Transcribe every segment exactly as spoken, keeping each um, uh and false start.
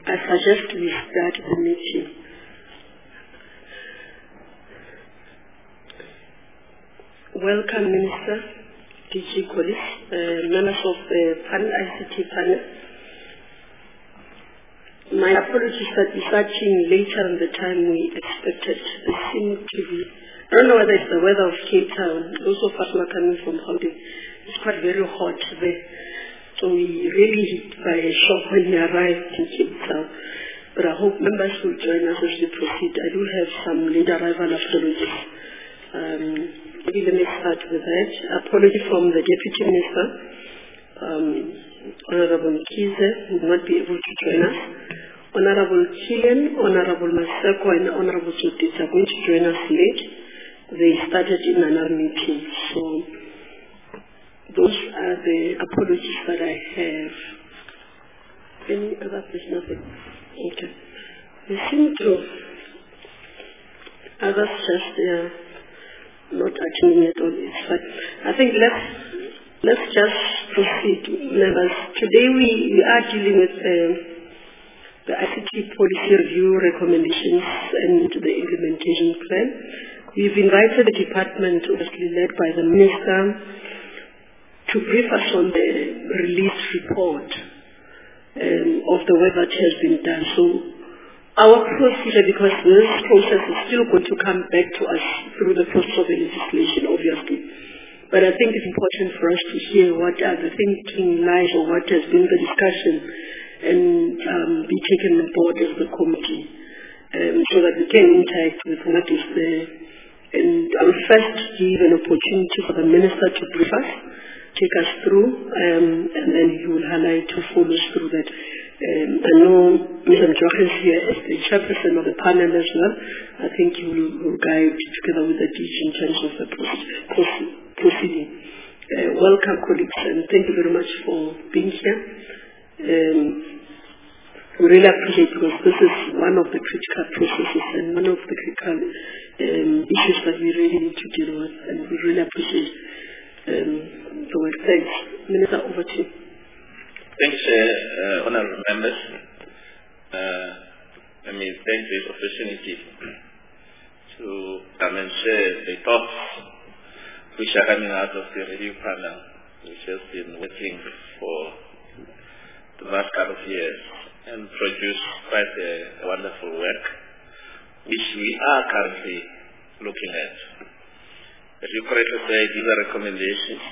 I suggest we start the meeting. Welcome, Minister, D G Police, uh, members of the panel, I C T panel. My apologies that we're starting later than the time we expected. It seemed to be, I don't know whether it's the weather of Cape Town. Those of us who are coming from holiday, it's quite very hot there. So we really hit by a shock when we arrived in Cape Town. But I hope members will join us as we proceed. I do have some late arrival apologies. Um, maybe let me start with that. Apology from the Deputy Minister, um, Honorable Kize, who will not be able to join us. Honorable Killian, Honorable Maseko, and Honorable Judith are going to join us late. They started in another meeting. So those are the apologies that I have. Any other question? Nothing. Okay. We seem to others just uh, not attending at all. It's fine. I think let's let's just proceed, members. Today we, we are dealing with uh, the I C T policy review recommendations and the implementation plan. We've invited the department, obviously led by the Minister, to brief us on the release report um, of the work that has been done. So our procedure, because this process is still going to come back to us through the process of the legislation, obviously. But I think it's important for us to hear what are the thinking lies or what has been the discussion and um, be taken on board as the committee um, so that we can interact with what is there. And I will first give an opportunity for the Minister to brief us, take us through, um, and then he will highlight to follow us through that. Um, I know Mister Mjoche is here as the chairperson of the panel as well. I think he will, will guide together with the D G in terms of the proce proceeding. Uh, welcome, colleagues, and thank you very much for being here. Um, we really appreciate it because this is one of the critical processes and one of the critical um, issues that we really need to deal with, and we really appreciate um, the work. Thanks. Minister, over to you. Thanks, uh, honorable members. Uh, let me take this opportunity to come and share the thoughts which are coming out of the review panel, which has been working for the last couple of years and produced quite a, a wonderful work, which we are currently looking at. As you correctly say, these are recommendations.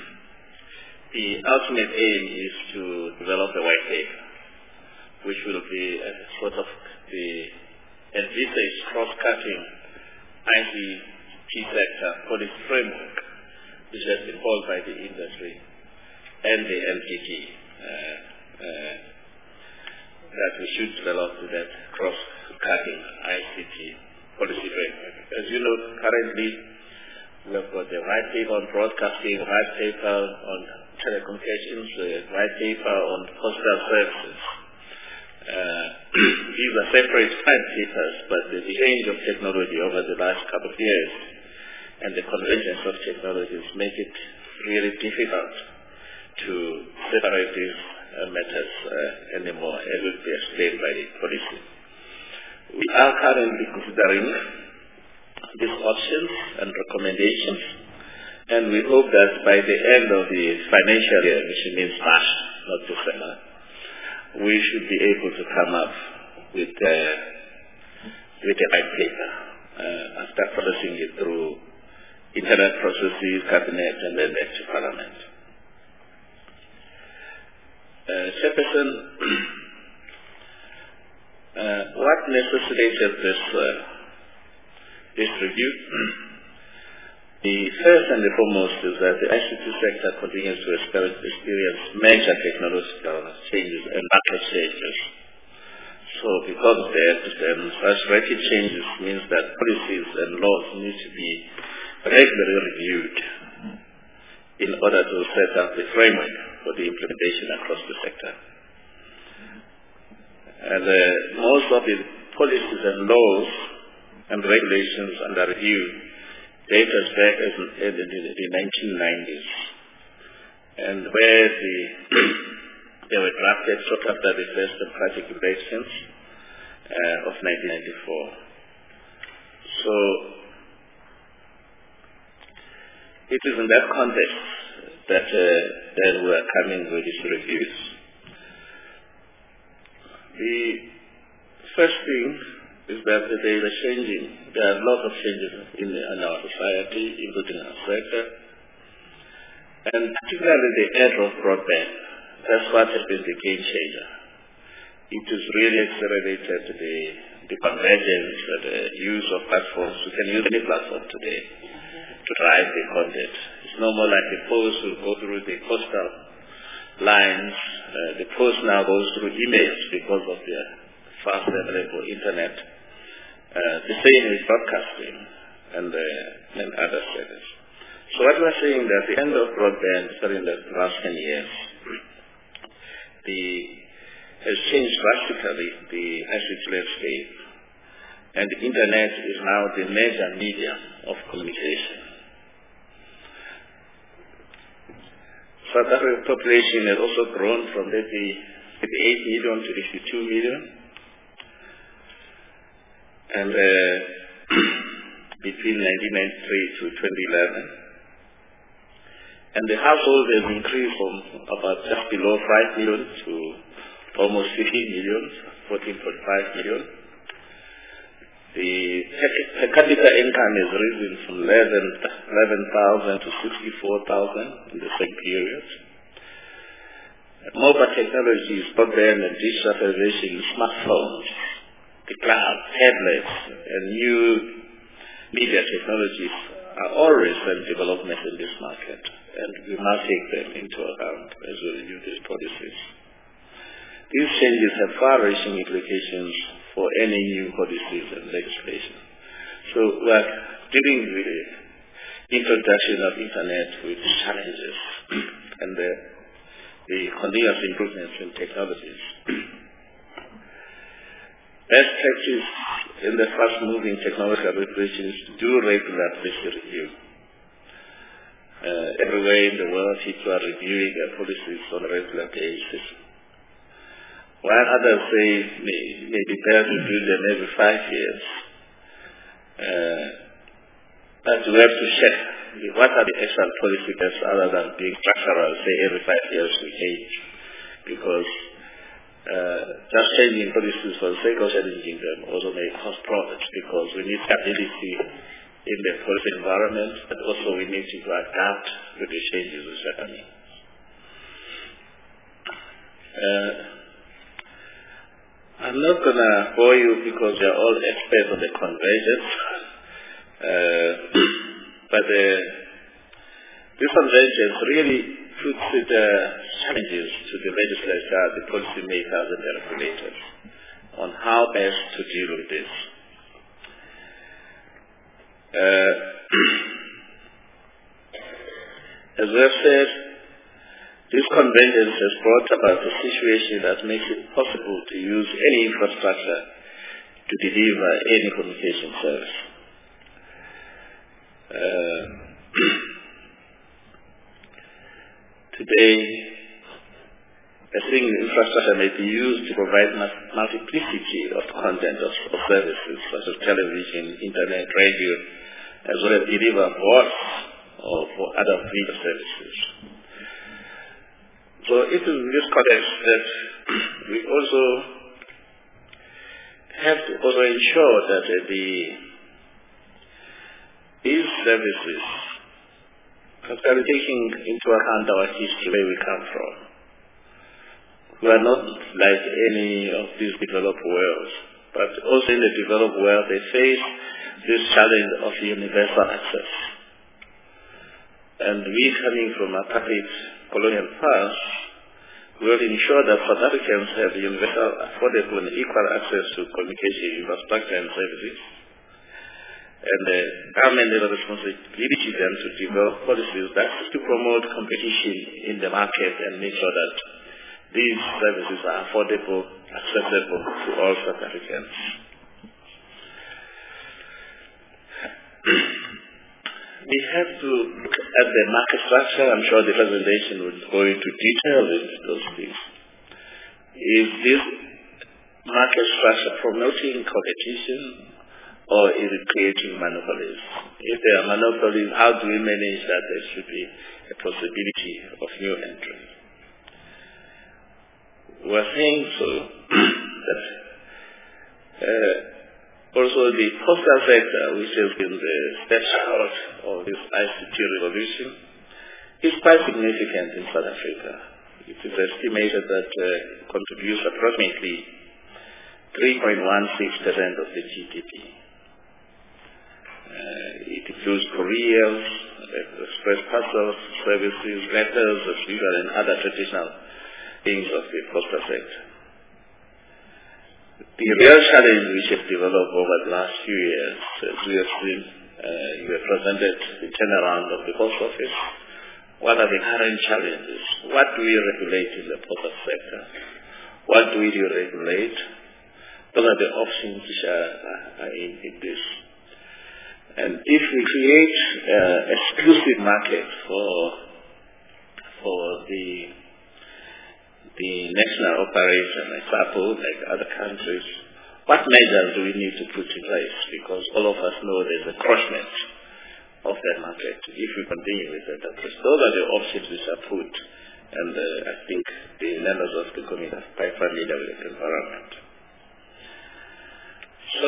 The ultimate aim is to develop a white paper, which will be a sort of the envisaged cross-cutting I C T sector policy framework, which has been called by the industry and the L G G, uh, uh, that we should develop that cross-cutting I C T policy framework. As you know, currently we have got the white paper on broadcasting, white paper on telecommunications, the white paper on postal services. Uh, these are separate white papers, but the change of technology over the last couple of years and the convergence of technologies make it really difficult to separate these uh, matters uh, anymore, as will be explained by the policy. We are currently considering these options and recommendations, and we hope that by the end of the financial year, which means March, not December, we should be able to come up with uh, with a white paper uh, after processing it through internal processes, cabinet, and then back to Parliament. Uh, Chairperson, uh, what necessitated this uh, this review? The first and the foremost is that the I C T sector continues to experience major technological changes and market changes. So because of that, um, such rapid changes means that policies and laws need to be regularly reviewed in order to set up the framework for the implementation across the sector. And uh, most of the policies and laws and regulations under review date us back in the nineteen nineties, and where the, They were drafted shortly after the first democratic elections uh, of nineteen ninety-four. So it is in that context that uh, then we are coming with these reviews. The first thing is that there is a changing. There are lots of changes in, in our society, including our sector, and particularly the era of broadband. That's what has been the game changer. It has really accelerated the, the convergence, the use of platforms. We can use any platform today to drive the content. It's no more like the post will go through the postal lines. Uh, the post now goes through emails because of the fast available internet. Uh, the same with broadcasting and, uh, and other services. So what we're saying that the end of broadband during the last ten years the, has changed drastically the I C T landscape, and the internet is now the major medium of communication. South African population has also grown from thirty-eight million to fifty-two million. And uh, between nineteen ninety-three to twenty eleven. And the household has increased from about just below five million to almost fifteen million, fourteen point five million. The per capita income has risen from eleven thousand to sixty-four thousand in the same period. Mobile technologies, broadband and digitalization, smartphones, the cloud, tablets, and new media technologies are all recent developments in this market, and we must take them into account as we review these policies. These changes have far-reaching implications for any new policies and legislation. So we are dealing with the introduction of internet with challenges and the, the continuous improvements in technologies. Best practice in the fast-moving technological revolutions do regular policy review. Uh, everywhere in the world, people are reviewing their policies on a regular basis. While others say may, may be better to do them every five years, uh, but we have to check what are the actual policies other than being structural, say every five years we change, because Uh, just changing policies for the sake of changing them also may cause problems, because we need stability in the policy environment, but also we need to adapt with the changes which are coming. Uh, I'm not going to bore you because you're all experts on the convergence, uh, but uh, this convergence really puts the challenges to the legislature, the policymakers, and the regulators on how best to deal with this. Uh, as we have said, this convergence has brought about a situation that makes it possible to use any infrastructure to deliver any communication service. Uh, Today, I think infrastructure may be used to provide multiplicity of content of, of services such as television, internet, radio, as well as deliver voice or for other video services. So it is in this context that we also have to also ensure that uh, the these services, particularly taking into account our history, where we come from. We are not like any of these developed worlds, but also in the developed world, they face this challenge of universal access. And we, coming from a apartheid colonial past, will ensure that South Africans have universal, affordable, and equal access to communication infrastructure and services. And the government has a responsibility then to develop policies that to promote competition in the market and make sure that these services are affordable, accessible to all South Africans. We have to look at the market structure. I'm sure the presentation will go into detail in those things. Is this market structure promoting competition, or is it creating monopolies? If there are monopolies, how do we manage that there should be a possibility of new entry? We're saying so that uh, also the postal sector, which has been the stepchild of this I C T revolution, is quite significant in South Africa. It is estimated that uh, it contributes approximately three point one six percent of the G D P. Uh, it includes couriers, express parcels, services, letters, receivers, and other traditional things of the postal sector. The real challenge which has developed over the last few years, as we have seen, uh, you have presented the turnaround of the post office. What are the current challenges? What do we regulate in the postal sector? What do we regulate? Those are the options which are, are in, in this. And if we create uh, exclusive market for for the the national operation, example, like other countries, what measures do we need to put in place? Because all of us know there's a encroachment of that market if we continue with that approach. Those are the options which are put, and uh, I think the members of the committee are quite familiar with the environment. So,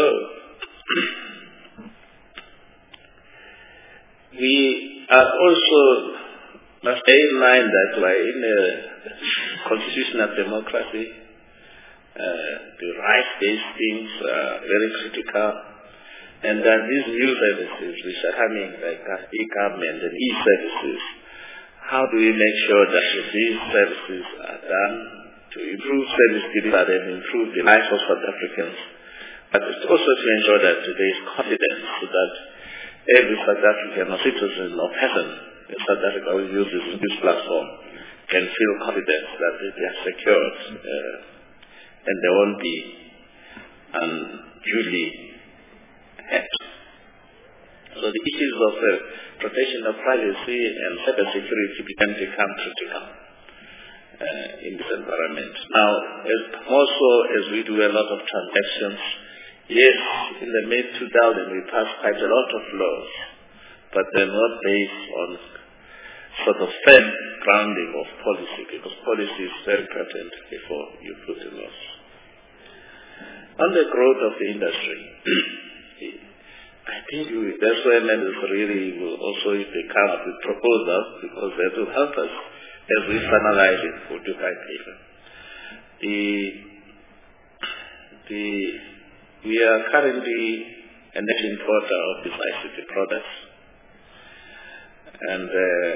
we are also must bear in mind that we're in a constitutional democracy. Uh, the rights-based things are very critical, and that these new services which are coming, like e-government and e-services, how do we make sure that these services are done to improve service delivery and improve the lives of South Africans? But it's also to ensure that there is confidence so that every South African or citizen or person in South Africa who uses this platform can feel confident that they are secured uh, and they won't be unduly hurt. So the issues of uh, protection of privacy and cybersecurity become become critical uh, in this environment. Now, as more so as we do a lot of transactions, yes, in the mid two thousands we passed quite a lot of laws, but they're not based on sort of firm grounding of policy, because policy is very important before you put in laws. On the growth of the industry, I think we, that's where members really will also, if they come up with proposals, because that will help us as we finalize it for Dubai paper. The, the, we are currently a net importer of these I C T products, and uh,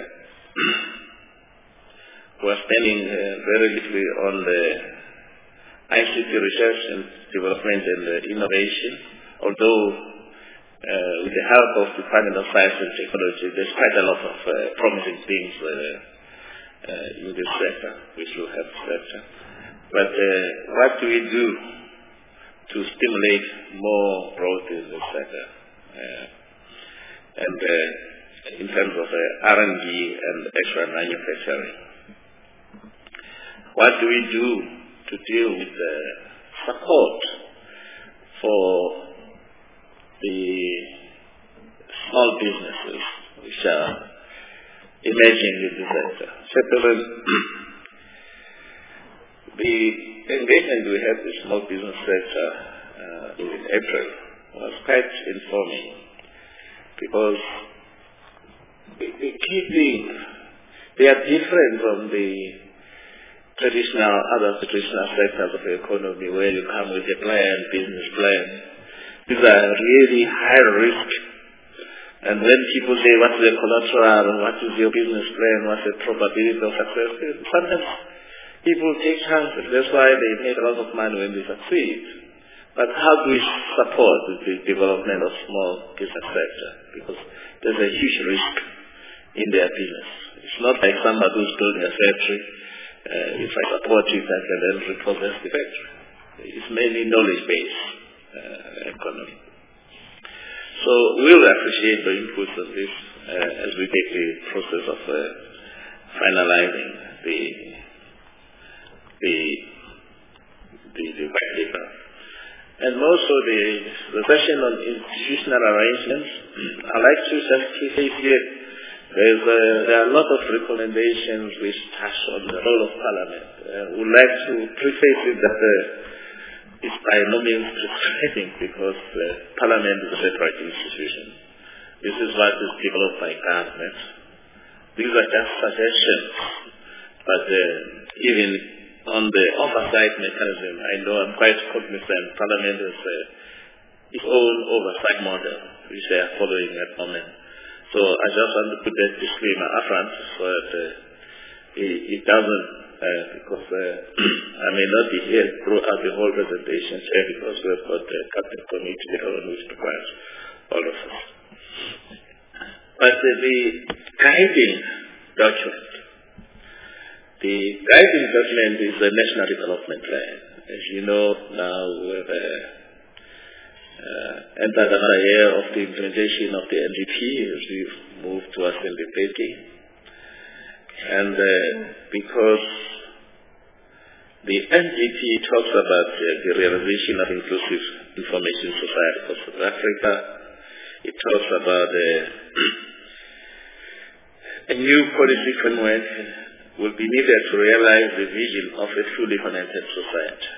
we're spending uh, very little on the I C T research and development and uh, innovation, although uh, with the help of the Department of Science and Technology, there's quite a lot of uh, promising things uh, uh, in this sector, which will help the sector. But uh, what do we do to stimulate more growth in this sector? Uh, and uh, in terms of uh, R and D and extra manufacturing. What do we do to deal with the support for the small businesses which are emerging in the sector? Second, the engagement we had with the small business sector uh, in April was quite informing, because the key thing, they are different from the traditional, other traditional sectors of the economy where you come with a plan, business plan. These are really high risk. And when people say, what's the collateral, what is your business plan, what's the probability of success, sometimes people take chances. That's why they make a lot of money when they succeed. But how do we support the development of small business sector? Because there's a huge risk in their business. It's not like somebody who's building a factory. Uh, if I support it, I can then repossess the factory. It's mainly knowledge-based uh, economy. So we'll appreciate the inputs of this uh, as we take the process of uh, finalizing the the the, the white paper. And also the, the question on institutional arrangements, I'd like to just say here, there's a, there are a lot of recommendations which touch on the role of Parliament. Uh, we'd like to preface it that uh, it's by no means prescribing because uh, Parliament is a separate institution. This is what is developed by government. These are just suggestions, but uh, even on the oversight mechanism, I know I'm quite cognizant Parliament has uh, its own oversight model, which they are following at the moment. So I just want to put that disclaimer up front so that uh, it, it doesn't, uh, because uh, I may not be here throughout the whole presentation here because we've got the cabinet committee on which requires all of us. But uh, the guiding document, the guiding document is the National Development Plan. As you know, now we've uh, uh, entered another year of the implementation of the N D P as we move towards twenty thirty. And uh, because the N D P talks about uh, the realization of inclusive information society for South Africa, it talks about uh, a new policy framework will be needed to realize the vision of a fully connected society.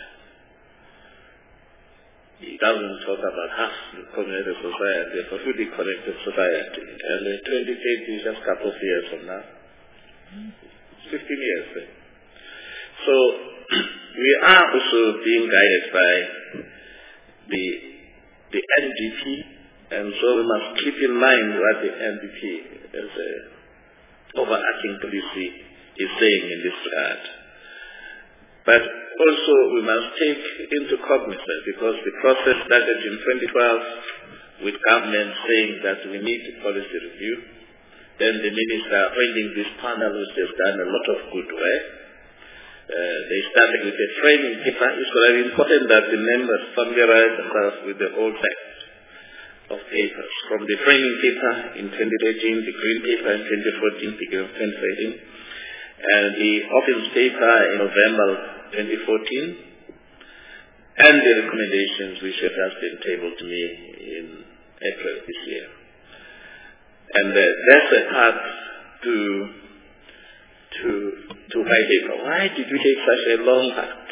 It doesn't talk about half the connected society, a fully connected society. And in twenty thirty is just a couple of years from now. fifteen years. Eh? So we are also being guided by the the N D P, and so we must keep in mind what the N D P as a overarching policy is saying in this regard. But also we must take into cognizance, because the process started in twenty twelve with government saying that we need a policy review. Then the minister appointing this panel, which has done a lot of good work. Uh, they started with a framing paper. It's very important that the members familiarize themselves with the whole text of papers. From the framing paper in twenty thirteen, the green paper in twenty fourteen, the green twenty thirteen, and the office paper in November twenty fourteen, and the recommendations which have just been tabled to me in April this year. And uh, that's a part to to to white paper. Why did we take such a long path?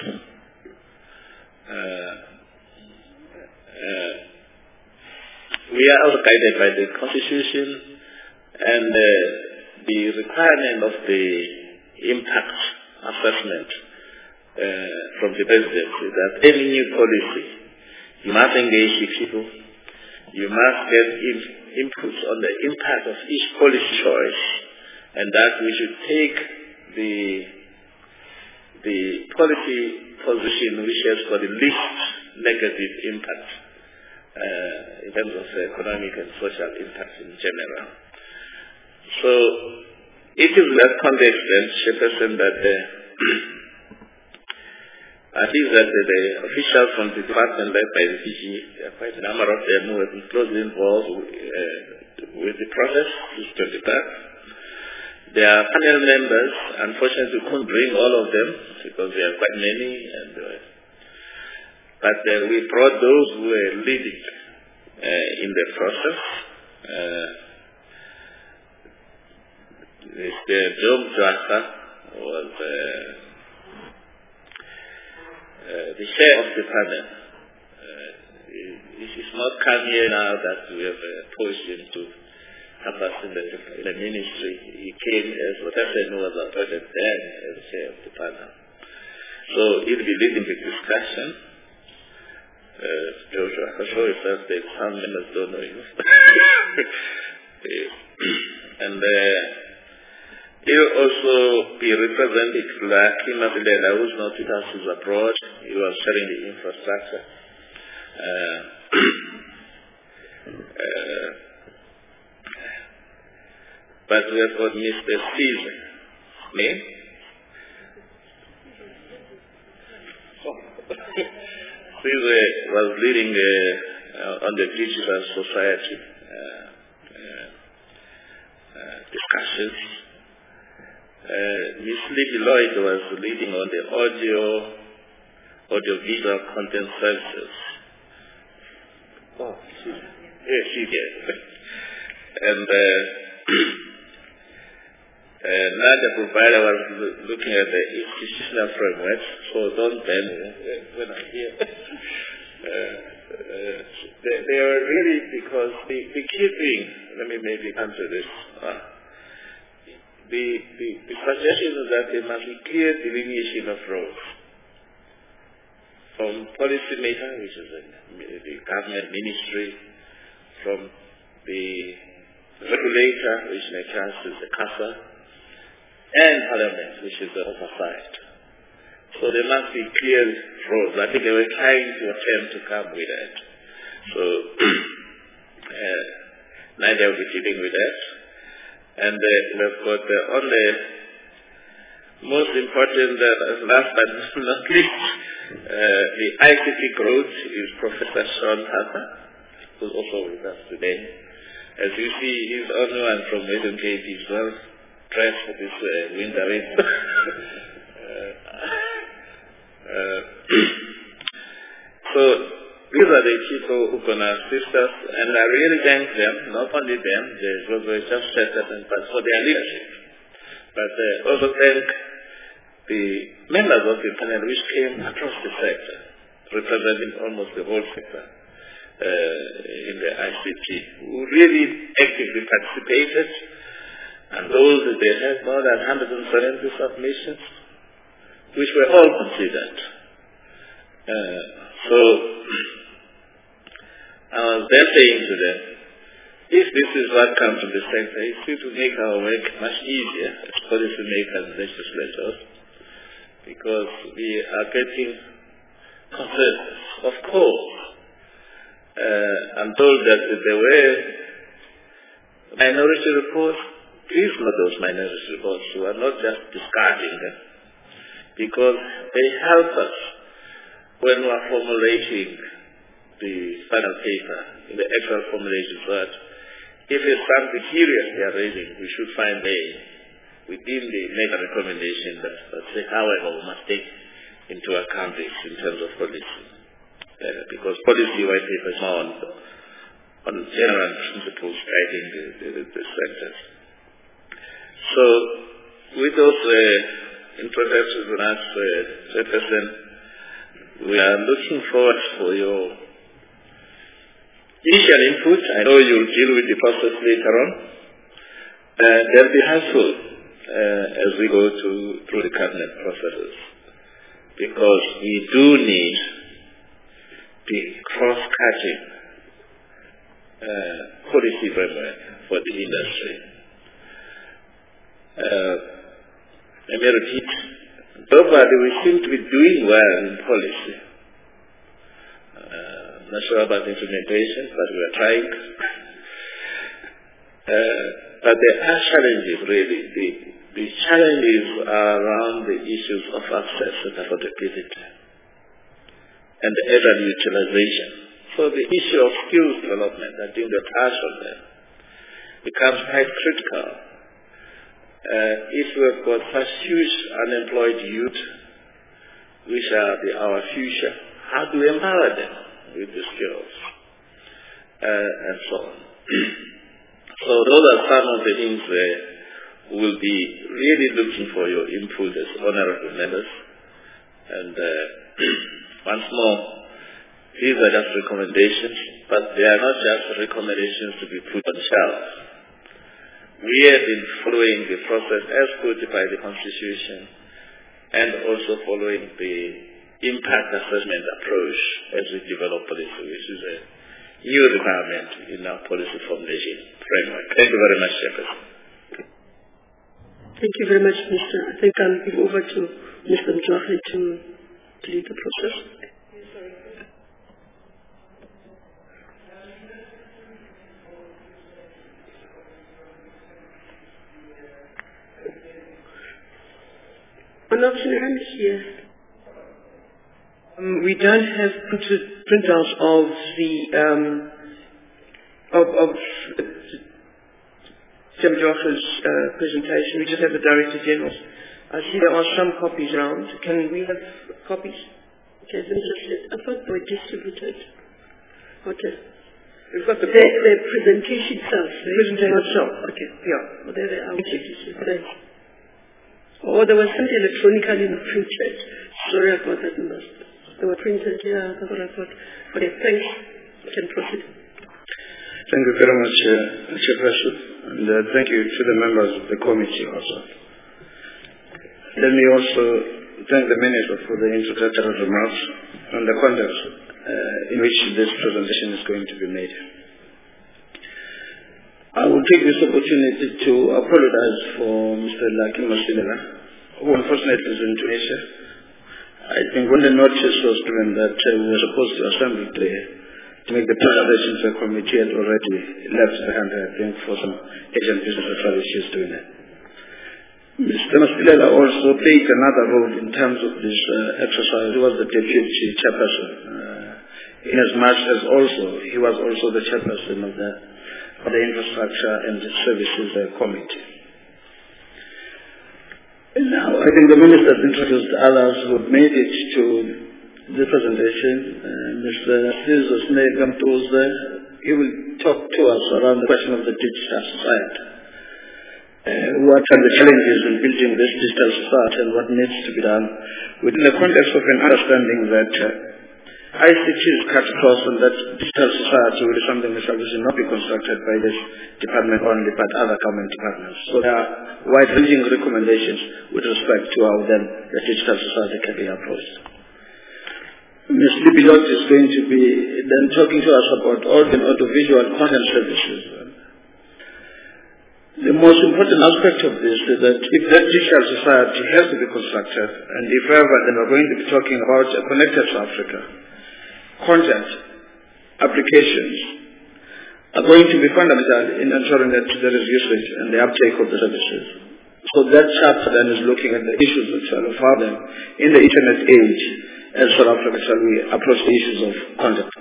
Uh, uh, we are also guided by the Constitution and uh, the requirement of the impact assessment uh, from the presidency that any new policy, you must engage with people, you must get in, input on the impact of each policy choice, and that we should take the the policy position which has got the least negative impact uh, in terms of economic and social impact in general. So it is in that context, then, Chairperson, that uh, I think that uh, the officials from the department led by the P G, there are quite a number of them who have been closely involved with, uh, with the process to the back. There are panel members. Unfortunately, we couldn't bring all of them because there are quite many. And, uh, but uh, we brought those who were leading uh, in the process. Uh, Mister Job Jaka was uh, uh, the chair of the panel. Uh, he is not come here now that we have uh, pushed him to help us in the, in the ministry. He came as the person who was appointed then as the chair of the panel. So he'll be leading the discussion. Uh, Joshua, I show you first that some members don't know you. And uh, he'll also be represented like Kima Vilela, who's not with us, is abroad. He was sharing the infrastructure. Uh, uh, but we have got Mister Caesar. Name? Caesar was leading uh, uh, on the digital society uh, uh, uh, discussions. Uh, Miss Libby Lloyd was leading on the audio audiovisual content services. Oh, she's, yeah, she's here. And uh, uh, now the provider was looking at the institutional framework, so don't bend when I'm here. uh, uh, they, they are really, because the, the key thing, let me maybe come to this. Uh, the, the, the suggestion is that there must be clear delineation of roles. From policymaker, which is the, the government ministry, from the regulator, which in a case is the CASA, and Parliament, which is the oversight. So there must be clear roles. I think they were trying to attempt to come with that. So uh, now they will be dealing with that. And uh, we've got uh, on the most important, uh, last but not least, uh, the I C T growth is Professor Sean Harper, who's also with us today. As you see, he's the only one from Western Cape. He's well dressed for this uh, winter rain. uh, uh, so these are the people who can assist us, and I really thank them, not only them, there's also a self-sector, but for their leadership. But uh, also thank the members of the panel which came across the sector, representing almost the whole sector uh, in the I C T, who really actively participated, and those that they had more than one hundred seventy submissions, which were all considered. Uh, so I was then saying to them, if this is what comes from the sector, it's going to make our work much easier as policymakers and legislators, because we are getting consensus. Of course, uh, I'm told that there were minority reports. Please note those minority reports. We are not just discarding them, because they help us when we are formulating the final paper, in the actual formulation, that if it's something serious they are raising, we should find a within the make a recommendation that, let's say, however, we must take into account this in terms of policy. Uh, because policy white paper is more on, on general principles guiding the, the, the, the sectors. So, with those uh, introductions and us, uh, Chairperson, we are looking forward for your initial input. I know you'll deal with the process later on. Uh, they'll be helpful Uh, as we go to, through the cabinet processes, because we do need the cross-cutting uh, policy framework for the industry. Uh, let me repeat, globally we seem to be doing well in policy. Uh, not sure about implementation, but we are trying. uh, but there are challenges, really. The, The challenges are around the issues of access and affordability and the urban utilization. So the issue of skills development, I think the touch on them becomes quite critical. Uh, if we've got such huge unemployed youth, which are the, our future, how do we empower them with the skills uh, and so on? So those are some of the things where we'll be really looking for your input as honorable members. And uh, once more, these are just recommendations, but they are not just recommendations to be put on the shelf. We have been following the process as put by the Constitution, and also following the impact assessment approach as we develop policy, which is a new requirement in our policy formulation framework. Thank you very much, Chairperson. Thank you very much, Mister I think I'll give over to Mister Mjwari to lead the process. Here. Um, we don't have printed printouts of the um, of, of Jim Joffa's uh, presentation. We just have the Director General's. I see there are some copies around. Can we have copies? Okay, let me just say, I thought they were distributed. Okay. We've got the, the, the presentation itself. The presentation itself. Okay. Yeah. Well, there they are. Thanks. Oh, they were sent electronically printed. Sorry about that. They were printed, yeah, that's what I thought. Okay, thanks. You can proceed. Thank you very much, uh, Chairperson, and uh, thank you to the members of the committee also. Let me also thank the Minister for the introductory remarks on the context uh, in which this presentation is going to be made. I will take this opportunity to apologize for Mister Lucky Masilela, who unfortunately is in Tunisia. I think when the notice was given that uh, we were supposed to assemble there to make the presentation to the committee, had already left the country, I think, for some urgent business issues doing it. Mister Masilela also played another role in terms of this uh, exercise. He was the deputy chairperson, uh, in as much as also he was also the chairperson of the, of the infrastructure and the services uh, committee. Now, I think the Minister has introduced others who have made it to the presentation. Uh, Mister Sizos Negamtuze, he will talk to us around the question of the digital society. Uh, what are the challenges in building this digital society and what needs to be done within the context of an understanding that uh, I C T is cut across and that digital society will be something that will not be constructed by this department only but other government departments. So there are wide-ranging recommendations with respect to how then the digital society can be approached. Miz Libilot is going to be then talking to us about audio and audiovisual content services. The most important aspect of this is that if that digital society has to be constructed, and if ever then we're going to be talking about a connected Africa, content, applications are going to be fundamental in ensuring that there is usage and the uptake of the services. So that chapter then is looking at the issues of how then in the internet age as South Africa shall we approach the issues of content.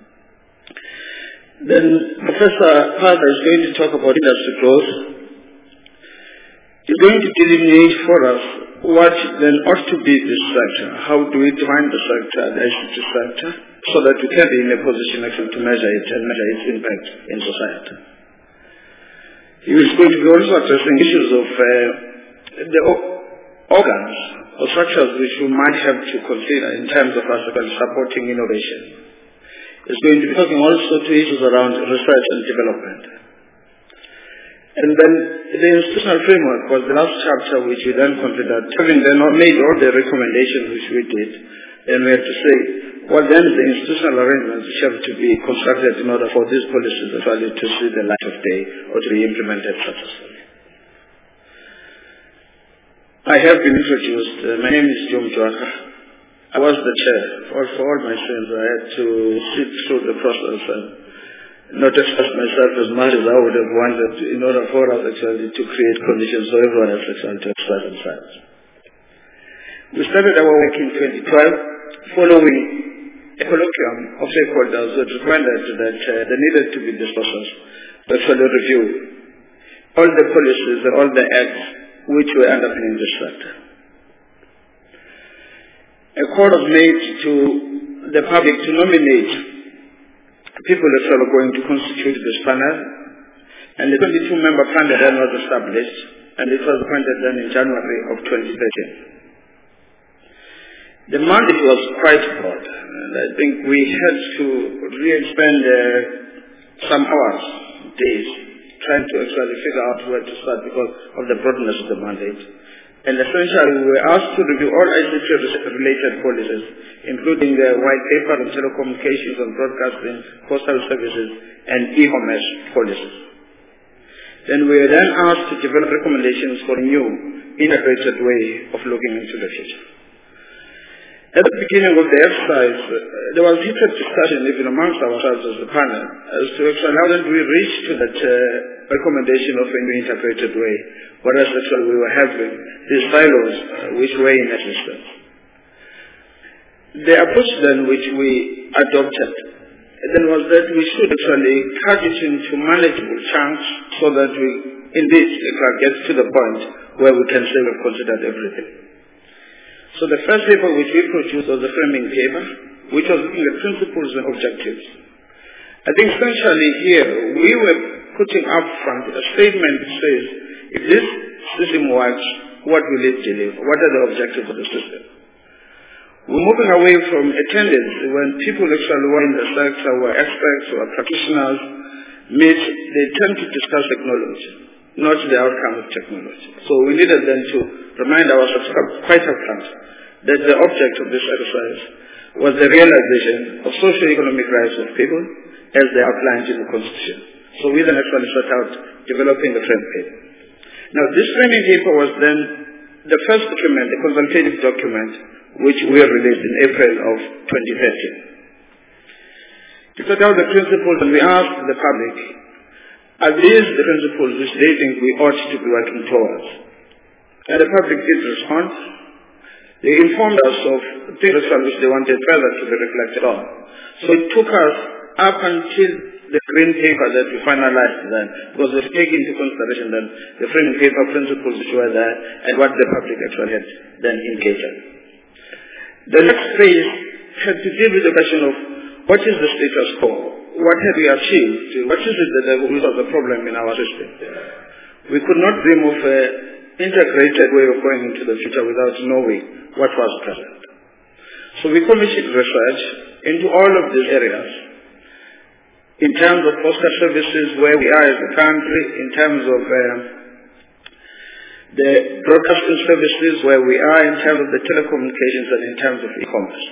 Then Professor Father is going to talk about industry growth. He's going to delineate for us what then ought to be this sector. How do we define the sector, the I C T sector, so that we can be in a position actually to measure it and measure its impact in society. He is going to be also addressing issues of uh, the organs or structures which we might have to consider in terms of us supporting innovation. He's going to be talking also to issues around research and development. And then the institutional framework was the last chapter which we then considered. Having then made all the recommendations which we did, then we had to say, what then is the institutional arrangements which have to be constructed in order for these policies actually to see the light of day or to be implemented successfully. I have been introduced. Uh, my name is Jom Joaka. I was the chair. For, for all my sins, I had to sit through the process and not express myself as much as I would have wanted in order for us actually to create conditions for everyone else actually to express themselves. We started our work in twenty twelve following a colloquium of stakeholders that recommended that uh, there needed to be this process to actually review all the policies and all the acts which were underpinning this sector. A call was made to the public to nominate people that are going to constitute this panel, and the twenty-two member panel then was established, and it was appointed then in January of twenty thirteen. The mandate was quite broad, and I think we had to really spend uh, some hours, days, trying to actually figure out where to start because of the broadness of the mandate. And essentially, we were asked to review all I C T-related policies, including the white paper on telecommunications and broadcasting, postal services, and e-commerce policies. Then we were then asked to develop recommendations for a new, integrated way of looking into the future. At the beginning of the exercise, uh, there was heated discussion even amongst ourselves as the panel as to actually how did we reach to that uh, recommendation of a new integrated way, whereas actually we were having these silos uh, which were in existence. The approach then which we adopted then was that we should actually cut it into manageable chunks so that we indeed get to the point where we can say we've considered everything. So the first paper which we produced was the framing paper, which was looking at principles and objectives. I think essentially here, we were putting up front a statement that says, if this system works, what will it deliver? What are the objectives of the system? We're moving away from a tendency when people actually were in the sector, were experts or practitioners, meet, they tend to discuss technology, not the outcome of technology. So we needed then to remind ourselves quite upfront that the object of this exercise was the realization of socio-economic rights of people as they outlined in the Constitution. So we then actually set out developing the frame paper. Now this framing paper was then the first document, the consultative document, which we released in April of twenty thirteen. To set out the principles, and we asked the public, are these the principles which they think we ought to be working towards? And the public did respond. They informed us of things which they wanted further to be reflected on. So it took us up until the green paper that we finalized then, because we take into consideration then the framing paper principles which were there and what the public actually had then engaged. The next phase had to deal with the question of what is the status quo? What have we achieved? What is it that was the problem in our system? We could not dream of an integrated way of going into the future without knowing what was present. So we commissioned research into all of these areas. In terms of postal services, where we are as a country, in terms of um, the broadcasting services, where we are, in terms of the telecommunications, and in terms of e-commerce.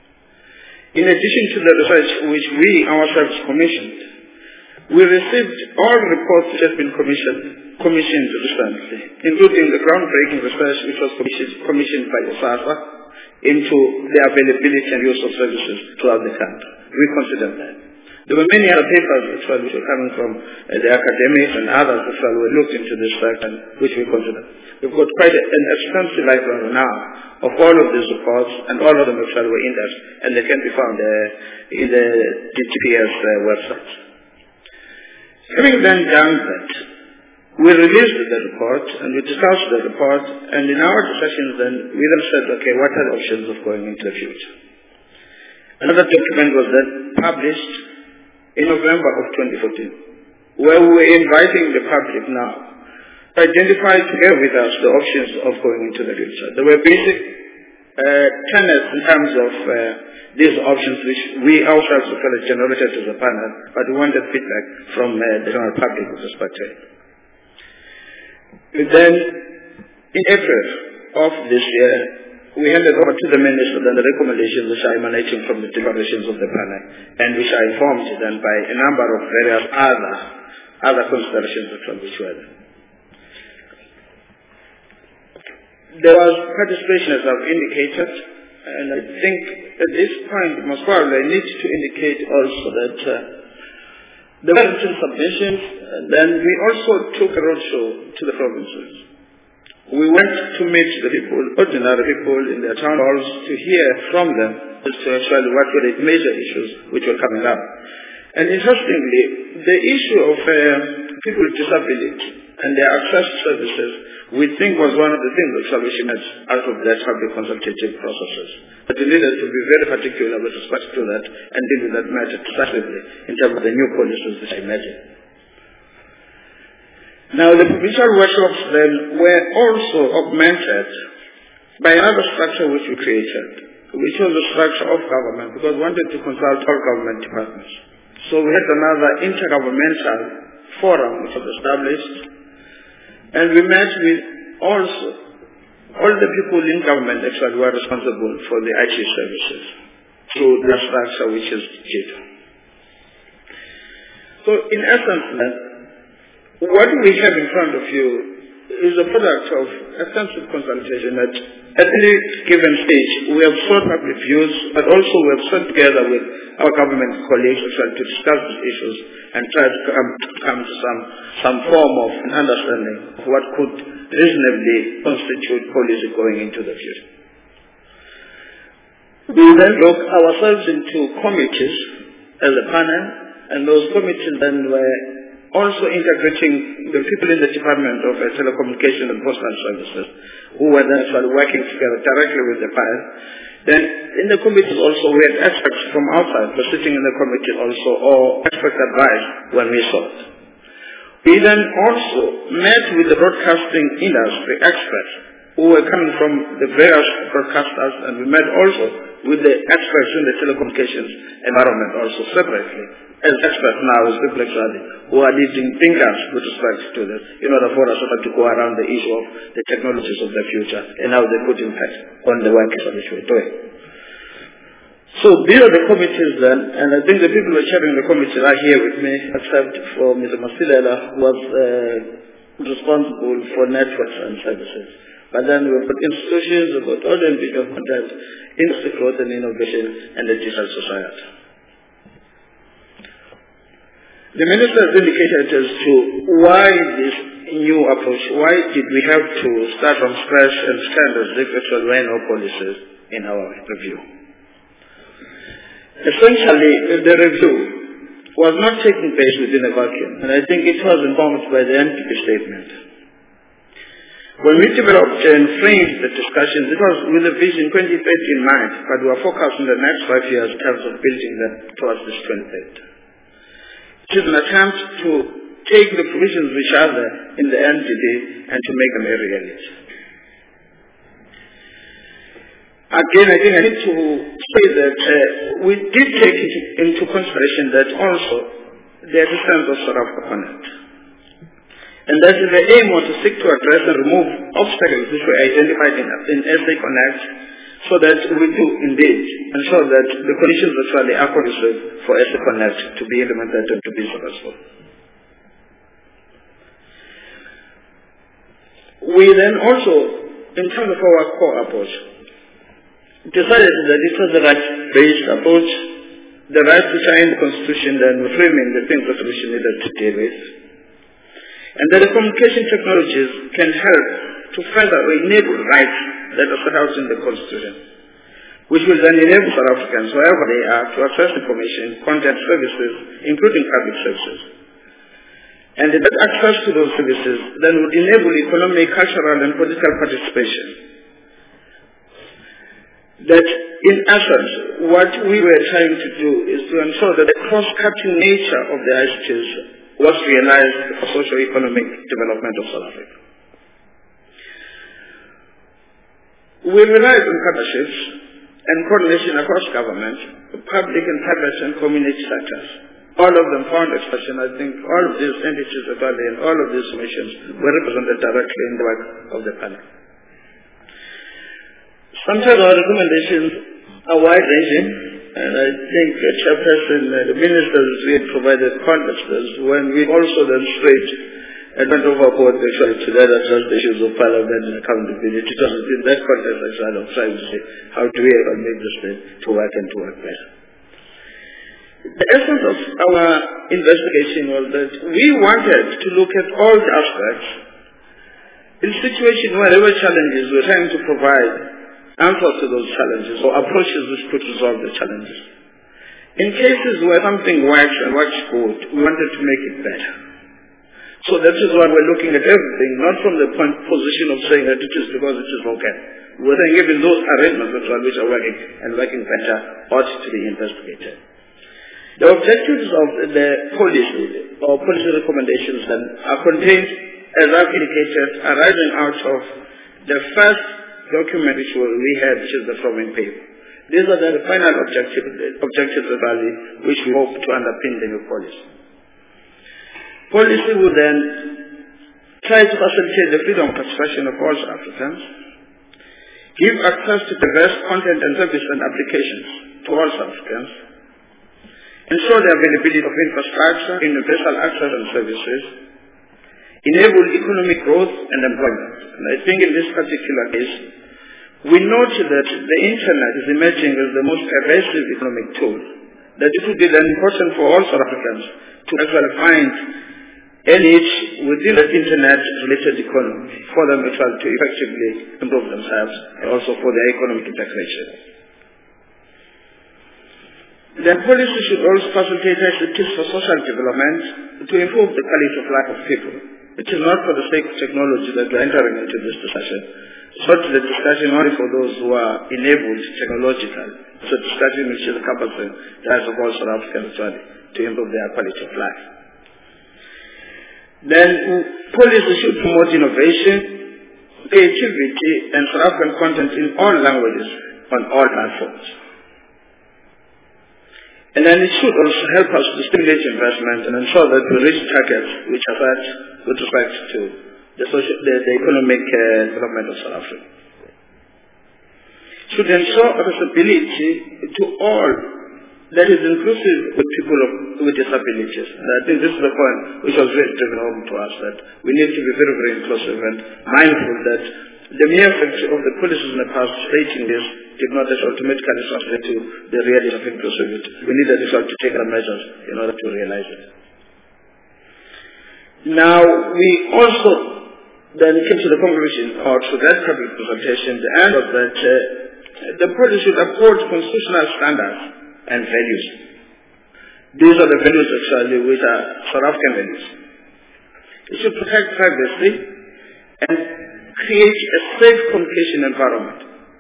In addition to the research which we ourselves commissioned, we received all reports which have been commissioned, commissioned recently, including the groundbreaking research which was commissioned, commissioned by the SASA into the availability and use of services throughout the country. We consider that. There were many other papers as well which were coming from uh, the academics and others as well who looked into this fact and which we consider. We've got quite a, an extensive library now of all of these reports, and all of them actually were indexed, and they can be found uh, in the D T P S uh, website. Having then done that, we released the report and we discussed the report, and in our discussions then we then said, okay, what are the options of going into the future? Another document was then published in November of twenty fourteen, where we were inviting the public now to identify together with us the options of going into the future. There were basic uh, tenets in terms of uh, these options which we ourselves generated as a panel, but we wanted feedback from uh, the general public with respect to it. Then, in April of this year, we handed over to the minister then the recommendations which are emanating from the deliberations of the panel, and which are informed then by a number of various other other considerations which were there. There was participation, as I've indicated, and I think at this point, most probably, I need to indicate also that uh, there were some submissions, and then we also took a roadshow to the provinces. We went to meet the people, ordinary people in their town halls, to hear from them as to actually what were the major issues which were coming up. And interestingly, the issue of uh, people with disability and their access to services, we think was one of the things that solution out of their public consultative processes. But we needed to be very particular with respect to that and deal with that matter decisively in terms of the new policies which I imagine. Now, the provincial workshops then were also augmented by another structure which we created, which was the structure of government, because we wanted to consult all government departments. So we had another intergovernmental forum which was established, and we met with also all the people in government actually who are responsible for the I T services through the structure which is GITA. So in essence, then, what we have in front of you is a product of extensive consultation at at any given stage. We have sought public views, but also we have sought together with our government colleagues to discuss these issues and try to come, come to some, some form of an understanding of what could reasonably constitute policy going into the future. We then look ourselves into committees as a panel, and those committees then were also integrating the people in the Department of uh, Telecommunication and Postal Services, who were then actually working together directly with the panel. Then in the committee also we had experts from outside, but sitting in the committee also, or expert advice when we saw it. We then also met with the broadcasting industry experts who were coming from the various broadcasters, and we met also with the experts in the telecommunications environment also separately, as experts now as people actually who are leading thinkers with respect to this, in order for us to go around the issue of the technologies of the future and how they could impact on the work which we're doing. So these are the committees then, and I think the people who are chairing the committees are here with me, except for Mister Masilela, who was uh, responsible for networks and services. But then we've got institutions, we've got all the individual content, industry growth and innovation, and the digital society. The minister has indicated as to why this new approach, why did we have to start from scratch and standards if it were no policies in our review. Essentially, the review was not taking place within a vacuum, and I think it was informed by the N P P statement. When we developed and framed the discussions, it was with a vision twenty thirty in mind, but we were focused on the next five years in terms of building them towards this twenty thirty. It is an attempt to take the provisions which are there in the N P P and to make them a reality. Again, I think I need to say that uh, we did take into consideration that also the existence of sort of component. And that is the aim was to seek to address and remove obstacles which were identified in, in S A Connect, so that we do indeed ensure that the conditions actually are conducive for S A Connect to be implemented and to be successful. We then also, in terms of our core approach, decided that it was the right-based approach, the right to change the Constitution and framing the things that we should needed to deal with, and that the communication technologies can help to further enable rights that are set out in the Constitution, which will then enable South Africans, wherever they are, to access information, content, services, including public services. And that access to those services then would enable economic, cultural, and political participation. That in essence, what we were trying to do is to ensure that the cross-cutting nature of the I C Ts was realized for socio-economic development of South Africa. We relied on partnerships and coordination across government, public and private and community sectors. All of them found expression. I think all of these entities and all of these missions were represented directly in the work of the panel. Sometimes our recommendations are wide-ranging, and I think the chairperson, uh, the ministers, we had provided context when we also then straight and went overboard actually to that address the issues of parliament and accountability. It was in that context actually of trying to say how do we ever make this thing to work and to work better. The essence of our investigation was that we wanted to look at all the aspects in a situation where there were challenges, we were trying to provide answers to those challenges or approaches which could resolve the challenges. In cases where something works and works good, we wanted to make it better. So that is why we're looking at everything, not from the point position of saying that it is because it is okay. We're saying even those arrangements which are working and working better ought to be investigated. The objectives of the policy or policy recommendations then are contained, as I've indicated, arising out of the first document which we had, which is the framing paper. These are the final objectives, objectives of value which we hope to underpin the new policy. Policy will then try to facilitate the freedom of expression of all South Africans, give access to diverse content and services and applications to all South Africans, ensure the availability of infrastructure, universal access and services, enable economic growth and employment. And I think in this particular case, we note that the internet is emerging as the most pervasive economic tool, that it would be then important for all South Africans to actually find a niche within the internet-related economy for them actually to effectively improve themselves and also for their economic integration. Then policy should also facilitate activities for social development to improve the quality of life of people. It is not for the sake of technology that we are entering into this discussion. It's not the discussion only for those who are enabled technologically. It's a discussion which is encompassing the rights of all South Africans to improve their quality of life. Then policy should promote innovation, creativity, and South African content in all languages on all platforms. And then it should also help us to stimulate investment and ensure that we reach targets which are set with respect to the, social, the, the economic uh, development of South Africa. It should ensure accessibility to all that is inclusive with people of, with disabilities. And I think this is the point which was very driven home to us, that we need to be very, very inclusive and mindful that the mere fact of the policies in the past stating this did not automatically translate to the reality of inclusivity. We need as to take our measures in order to realize it. Now, we also then came to the conclusion, or to that public presentation, the end of that, uh, the policy should uphold constitutional standards and values. These are the values actually which are South African values. It should protect privacy and create a safe communication environment.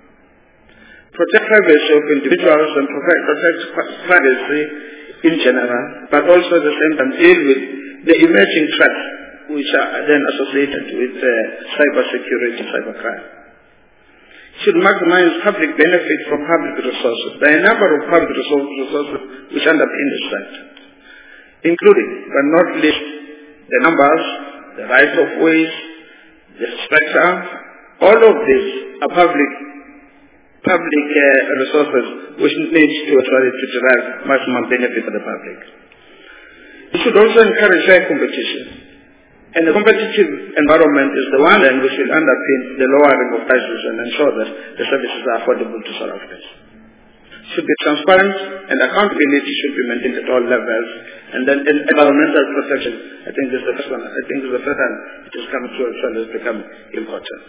Protect privacy of individuals and protect, protect privacy in general, but also at the same time deal with the emerging threats which are then associated with uh, cyber security, cybercrime. Should maximize public benefit from public resources. There are a number of public resources which underpin this sector, including, but not least, the numbers, the right of ways, the spectrum. All of these are public public uh, resources which need to try to derive maximum benefit for the public. It should also encourage fair competition. And the competitive environment is the one then which will underpin the lowering of prices and ensure that the services are affordable to South Africans. It should be transparent and accountability should be maintained at all levels. And then environmental protection, I think this is the first one. I think this is the first time it has come to actually has become important.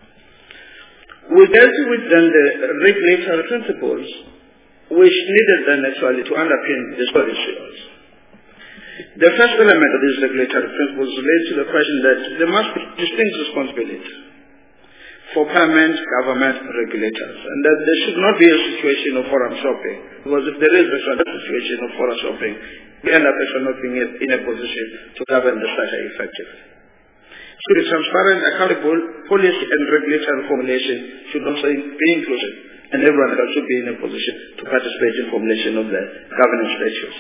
We dealt with then the regulatory principles which needed then actually to underpin this policy also. The first element of these regulatory principles relates to the question that there must be distinct responsibility for parliament, government, regulators, and that there should not be a situation of forum shopping, because if there is a situation of forum shopping, we end up actually not being in a position to govern the sector effectively. Should be transparent, accountable, policy and regulatory formulation should also be inclusive, and everyone should be in a position to participate in formulation of the governance statutes.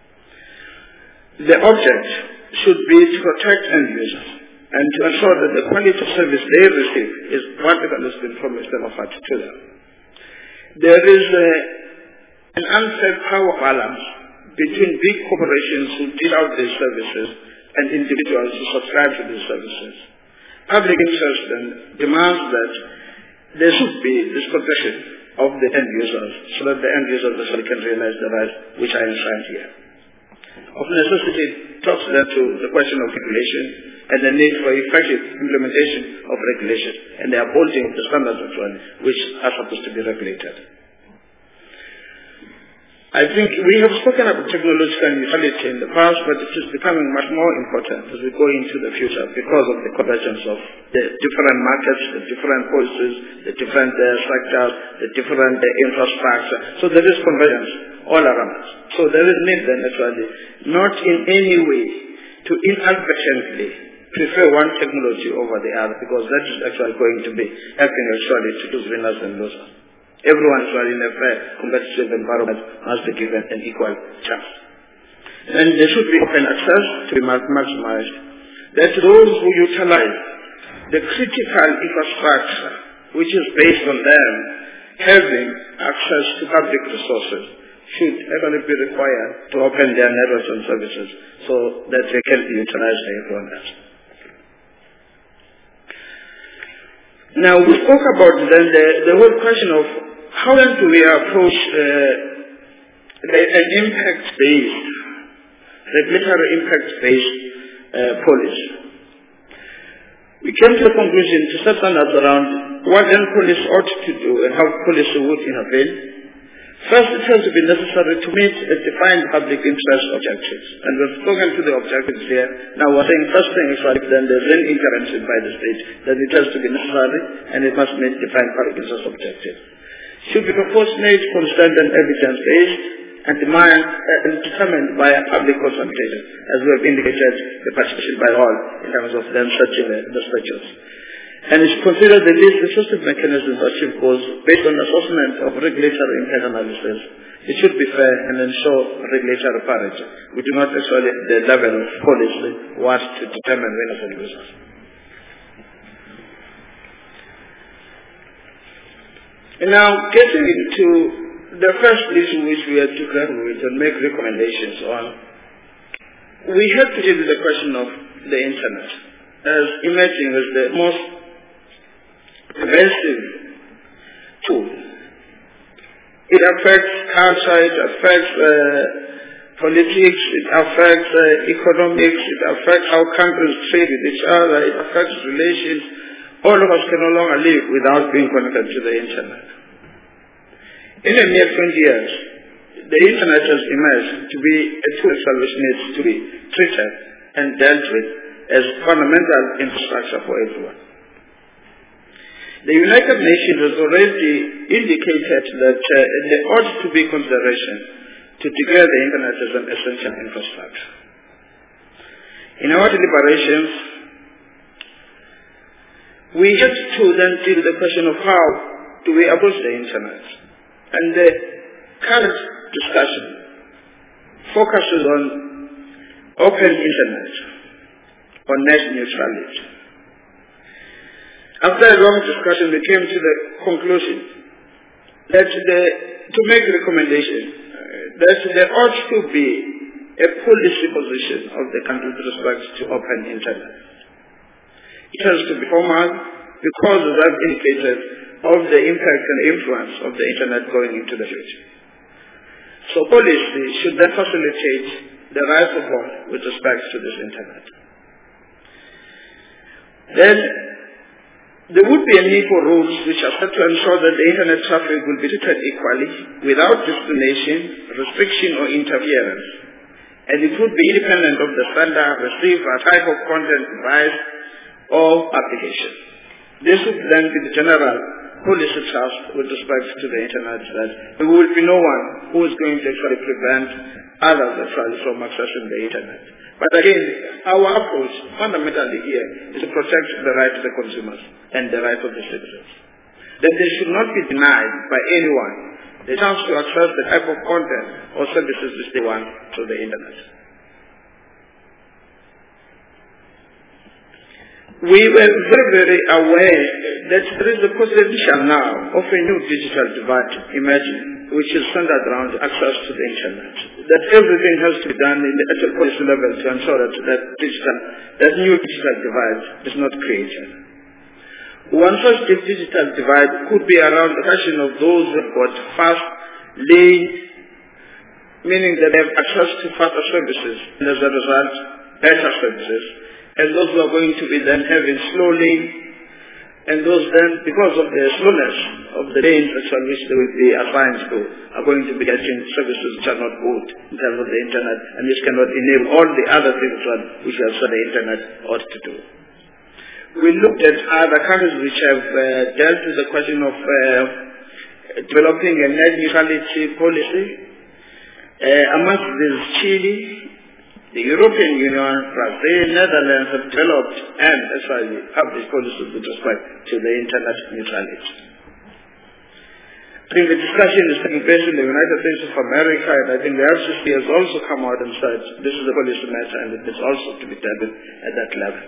The object should be to protect end users and to ensure that the quality of service they receive is whatever has been promised and offered to them. There is a, an unfair power balance between big corporations who deal out these services and individuals who subscribe to these services. Public interest then demands that there should be this protection of the end users so that the end users actually can realize the rights which are enshrined here. Of necessity, it talks then to the question of regulation and the need for effective implementation of regulation and the upholding of the standards of one which are supposed to be regulated. I think we have spoken about technological neutrality in the past, but it is becoming much more important as we go into the future because of the convergence of the different markets, the different policies, the different uh, sectors, the different uh, infrastructure. So there is convergence all around us. So there is need then actually not in any way to inadvertently prefer one technology over the other, because that is actually going to be helping actually to choose winners and losers. Everyone actually in a fair competitive environment must be given an equal chance. And there should be open access to be maximized. That those who utilize the critical infrastructure which is based on them having access to public resources should actually be required to open their networks and services so that they can be utilized by everyone else. Now we spoke about then the, the whole question of how then do we approach uh, the, an impact-based, regulatory impact-based uh, policy. We came to the conclusion to set standards around what then police ought to do and how policy would intervene, First, it has to be necessary to meet a defined public interest objectives. And we've spoken to the objectives here. Now we're saying first thing is that then there's an intervention by the state, that it has to be necessary and it must meet defined public interest objectives. Should be proposed, made, constant and evidence-based and demand, uh, determined by a public consultation, as we have indicated the participation by all in terms of them searching the, the statutes. And it should consider the least effective mechanisms to achieve goals based on assessment of regulatory impact analysis. It should be fair and ensure regulatory parity. We do not actually at the level of policy want to determine winners and losers. And now getting into the first issue which we have to grapple with and make recommendations on, we have to deal with the question of the internet as emerging as the most pervasive tool. It affects culture, it affects uh, politics, it affects uh, economics, it affects how countries trade with each other, it affects relations. All of us can no longer live without being connected to the internet. In the near twenty years, the internet has emerged to be a tool which needs to be treated and dealt with as fundamental infrastructure for everyone. The United Nations has already indicated that uh, there ought to be consideration to declare the internet as an essential infrastructure. In our deliberations, we have to then deal with the question of how do we approach the internet. And the current discussion focuses on open internet, on net neutrality. After a long discussion, we came to the conclusion that the, to make a recommendation, uh, that there ought to be a policy position of the country with respect to open internet. It has to be formal because, as I've indicated, of the impact and influence of the internet going into the future. So policy should then facilitate the right of all with respect to this internet. Then there would be a need for rules which are set to ensure that the internet traffic will be treated equally, without discrimination, restriction or interference. And it would be independent of the sender, receiver, type of content, device, or application. This would then be the general policy task with respect to the internet, that there will be no one who is going to actually prevent others actually from accessing the internet. But again, our approach fundamentally here is to protect the right of the consumers and the right of the citizens. That they should not be denied by anyone the chance to access the type of content or services which they want through the internet. We were very, very aware that there is a potential now of a new digital divide emerging, which is centered around access to the internet. That everything has to be done in the, at a policy level to ensure that that digital, that new digital divide is not created. One such digital divide could be around the question of those who have got fast lanes, meaning that they have access to faster services, and as a result, better services. And those who are going to be then having slow lanes, and those then, because of the slowness of the lanes on which they will be assigned to, are going to be getting services which are not good in terms of the internet, and which cannot enable all the other things which you have said the internet ought to do. We looked at other countries which have uh, dealt with the question of uh, developing a net neutrality policy. Uh, amongst these, Chile, the European Union, Brazil, Netherlands have developed and actually published policies with respect to the internet neutrality. I think the discussion is taking place in the United States of America, and I think the F C C has also come out and said this is a policy matter and it is also to be dealt with at that level.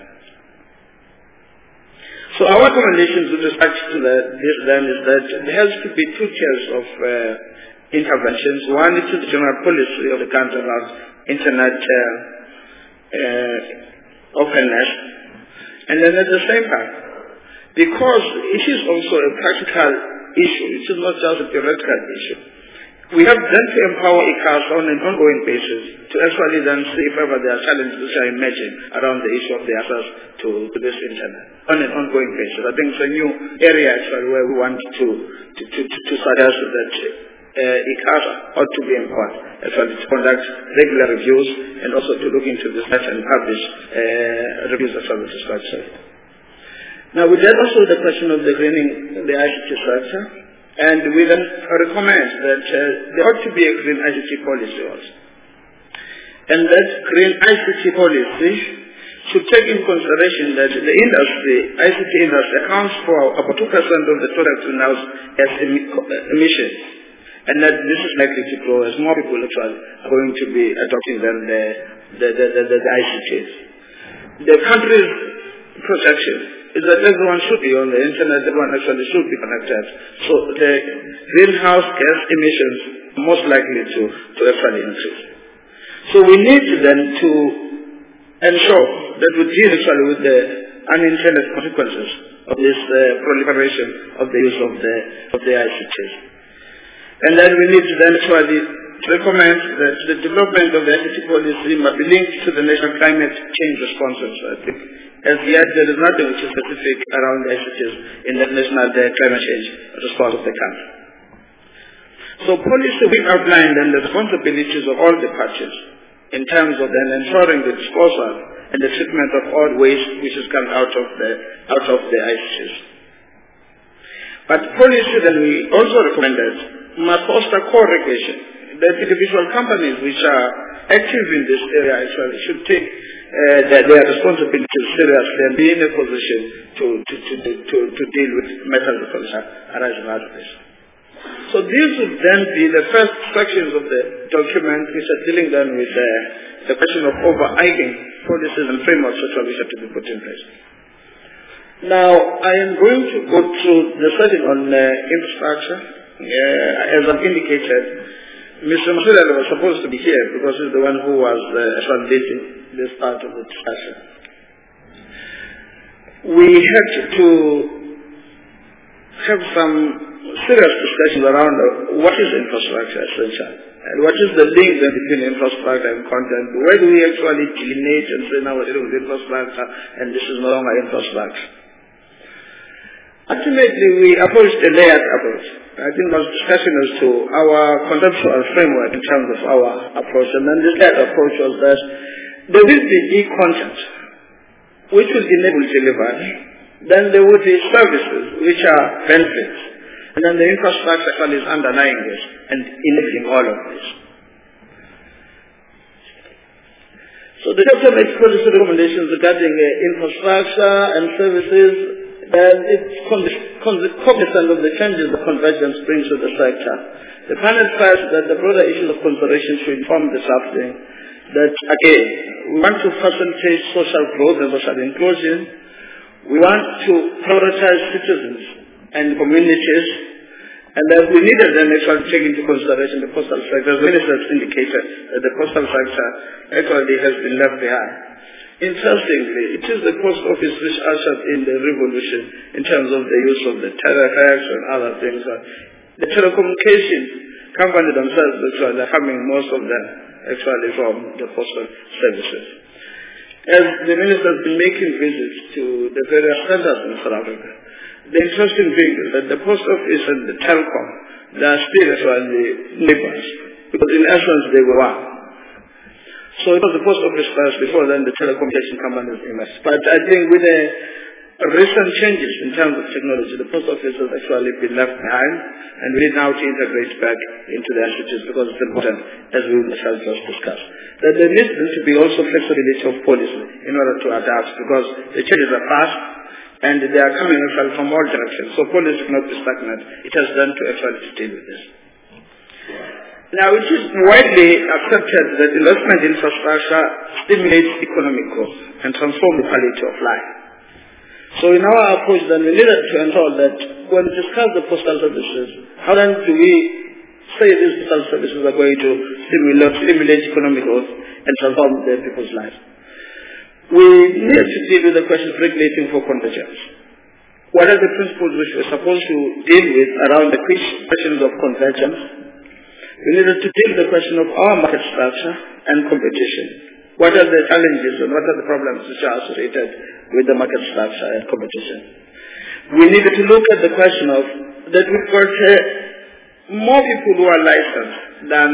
So our recommendations with respect to the, this then is that there has to be two tiers of uh, interventions. One is the general policy of the country around internet uh, uh, openness, and then at the same time, because it is also a practical issue, it is not just a theoretical issue, we have then to empower I C A S on an ongoing basis to actually then see if ever there are challenges which are emerging around the issue of the access to, to this internet on an ongoing basis. I think it's a new area actually where we want to, to, to, to suggest that uh, ICASA ought to be empowered actually to conduct regular reviews and also to look into this and publish uh, reviews as well as structure. Now, we dealt also with the question of the greening the I C T structure, and we then recommend that uh, there ought to be a green I C T policy also. And that green I C T policy should take into consideration that the industry, I C T industry, accounts for about two percent of the total greenhouse gas emissions, and that this is likely to grow as more people actually are going to be adopting than the, the, the, the, the, the I C Ts. The country's projection is that everyone should be on the internet, everyone actually should be connected. So the greenhouse gas emissions are most likely to, to actually increase. So we need then to ensure that we deal actually with the unintended consequences of this uh, proliferation of the use of the of the I C Ts. And then we need to then actually recommend that the development of the I C T policy must be linked to the national climate change responses. I think as yet there is nothing which is specific around the I C Ts in the national uh, climate change response of the country. So policy will outline then the responsibilities of all the parties in terms of then ensuring the disposal and the treatment of all waste which is coming out of the out of the I C Ts. But policy then we also recommended must foster co-regulation. That individual companies which are active in this area actually should take uh, their, their responsibilities seriously and be in a position to to, to, to, to deal with metal resources arising out of this. So these would then be the first sections of the document which are dealing then with uh, the question of overarching policies and frameworks which have to be put in place. Now, I am going to go through the setting on uh, infrastructure. Uh, as I've indicated, Mister Masuda was supposed to be here because he's the one who was uh, leading this part of the discussion. We had to have some serious discussions around what is infrastructure essentially, and what is the link between infrastructure and content. Where do we actually delineate and say now we're dealing with infrastructure and this is no longer infrastructure? Ultimately, we approached a layered approach. I think there was discussion as to our conceptual framework in terms of our approach, and then this layered approach was that there will be e-content which will enable delivery, then there will be services which are benefits, and then the infrastructure actually is underlying this and enabling all of this. So the chapter makes policy recommendations regarding uh, infrastructure and services, and it's cognizant of the changes the convergence brings to the sector. The panel stressed that the broader issues of consideration should inform the subject that, again, we want to facilitate social growth and social inclusion. We want to prioritize citizens and communities, and that we needed then actually take into consideration the postal sector. As the minister has indicated, that the postal sector actually has been left behind. Interestingly, it is the post office which ushered in the revolution in terms of the use of the telefax and other things. The telecommunication company themselves actually are coming, most of them actually from the postal services. As the minister has been making visits to the various centers in South Africa, the interesting thing is that the post office and the telecom, they are still actually neighbors, because in essence they were one. So it was the post office first, before then the telecommunication companies emerged. But I think with the recent changes in terms of technology, the post office has actually been left behind, and we need now to integrate back into the entities because it's important, as we shall just discuss. That there needs to be also flexibility of policy in order to adapt, because the changes are fast and they are coming actually from all directions. So policy cannot be stagnant. It has done to actually deal with this. Now, it is widely accepted that investment in infrastructure stimulates economic growth and transforms the quality of life. So in our approach, then, we needed to ensure that when we discuss the postal services, how then do we say these postal services are going to stimulate, stimulate economic growth and transform the people's lives? We needed to deal with the question of regulating for convergence. What are the principles which we're supposed to deal with around the questions of convergence? We needed to deal with the question of our market structure and competition. What are the challenges and what are the problems which are associated with the market structure and competition? We needed to look at the question of that we've got a more people who are licensed than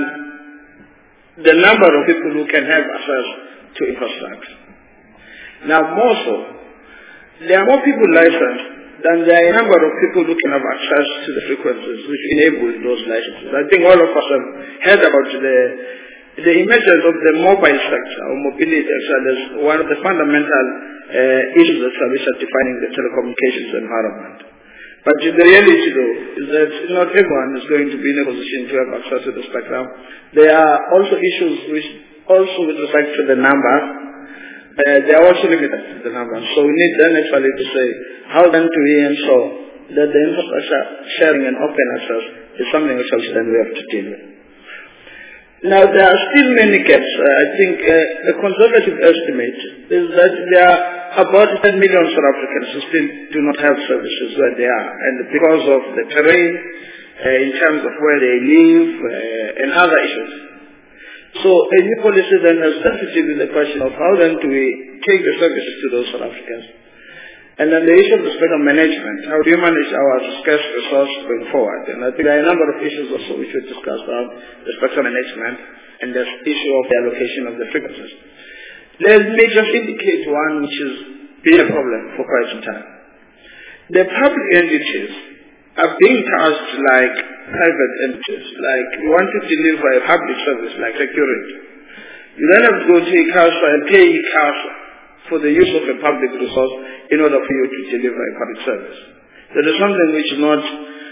the number of people who can have access to infrastructure. Now, more so, there are more people licensed than there are a number of people who can have access to the frequencies which enable those licenses. I think all of us have heard about the, the emergence of the mobile sector or mobility as well as one of the fundamental uh, issues that are defining the telecommunications environment. But the reality, though, is that not everyone is going to be in a position to have access to the spectrum. There are also issues which, also with respect to the number, uh, they are also limited to the number. So we need then actually to say, how then do we ensure that the infrastructure sharing and open access is something which also then we have to deal with. Now, there are still many gaps. Uh, I think uh, a conservative estimate is that there are about ten million South Africans who still do not have services where they are, and because of the terrain, uh, in terms of where they live, uh, and other issues. So a new policy then has to deal with the question of how then do we take the services to those South Africans. And then the issue of the spectrum management, how do you manage our scarce resource going forward? And I think there are a number of issues also which we discussed around the spectrum management and the issue of the allocation of the frequencies. Let me just indicate one which has been a problem for quite some time. The public entities are being tasked like private entities, like you want to deliver a public service like security. You then have to go to ICASA and pay ICASA for the use of a public resource in order for you to deliver a public service. That is something which is not,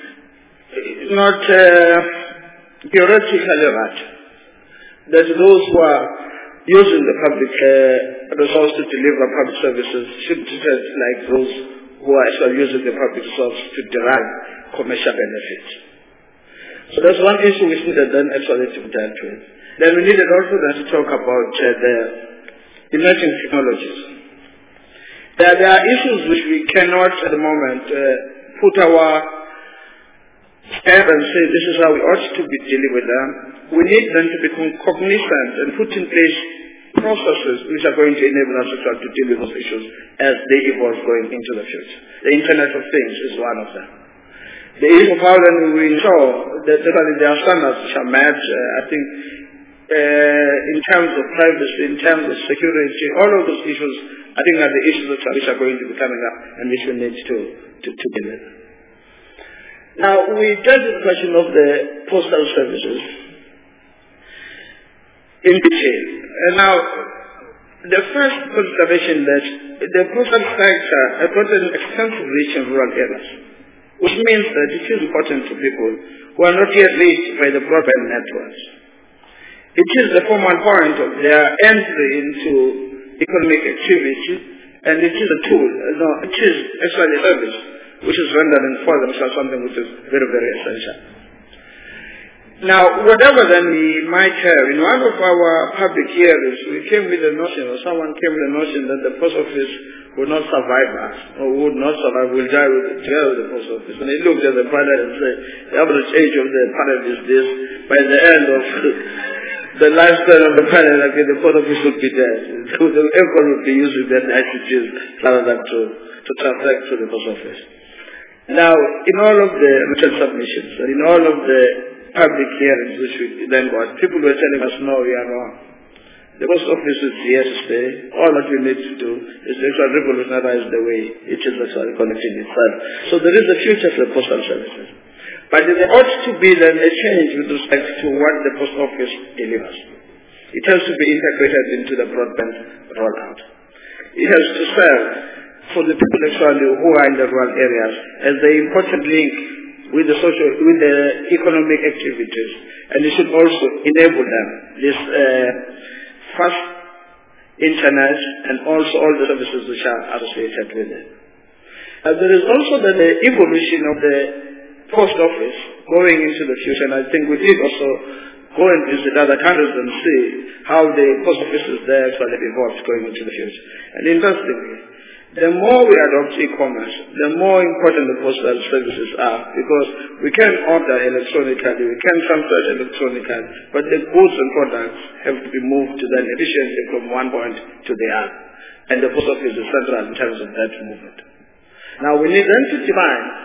not uh, theoretically right. That those who are using the public uh, resource to deliver public services should be treated like those who are actually using the public resource to derive commercial benefits. So that's one issue which needed then actually to be dealt with. Then we needed also then to talk about uh, the emerging technologies. There, there are issues which we cannot at the moment uh, put our step and say this is how we ought to be dealing with them. We need them to become cognizant and put in place processes which are going to enable us to deal with those issues as they evolve going into the future. The Internet of Things is one of them. The issue of how then we ensure that there are standards which are met, uh, I think, uh, in terms of privacy, in terms of security, all of those issues, I think are the issues which are going to be coming up and which we need to, to, to deal with. Now, we dealt with the question of the postal services in detail. And now, the first consideration that the postal sector has got an extensive reach in rural areas, which means that it is important to people who are not yet reached by the broadband networks. It is the formal point of their entry into economic activity, and it is a tool, no, it is actually a service which is rendering for themselves something which is very, very essential. Now, whatever then we might have, in one of our public hearings, we came with the notion, or someone came with the notion that the post office would not survive us, or would not survive, will die with, together with the post office. And he looked at the panel and said, the average age of the panel is this, by the end of the lifespan of the panel, okay, the post office would be dead. So the effort would be used with their attitudes rather than to, to transact to the post office. Now, in all of the written submissions, and in all of the public hearings which we then got, people were telling us, no, we are wrong. The post office is here to stay. All that we need to do is to actually revolutionize the way it is actually connecting itself. So there is a future for the postal services. But there ought to be then a change with respect to what the post office delivers. It has to be integrated into the broadband rollout. It has to serve for the people actually who are in the rural areas as the important link with the social, with the economic activities, and it should also enable them this uh, fast internet and also all the services which are associated with it. Uh, there is also the, the evolution of the post office going into the future, and I think we did also go and visit other countries and see how the post offices there actually evolved going into the future. And interestingly, the more we adopt e-commerce, the more important the postal services are, because we can order electronically, we can transfer electronically, but the goods and products have to be moved to them efficiently from one point to the other. And the post office is central in terms of that movement. Now we need then to define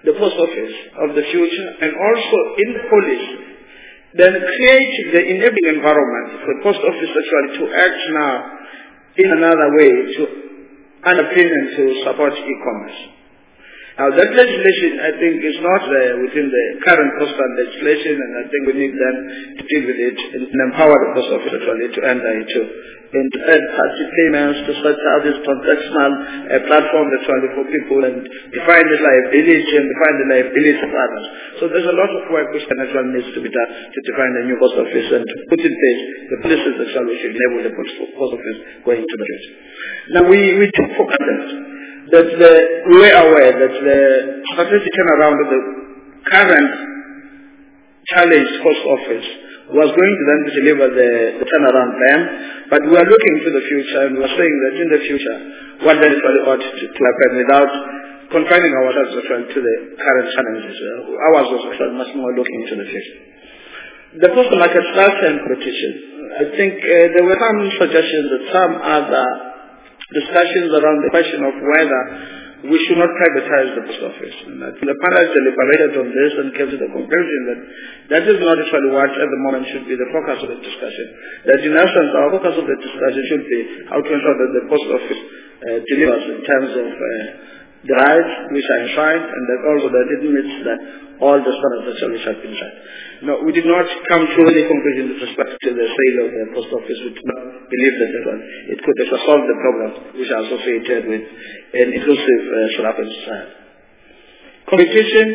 the post office of the future and also in the policy, then create the enabling environment for the post office actually to act now in another way to underpin and to support e-commerce. Now that legislation, I think, is not uh, within the current postal legislation, and I think we need them to deal with it and empower the post office actually to enter into into third-party payments, to set up this transactional uh, platform actually for people and define the liability and define the liability of others. So there's a lot of work which can actually needs to be done to define the new post office and to put in place the policies that shall should enable the post office going into the future. Now we, we took for granted that the, we were aware that the strategic turnaround of the current challenged post office was going to then deliver the, the turnaround plan, but we are looking to the future and we are saying that in the future what then ought to, to happen without confining ourselves to the current challenges. Uh, ours was actually much more looking to the future. The postal market structure and competition. I think uh, there were some suggestions that some other discussions around the question of whether we should not privatize the post office. And the panel deliberated on this and came to the conclusion that that is not actually what at the moment should be the focus of the discussion. That in essence, our focus of the discussion should be how to ensure that the post office uh, delivers in terms of uh, the rights which are enshrined, and that also that it meets that all the standards which have been set. No, we did not come to any conclusion with respect to the sale of the post office. We did not believe that it could have solved the problems which are associated with an inclusive uh, South African society. Competition,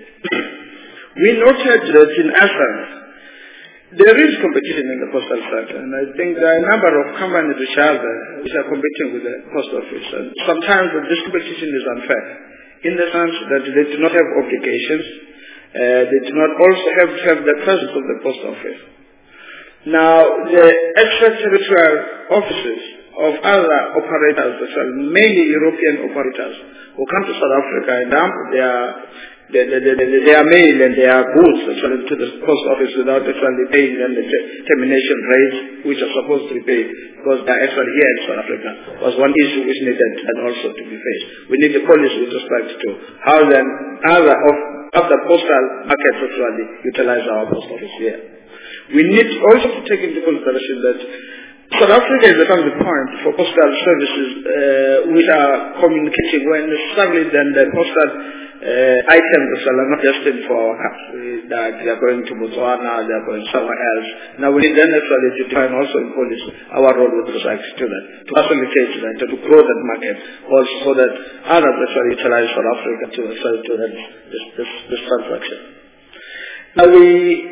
we noted that in essence, there is competition in the postal sector, and I think there are a number of companies which are there, which are competing with the post office, and sometimes this competition is unfair, in the sense that they do not have obligations, uh, they do not also have to have the presence of the post office. Now, the extraterritorial offices of other operators, which are mainly European operators, who come to South Africa and dump their They, they, they, they, they are mail and they are goods actually to the post office without actually paying them the termination rates which are supposed to be paid because they are actually here in South Africa was one issue which needed and also to be faced. We need a policy with respect to how then other of other postal markets actually utilize our post office here. We need also to take into consideration that South Africa is becoming the point for postal services uh, which are communicating when suddenly then the postal Uh, items that are not destined for our country, that they are going to Botswana, they are going somewhere else. Now we need then actually to define also in policy our role with respect to that, to facilitate that, to grow that market, also so that others actually utilize South Africa to actually to that, this, this, this transaction. Now we,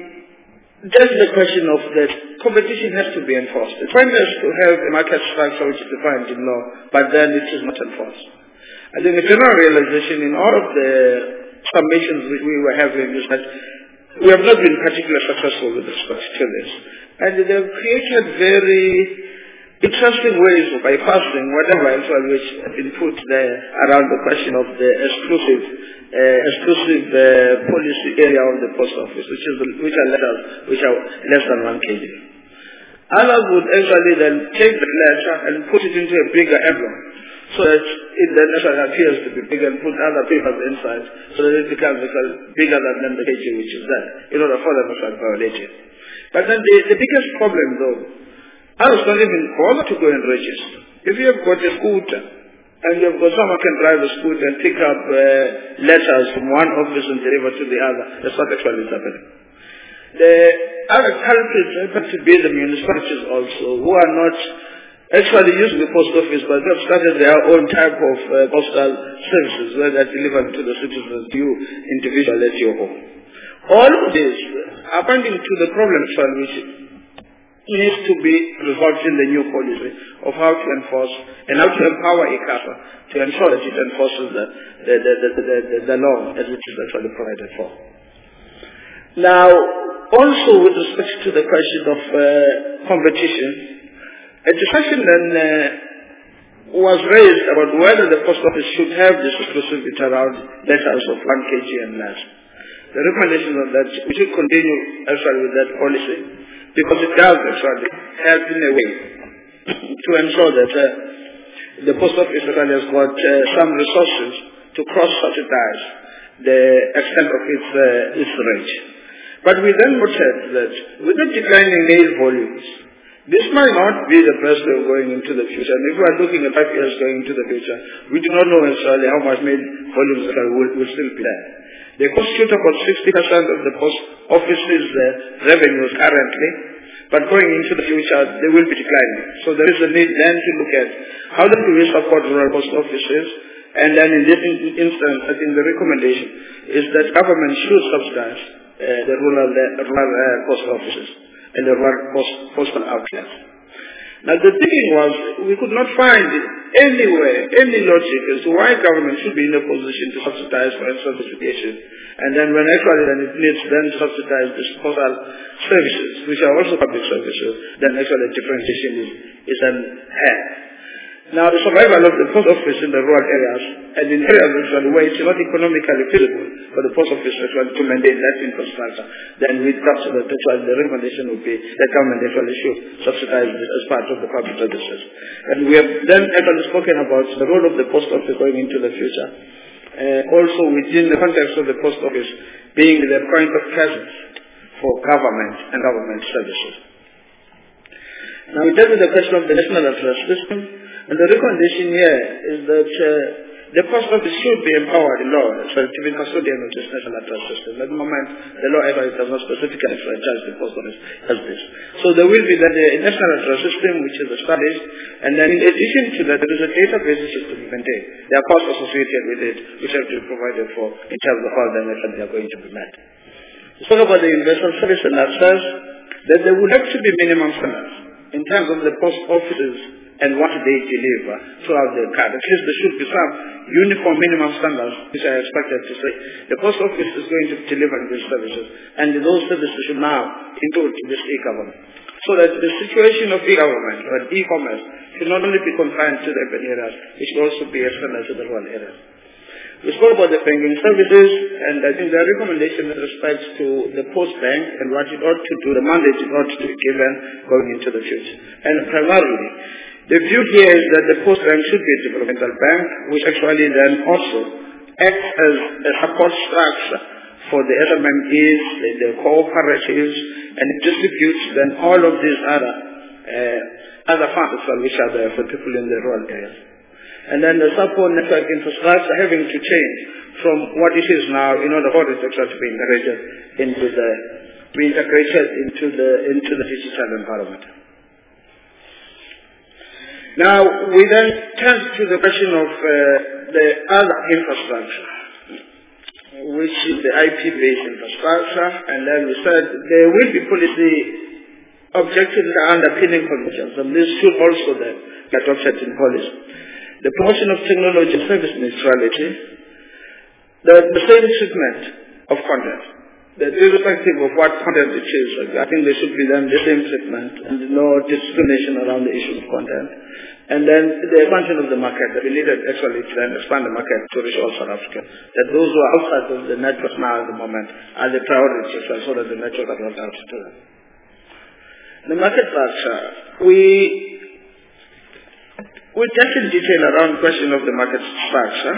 just the question of that competition has to be enforced. It's fine to have a market structure which is defined in law, but then it is not enforced. I think the general realization in all of the submissions which we were having is that we have not been particularly successful with respect to this. And they have created very interesting ways of bypassing whatever actually which has been put there around the question of the exclusive uh, exclusive uh, policy area of the post office, which is the, which are letters which are less than one kg. Others would actually then take the letter and put it into a bigger envelope, so that it then actually appears to be bigger and put other papers inside, so that it becomes bigger than, than the kg which is there, in order for them to violate it. But then the, the biggest problem though, others don't even bother to go and register. If you have got a scooter, and you have got someone can drive a scooter and pick up uh, letters from one office and deliver to the other, that's what actually is happening. The other culprits happen to be the municipalities also, who are not actually using the post office, but they have started their own type of uh, postal services where they are delivered to the citizens, you individually at your home. All of this, according to the problems which needs to be resolved in the new policy of how to enforce and how to empower ICASA to ensure that it enforces the, the, the, the, the, the, the law as it is actually provided for. Now, also with respect to the question of uh, competition, a discussion then uh, was raised about whether the post office should have this exclusivity around letters of one kg and less. The recommendation was that we should continue actually with that policy, because it does actually help in a way to ensure that uh, the post office actually has got uh, some resources to cross-subsidize the extent of its, uh, its range. But we then noted that with the declining nail volumes, this might not be the best way of going into the future. And if we are looking at five years going into the future, we do not know necessarily how much mail volumes that will, will still be there. They constitute about sixty percent of the post office's uh, revenues currently, but going into the future, they will be declining. So there is a need then to look at how do we support rural post offices. And then in this instance, I think the recommendation is that government should subsidize uh, the rural, uh, rural uh, post offices and the rural post, postal outlets. Now the thinking was, we could not find anywhere, any logic as to why government should be in a position to subsidize for instance education. And then when actually then it needs then to subsidize the postal services, which are also public services, then actually differentiation is, is an error. Now, the survival of the post office in the rural areas and in areas actually where it's not economically feasible for the post office actually to maintain that infrastructure, then we come to the actually the recommendation would be that government actually should subsidize this as part of the public services. And we have then actually spoken about the role of the post office going into the future. Uh, also within the context of the post office being the point of presence for government and government services. Now, we deal with the question of the national address system. And the recommendation here is that uh, the post office should be empowered in law so to be custodian of this national address system. At the moment, the law actually does not specifically franchise the post office as this. So there will be that the national address system which is established, and then in addition to that, there is a database which is to be maintained. There are costs associated with it which have to be provided for in terms of how the they are going to be met. We spoke about the universal service and access, that there would have to be minimum standards in terms of the post offices and what they deliver throughout the card. At least there should be some uniform minimum standards which are expected to say the post office is going to deliver these services, and those services should now include this e-government. So that the situation of e-government or e-commerce should not only be confined to the urban areas, it should also be extended to the rural areas. We spoke about the banking services, and I think the recommendation with respect to the post bank and what it ought to do, the mandate it ought to be given going into the future. And primarily, the view here is that the post bank should be a developmental bank, which actually then also acts as a support structure for the S M Es, the, the cooperatives, and it distributes then all of these other uh, other funds which are there for people in the rural areas. And then the support network infrastructure having to change from what it is now in order for it actually to be integrated into the be integrated into the into the digital environment. Now we then turn to the question of uh, the other infrastructure, which is the I P-based infrastructure, and then we said there will be policy objectives that are underpinning conditions, and this should also then be adopted in policy. The promotion of technology and service neutrality, the, the same treatment of content, that irrespective of what content it is, I think there should be then the same treatment and no discrimination around the issue of content. And then the expansion of the market, that we needed actually to then expand the market to reach all South Africa. That those who are outside of the network now at the moment are the priorities so that the network are not out to them. The market structure, we We touch in detail around the question of the market structure.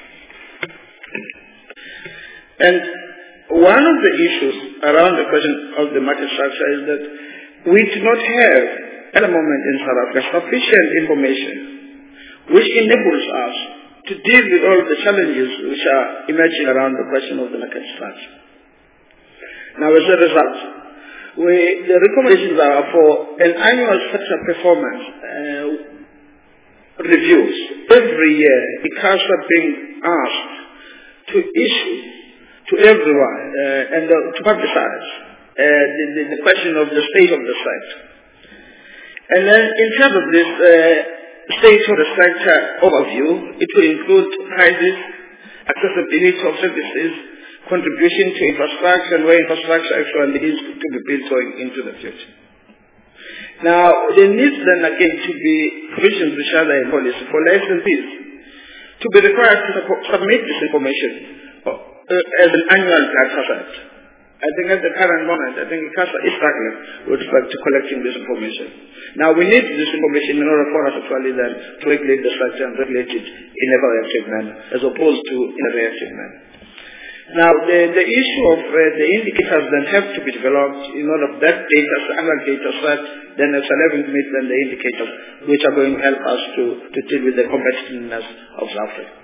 And one of the issues around the question of the market structure is that we do not have, at the moment in South Africa, sufficient information which enables us to deal with all the challenges which are emerging around the question of the market structure. Now, as a result, we, the recommendations are for an annual sector performance uh, reviews. Every year, ICASA being asked to issue to everyone uh, and uh, to publicize uh, the, the, the question of the state of the sector. And then in terms of this uh, state of the sector overview, it will include prices, accessibility of services, contribution to infrastructure, and where infrastructure actually is to be built going into the future. Now, there needs then again to be provisions which are there in policy for licensees to be required to submit this information uh, as an annual data set. I think at the current moment, I think ICASA is struggling with respect to collecting this information. Now, we need this information in order for us actually then to regulate the structure and regulate it in a proactive manner as opposed to in a reactive manner. Now, the, the issue of uh, the indicators then have to be developed in all of that data, other data set, then as eleven meet then the indicators which are going to help us to, to deal with the competitiveness of South Africa.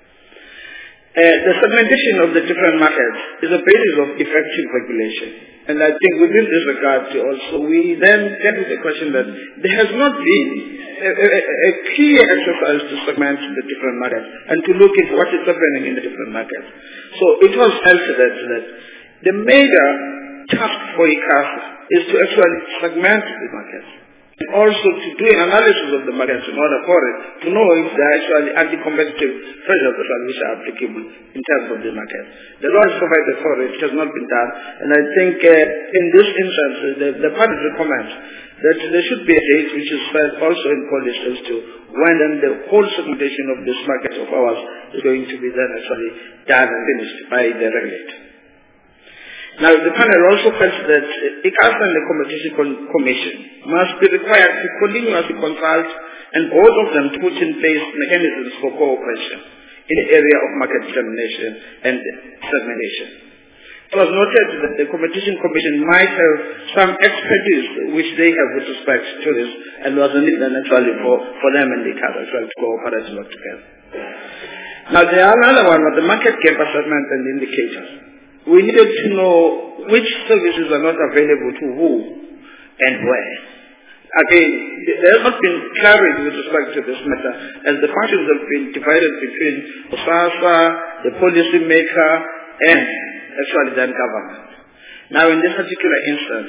Uh, the segmentation of the different markets is a basis of effective regulation. And I think within this regard also, we then get to the question that there has not been a, a, a clear exercise to segment the different markets and to look at what is happening in the different markets. So it was felt that, that the major task for ICASA is to actually segment the markets and also to do an analysis of the markets in order for it to know if there are actually anti-competitive pressures which are applicable in terms of the market. The law is provided for it, it has not been done, and I think uh, in this instance uh, the, the party recommends that there should be a date which is set also in policy as to when then the whole segmentation of this market of ours is going to be then actually done and finished by the regulator. Now, the panel also felt that ICASA and the Competition Commission must be required to continuously consult and both of them to put in place mechanisms for cooperation in the area of market determination and segmentation. It was noted that the Competition Commission might have some expertise which they have with respect to this and was a need actually for, for them and ICASA actually to cooperate and work together. Now, the other one was the market gap assessment and indicators. We needed to know which services are not available to who and where. Again, there has not been clarity with respect to this matter, as the functions have been divided between SASA, the policy maker, and actually then government. Now, in this particular instance,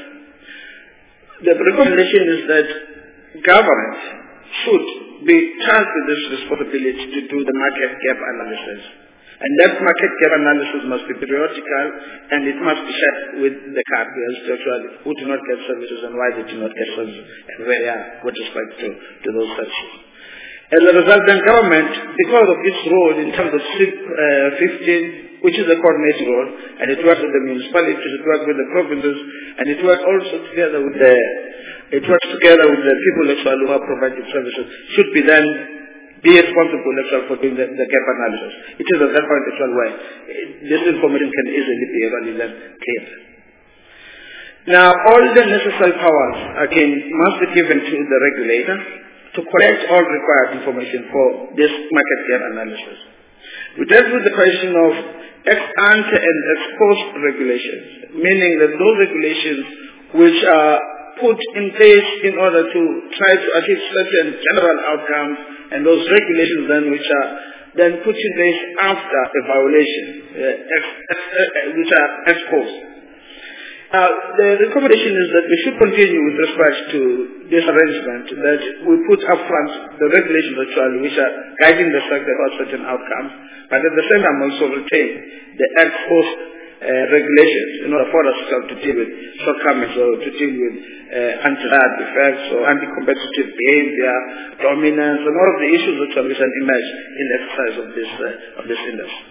the recommendation is that government should be charged with this responsibility to do the market gap analysis. And that market gap analysis must be periodical, and it must be shared with the carriers to actually who do not get services and why they do not get services and where they are with respect to, to those services. As a result, then government, because of its role in terms of C I P uh, fifteen, which is a coordinating role, and it works with the municipalities, it works with the provinces, and it works also together with the it works together with the people actually who are providing services, should be then be responsible actually for doing the, the gap analysis. It is at that point actually where this information can easily be evaluated clear. Now, all the necessary powers, again, must be given to the regulator to collect all required information for this market gap analysis. We dealt with the question of ex ante and ex post regulations, meaning that those regulations which are put in place in order to try to achieve certain general outcomes, and those regulations then which are then put in place after a violation, uh, ex, ex, uh, which are exposed. Now, the recommendation is that we should continue with respect to this arrangement, that we put up front the regulations actually which are guiding the sector about certain outcomes, but at the same time also retain the ex-post uh, regulations in order for us to deal with shortcomings or to deal with uh, anti-ad effects or anti-competitive behavior, dominance, and all of the issues which are emerge in the exercise of this uh, of this industry.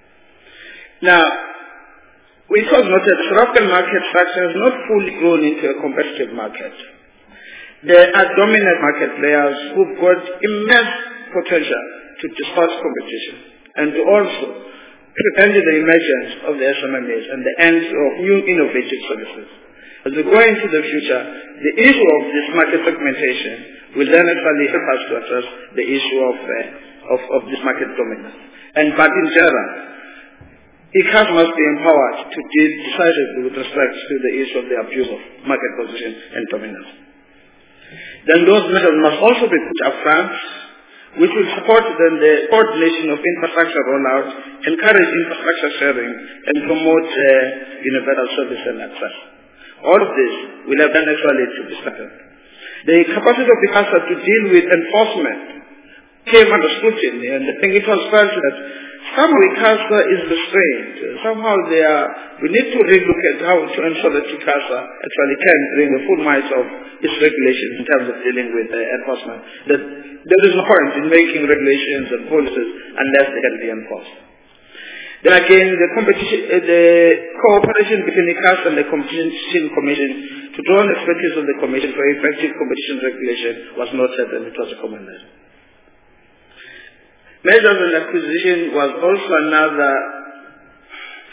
Now, we also noted the South African market structure has not fully grown into a competitive market. There are dominant market players who've got immense potential to distort competition and to also prevent the emergence of the S M M Es and the end of new innovative services. As we go into the future, the issue of this market segmentation will then actually help us to address the issue of, uh, of, of this market dominance. And but in general, ICASA must be empowered to deal decisively with respect to the issue of the abuse of market position and dominance. Then those measures must also be put up front, which will support then the coordination of infrastructure rollout, encourage infrastructure sharing, and promote uh, universal service and access. All of this will have done actually to be started. The capacity of ICASA to deal with enforcement came under scrutiny, and I think it was felt that somehow ICASA is restrained. Somehow they are, we need to relook at how to ensure that ICASA actually can bring the full might of its regulations in terms of dealing with uh, enforcement. That there is no point in making regulations and policies unless they can be enforced. Then again, the competition, uh, the cooperation between ICASA and the Competition Commission to draw on expertise of the Commission for effective competition regulation was noted and it was recommended. Measures and acquisition was also another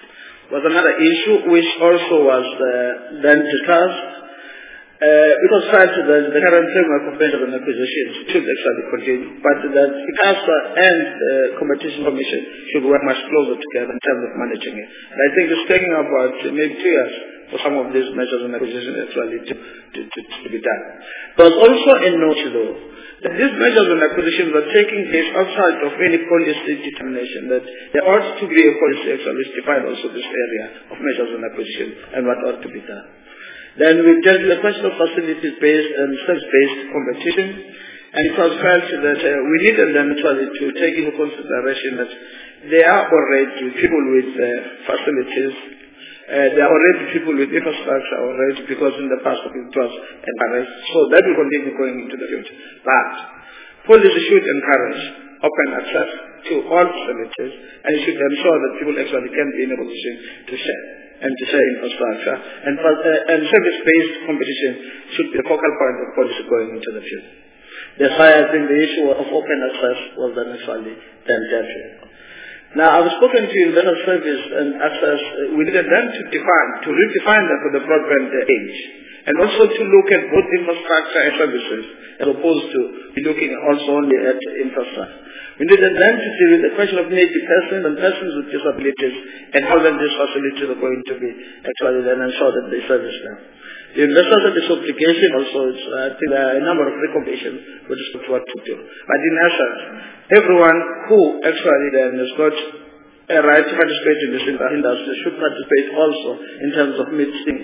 was another issue which also was uh, then discussed. Uh, it was felt that the current framework of mergers and acquisitions should actually continue, but that ICASA and the Competition Commission should work much closer together in terms of managing it. And I think it's taking about maybe two years for some of these measures and acquisitions actually to, to, to, to be done. There was also a note, though, that these measures and acquisitions are taking place outside of any policy determination, that there ought to be a policy actually defined also this area of measures and acquisitions and what ought to be done. Then we dealt with the question of facilities-based and service-based competition, and it was felt that uh, we needed them actually to take into consideration that there are already people with uh, facilities, uh, there are already people with infrastructure already, because in the past it was encouraged. So that will continue going into the future. But policy should encourage open access to all facilities, and it should ensure that people actually can be in a position to share and to share infrastructure, and, uh, and service-based competition should be the focal point of policy going into the future. That's why I think the issue of open access was then actually then dealt with. Now, I've spoken to universal service and access. Uh, we needed them to define, to redefine that for the broadband age, and also to look at both infrastructure and services, as opposed to be looking also only at infrastructure. We needed them to deal with the question of needy persons and persons with disabilities, and how then these facilities are going to be actually then ensure that they service them. The universal service obligation also is, uh, I think there are a number of recommendations with respect to what to do. But in essence, everyone who actually then has got a right to participate in this industry should participate also in terms of meeting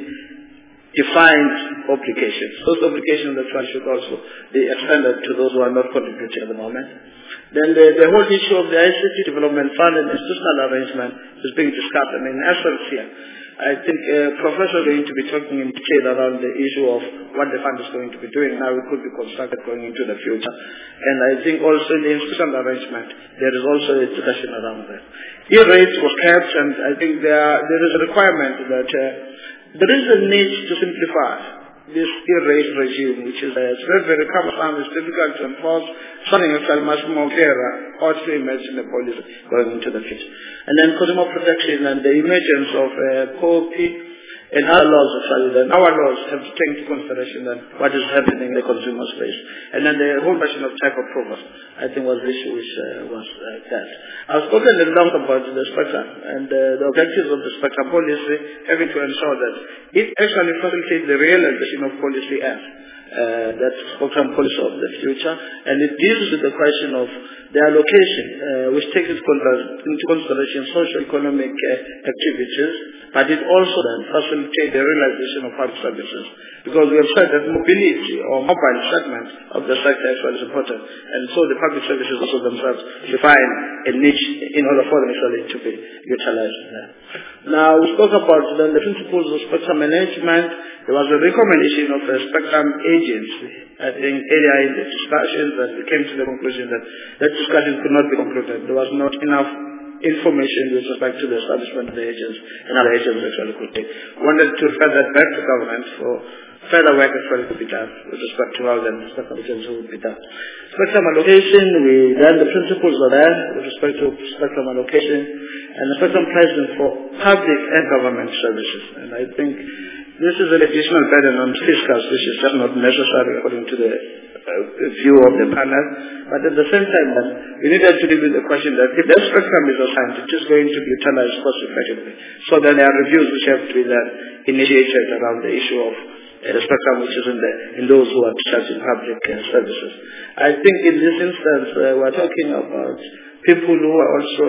defined obligations. Those obligations actually should also be extended to those who are not contributing at the moment. Then the, the whole issue of the I C T Development Fund and institutional arrangement is being discussed. I mean, in essence here, I think uh, Professor is going to be talking in detail around the issue of what the fund is going to be doing, how it could be constructed going into the future. And I think also in the institutional arrangement, there is also a discussion around that. E-rates was kept, and I think there, there is a requirement that uh, there is a need to simplify this e-rate regime, which is uh, very, very cumbersome, it's difficult to enforce, something actually much more clearer, ought to emerge in the policy going into the future. And then consumer protection and the emergence of uh, C O P and other laws actually, then our laws have to take into consideration then what is happening in the consumer space. And then the whole question of type of approvals, I think was the issue which uh, was uh, that. I've spoken a lot about the spectrum and uh, the objectives of the spectrum policy, having to ensure that it actually facilitates the realization of policy aims. Uh, that's spectrum policy of the future, and it deals with the question of the allocation, uh, which takes into consideration socio-economic uh, activities, but it also then facilitates the realization of public services. Because we have said that mobility or mobile segment of the sector actually is important, and so the public services also themselves define a niche in order for them actually to be utilized there. Now, we spoke about then the principles of spectrum management. There was a recommendation of a spectrum agency. I think earlier in the discussions that we came to the conclusion that that discussion could not be concluded. There was not enough information with respect to the establishment of the agency and other agencies actually could take. We wanted to refer that back to government for further work actually to be done with respect to how the spectrum agency would be done. Spectrum allocation, we then the principles are there with respect to spectrum allocation and the spectrum pricing for public and government services. And I think this is an additional burden on fiscals, which is just not necessary according to the uh, view of the panel. But at the same time, then, we needed to deal with the question that if that spectrum is assigned, it is going to be utilized cost effectively. So then there are reviews which have to be then initiated around the issue of uh, the spectrum which is in, the, in those who are discharging public uh, services. I think in this instance, uh, we're talking about people who are also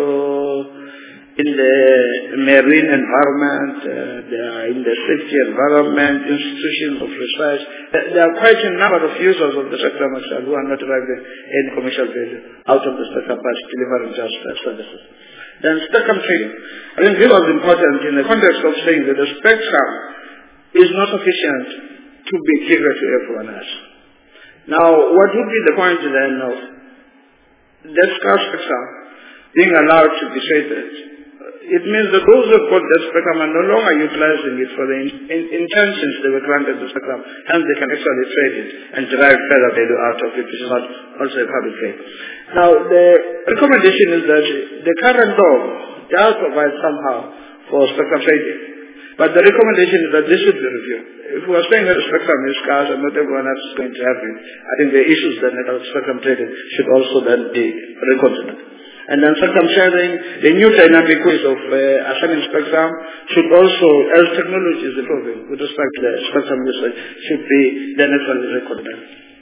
in the marine environment, uh, they are in the safety environment, institutions of research. There are quite a number of users of the spectrum who are not deriving any commercial value out of the spectrum but delivering just uh, services. Then spectrum trading. I think this was important in the context of saying that the spectrum is not sufficient to be given to everyone else. Now, what would be the point then of that scarce spectrum being allowed to be traded? It means that those who have got that spectrum are no longer utilizing it for the in, in, intentions they were granted the spectrum, and they can actually trade it and derive further value out of it, which is not also a public trade. Now, the recommendation is that the current law does provide somehow for spectrum trading. But the recommendation is that this should be reviewed. If we are saying that spectrum is scarce and not everyone else is going to have it, I think the issues then about spectrum trading should also then be reconsidered. And then spectrum sharing, the new dynamic ways of uh, assigning spectrum should also, as technology is improving with respect to the spectrum usage, should be then actually recorded.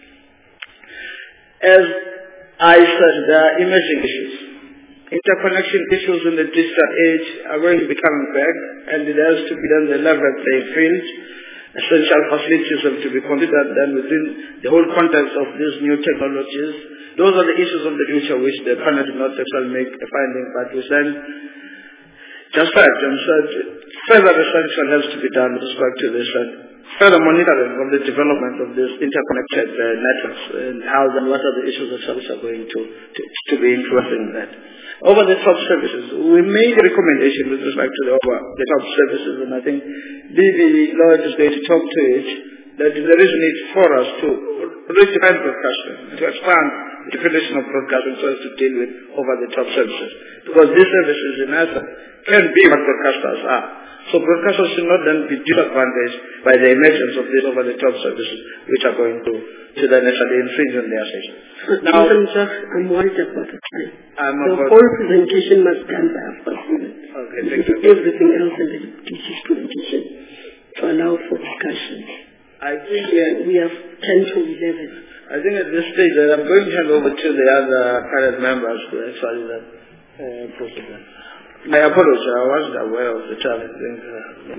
As I said, there are emerging issues. Interconnection issues in the digital age are going to be coming back, and it has to be done the level playing field. Essential facilities have to be considered then within the whole context of these new technologies. Those are the issues of the future which the panel did not actually make a finding, but we then just fact and said further research has to be done with respect to this and further monitoring of the development of these interconnected uh, networks and how and what are the issues that services are going to, to, to be influencing that. Over the top services, we made a recommendation with respect to the over the top services, and I think D B Lloyd is going to talk to it, that there is a need for us to redefine broadcasting, to expand the definition of broadcasting so as to deal with over the top services. Because these services in essence can be what broadcasters are. So broadcasters should not then be disadvantaged by the emergence of these over the top services which are going to, to then actually infringe on their session. Now, I'm worried about the time. I'm the about whole presentation must stand by a first minute. Okay, thank you. Everything else in the D C's presentation to allow for discussions. I think we, are, we have ten to eleven. I think at this stage that I'm going to hand over to the other panel members to actually that uh, procedure. I apologize, I wasn't aware of the challenge. Uh,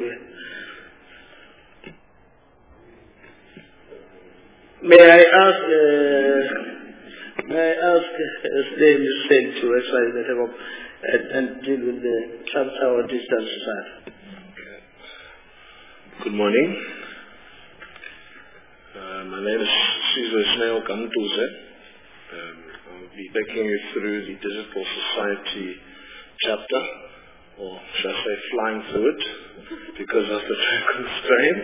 may I ask, uh, may I ask uh, Steve Hussein to actually let him up and, and deal with the Trans-Tower Digital Society. Good morning. Uh, my name is Caesar Ismail Gamtuze. Um, I'll be taking you through the Digital Society chapter, or should I say flying through it, because of the time constraints.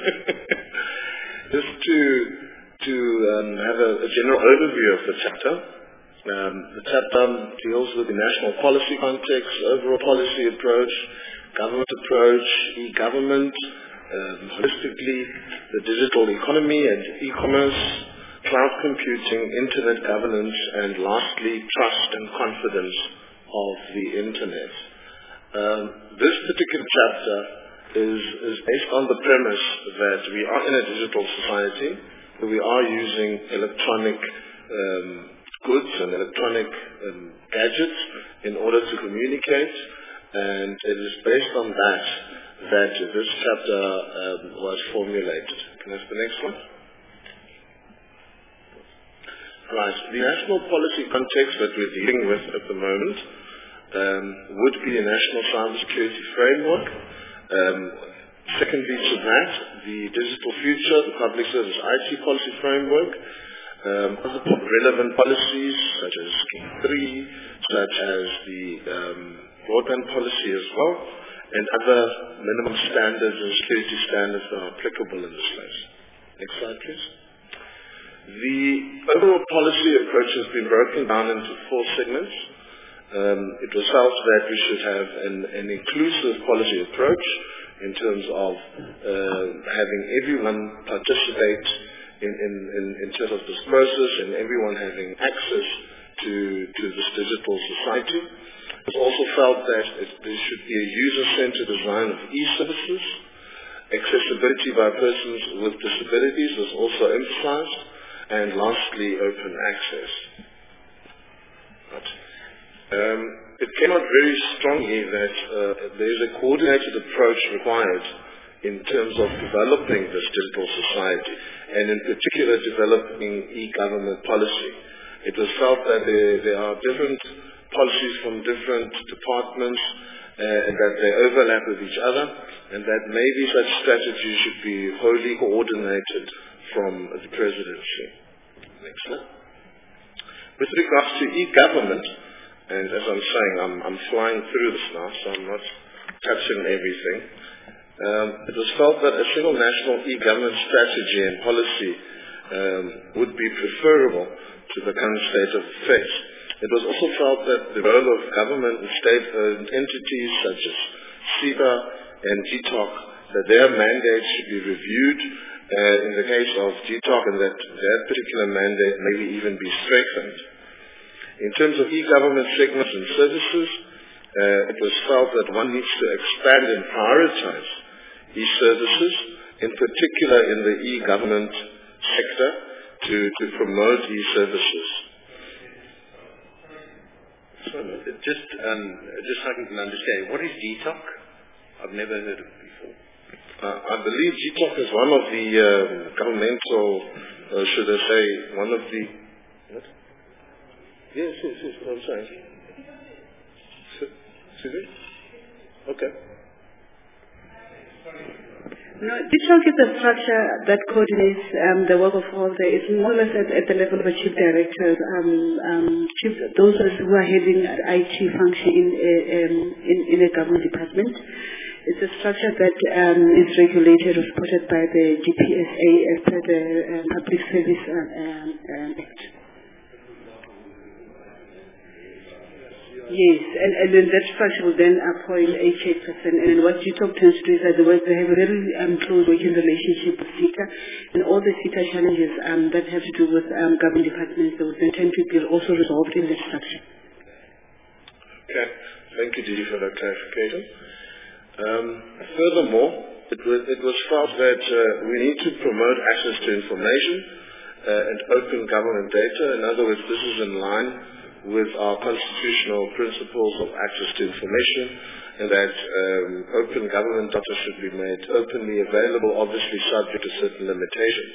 Just to to um, have a, a general overview of the chapter. Um, the chapter deals with the national policy context, overall policy approach, government approach, e-government, um, holistically, the digital economy and e-commerce, cloud computing, internet governance, and lastly, trust and confidence of the internet. Um, this particular chapter is, is based on the premise that we are in a digital society, where we are using electronic um, goods and electronic um, gadgets in order to communicate, and it is based on that that this chapter um, was formulated. Can I have the next one? Right. The national policy context that we're dealing with at the moment um, would be a national cybersecurity framework. Um, secondly to that, the digital future, the public service I T policy framework, um, other relevant policies such as Scheme three, such as the um, broadband policy as well, and other minimum standards and security standards that are applicable in this space. Next slide, please. The overall policy approach has been broken down into four segments. Um, it was felt that we should have an, an inclusive policy approach in terms of uh, having everyone participate in, in, in, in terms of this process and everyone having access to, to this digital society. It was also felt that it, there should be a user-centered design of e-services. Accessibility by persons with disabilities was also emphasized. And lastly, open access. Right. Um, it came out very strongly that uh, there is a coordinated approach required in terms of developing this digital society, and in particular developing e-government policy. It was felt that there, there are different policies from different departments uh, and that they overlap with each other, and that maybe such strategies should be wholly coordinated from the presidency. Next slide. With regards to e-government, and as I'm saying, I'm, I'm flying through this now, so I'm not touching everything. Um, it was felt that a single national e-government strategy and policy um, would be preferable to the current state of affairs. It was also felt that the role of government and state-owned entities such as SEPA and G T O C, that their mandates should be reviewed uh, in the case of G T O C, and that that particular mandate maybe even be strengthened. In terms of e-government segments and services, uh, it was felt that one needs to expand and prioritize e-services, in particular in the e-government sector, to, to promote e-services. So just, um, just so I can understand, what is G T O C? I've never heard of it before. Uh, I believe G T O C is one of the um, governmental, uh, should I say, one of the... What? Yes, yes, yes, what I'm saying. Excuse me? Okay. No, G T O C is a structure that coordinates um, the work of all the, it's more or less at, at the level of a chief director, um, um, chief, those who are heading I T function in a, um, in, in a government department. It's a structure that um, is regulated or supported by the G P S A as per the um, Public Service uh, um, um, Act. Yes, and, and then that structure will then appoint a chairperson. And then what G T O C tends to do is that they have a very um, close working relationship with SETA, and all the SETA challenges um, that have to do with um, government departments, they will then tend to be also resolved in that structure. Okay, thank you, Didi, for that clarification. Um, furthermore, it was, it was felt that uh, we need to promote access to information uh, and open government data. In other words, this is in line with our constitutional principles of access to information, and that um, open government data should be made openly available, obviously subject to certain limitations.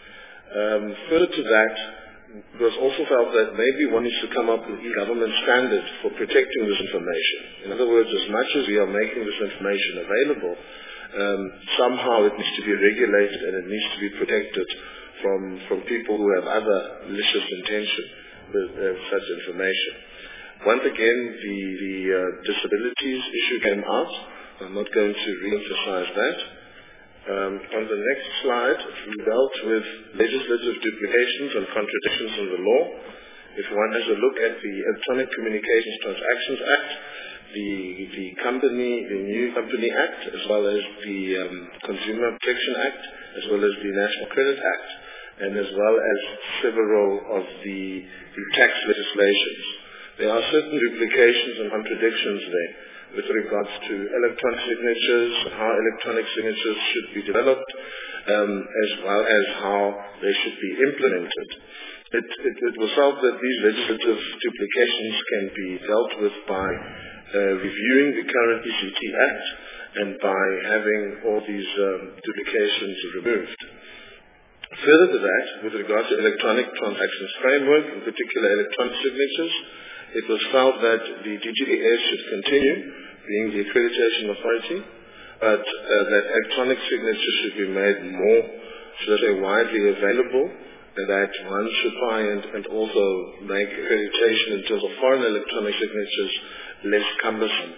Um, further to that, it was also felt that maybe one needs to come up with e-government standards for protecting this information. In other words, as much as we are making this information available, um, somehow it needs to be regulated and it needs to be protected from, from people who have other malicious intention with uh, such information. Once again, the, the uh, disabilities issue came out. I'm not going to re-emphasize that. Um, on the next slide, we dealt with legislative duplications and contradictions in the law. If one has a look at the Electronic Communications Transactions Act, the, the company, the new Company Act, as well as the um, Consumer Protection Act, as well as the National Credit Act, and as well as several of the, the tax legislations. There are certain duplications and contradictions there with regards to electronic signatures, how electronic signatures should be developed, um, as well as how they should be implemented. It, it, it was felt that these legislative duplications can be dealt with by uh, reviewing the current E C T Act and by having all these um, duplications removed. Further to that, with regard to electronic transactions framework, in particular electronic signatures, it was felt that the D G D S should continue being the accreditation authority, but uh, that electronic signatures should be made more, should I say, widely available, and that one should try and, and also make accreditation in terms of foreign electronic signatures less cumbersome.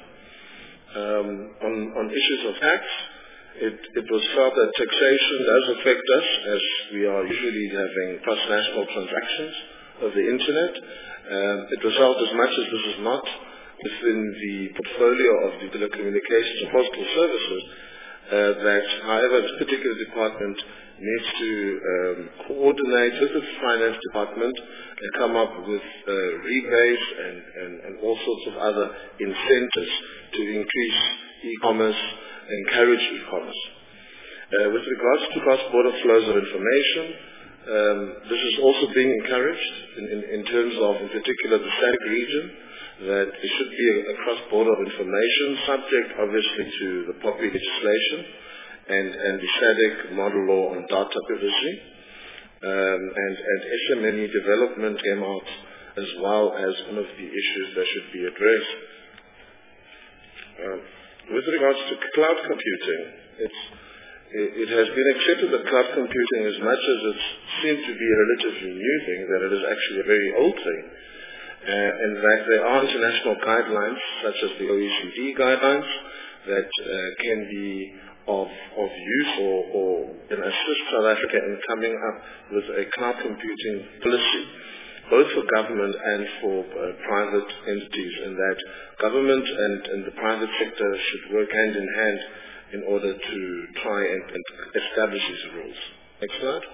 Um, on, on issues of tax, It, it was felt that taxation does affect us, as we are usually having cross-national transactions of the internet. Um, it was felt, as much as this is not within the portfolio of the telecommunications and postal services, uh, that however this particular department needs to um, coordinate with the finance department and come up with uh, rebates and, and, and all sorts of other incentives to increase e-commerce, encourage e-commerce. Uh, with regards to cross-border flows of information, um, this is also being encouraged in, in, in terms of, in particular, the SADC region, that there should be a, a cross-border of information, subject obviously to the P O P I legislation and, and the SADC model law on data privacy. Um, and, and S M N E development came out as well as one of the issues that should be addressed. Um, With regards to cloud computing, it's, it, it has been accepted that cloud computing, as much as it seems to be a relatively new thing, that it is actually a very old thing. Uh, and that there are international guidelines, such as the O E C D guidelines, that uh, can be of, of use or, or can assist South Africa in coming up with a cloud computing policy. both for government and for uh, private entities, and that government and, and the private sector should work hand in hand in order to try and, and establish these rules. Next slide.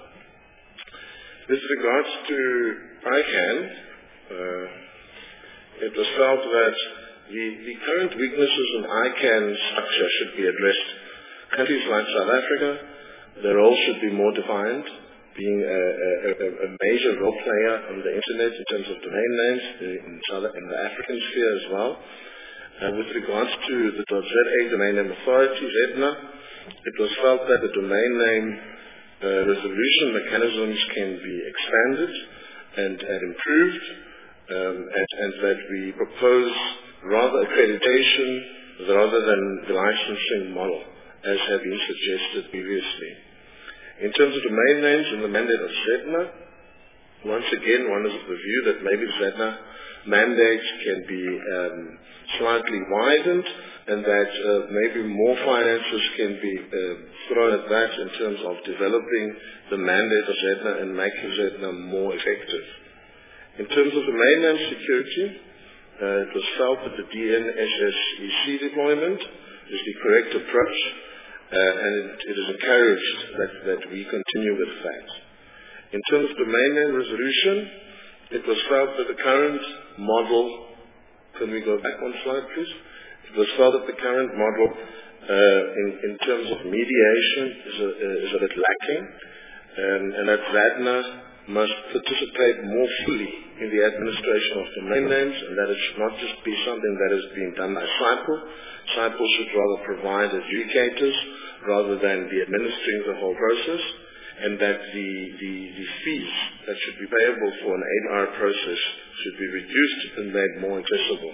With regards to I CAN, uh, it was felt that the, the current weaknesses in I CAN structure should be addressed. Countries like South Africa, their role should be more defined, being a, a, a major role player on the internet in terms of domain names in, South, in the African sphere as well. Uh, with regards to the .za Domain Name Authority, ZEDNA, it was felt that the domain name uh, resolution mechanisms can be expanded and, and improved, um, and, and that we propose rather accreditation rather than the licensing model, as had been suggested previously. In terms of domain names and the mandate of ZEDNA, once again, one is of the view that maybe ZEDNA mandates can be um, slightly widened, and that uh, maybe more finances can be uh, thrown at that in terms of developing the mandate of ZEDNA and making ZEDNA more effective. In terms of domain name security, uh, it was felt that the D N S S E C deployment is the correct approach, uh, and it, it is encouraged that, that we continue with that. In terms of domain name resolution, it was felt that the current model, can we go back one slide please? It was felt that the current model uh, in, in terms of mediation is a, uh, is a bit lacking, um, and that ZEDNA must participate more fully in the administration of domain names, and that it should not just be something that is being done by CIPO. CIPO should rather provide adjudicators rather than be administering the whole process, and that the, the, the fees that should be payable for an eight hour process should be reduced and made more accessible.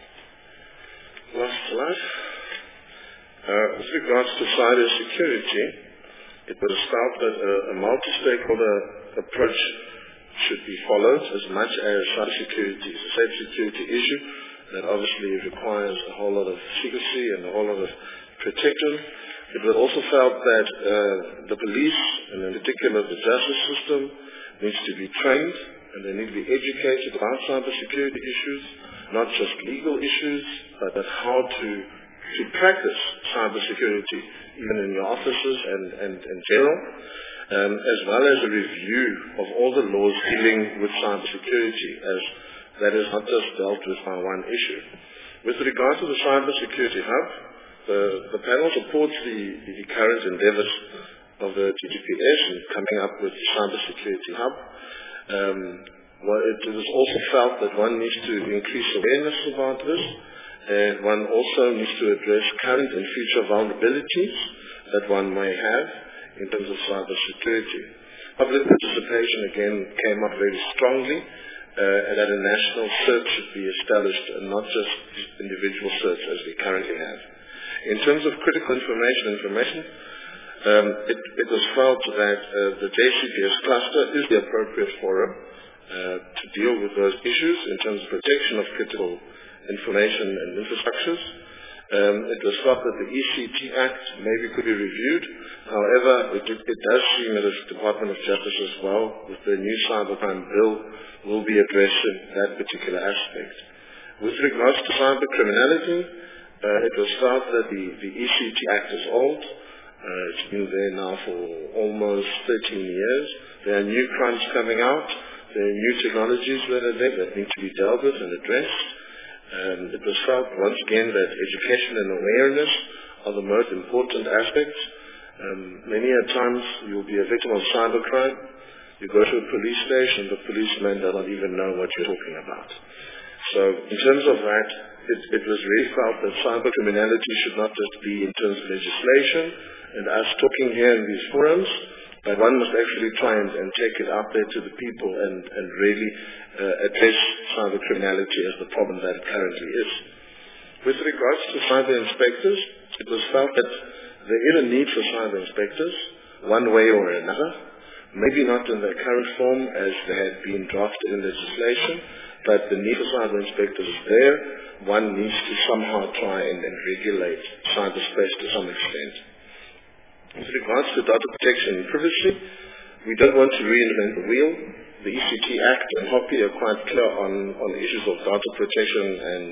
Last slide. Uh, with regards to cyber security, it was felt that a, a multi-stakeholder approach should be followed, as much as cybersecurity is a safe security issue that obviously requires a whole lot of secrecy and a whole lot of protection. It was also felt that uh, the police, and in particular the justice system, needs to be trained, and they need to be educated about cybersecurity issues, not just legal issues, but at how to, to practice cybersecurity, even in your offices and, and, and general. Um, as well as a review of all the laws dealing with cybersecurity, as that is not just dealt with by one issue. With regard to the Cybersecurity Hub, the, the panel supports the, the current endeavors of the T G P S in coming up with the Cybersecurity Hub. Um, well, it is also felt that one needs to increase awareness about this, and one also needs to address current and future vulnerabilities that one may have in terms of cyber security. Public participation again came up very strongly, uh, and that a national search should be established and not just individual search as we currently have. In terms of critical information, information um, it, it was felt that uh, the J C P S cluster is the appropriate forum uh, to deal with those issues in terms of protection of critical information and infrastructures. Um, it was thought that the E C T Act maybe could be reviewed. However, it, it, it does seem that the Department of Justice as well, with the new cybercrime bill, will be addressing that particular aspect. With regards to cyber criminality, uh, it was thought that the, the E C T Act is old. Uh, it's been there now for almost thirteen years. There are new crimes coming out. There are new technologies that are there that need to be dealt with and addressed. Um, it was felt once again that education and awareness are the most important aspects. Um, many a times you'll be a victim of cybercrime. You go to a police station, the policeman does not even know what you're talking about. So in terms of that, it, it was really felt that cyber criminality should not just be in terms of legislation and us talking here in these forums, but one must actually try and, and take it out there to the people and, and really uh, address cyber criminality as the problem that it currently is. With regards to cyber inspectors, it was felt that there is a need for cyber inspectors, one way or another, maybe not in their current form as they had been drafted in legislation, but the need for cyber inspectors is there. One needs to somehow try and, and regulate cyberspace to some extent. With regards to data protection and privacy, we don't want to reinvent the wheel. the E C T Act and HOPI are quite clear on, on issues of data protection and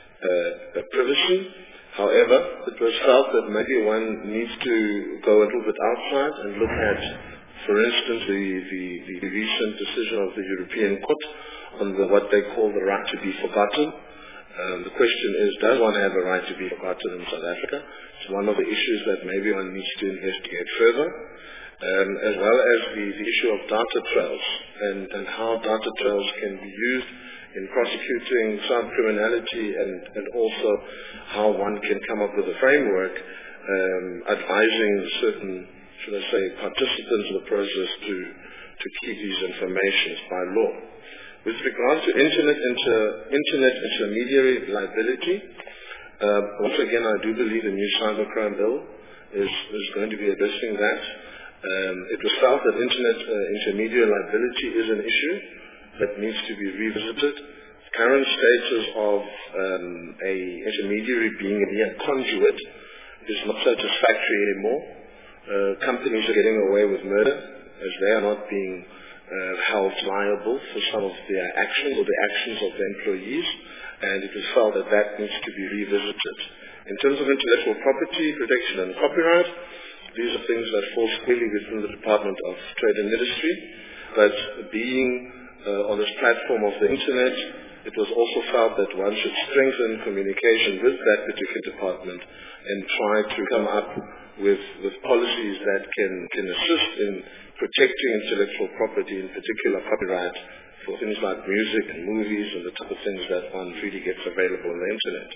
uh, privacy. However, it was felt that maybe one needs to go a little bit outside and look at, for instance, the, the, the recent decision of the European Court on the, what they call the right to be forgotten. Um, the question is, does one have a right to be forgotten in South Africa? It's one of the issues that maybe one needs to investigate further. Um, as well as the, the issue of data trails and, and how data trails can be used in prosecuting cyber criminality and, and also how one can come up with a framework um, advising certain, should I say, participants in the process to, to keep these informations by law. With regard to internet, inter, internet intermediary liability, uh, once again I do believe the new cybercrime bill is, is going to be addressing that. Um, it was felt that internet uh, intermediary liability is an issue that needs to be revisited. The current status of um, a intermediary being a mere conduit is not satisfactory anymore. Uh, companies are getting away with murder as they are not being uh, held liable for some of their actions or the actions of their employees, and it was felt that that needs to be revisited. In terms of intellectual property protection and copyright, these are things that fall squarely within the Department of Trade and Industry, but being uh, on this platform of the Internet, it was also felt that one should strengthen communication with that particular department and try to come up with, with policies that can, can assist in protecting intellectual property, in particular copyright, for things like music and movies and the type of things that one really gets available on the Internet.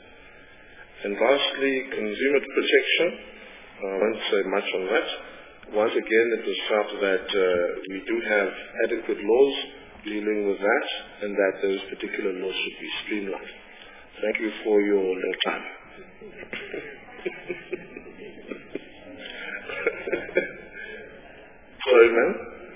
And lastly, consumer protection. I won't say much on that. Once again, it was felt that uh, we do have adequate laws dealing with that, and that those particular laws should be streamlined. Thank you for your little time. Sorry, ma'am.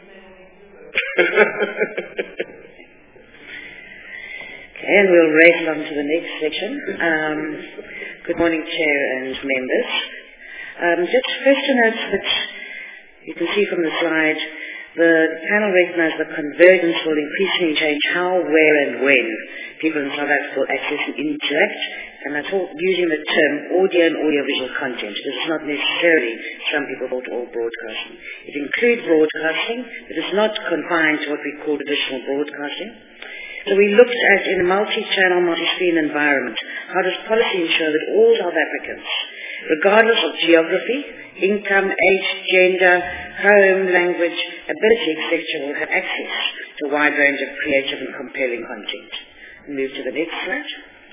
Okay, and we'll race on to the next section. Um, good morning, Chair and members. Um, just first to note that you can see from the slide, the panel recognised that convergence will increasingly change how, where and when people in South Africa will access and interact, and that's all using the term audio and audiovisual content. This is not necessarily, some people thought, all broadcasting. It includes broadcasting, but it's not confined to what we call traditional broadcasting. So we looked at, in a multi-channel, multi-screen environment, how does policy ensure that all South Africans, regardless of geography, income, age, gender, home, language, ability, et cetera, will have access to a wide range of creative and compelling content. Move to the next slide.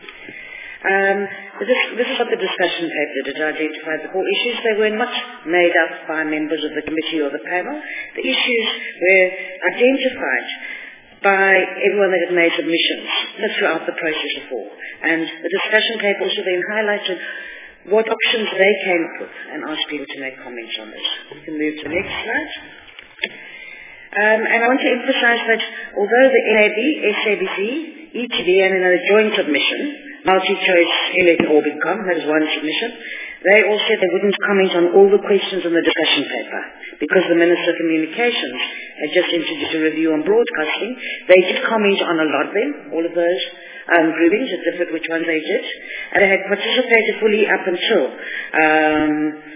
Um, this, this is what the discussion paper did. It identified the core issues. They were not made up by members of the committee or the panel. The issues were identified by everyone that had made submissions throughout the process before. And the discussion paper also then highlighted what options they came up with and asked people to make comments on this. We can move to the next slide. Um, and I want to emphasize that although the N A B, S A B C, E T B and another joint submission, multi-choice, L A or Bitcom, that is one submission, they all said they wouldn't comment on all the questions in the discussion paper because the Minister of Communications had just introduced a review on broadcasting. They did comment on a lot of them, all of those um, groupings, it differed which ones they did, and they had participated fully up until um,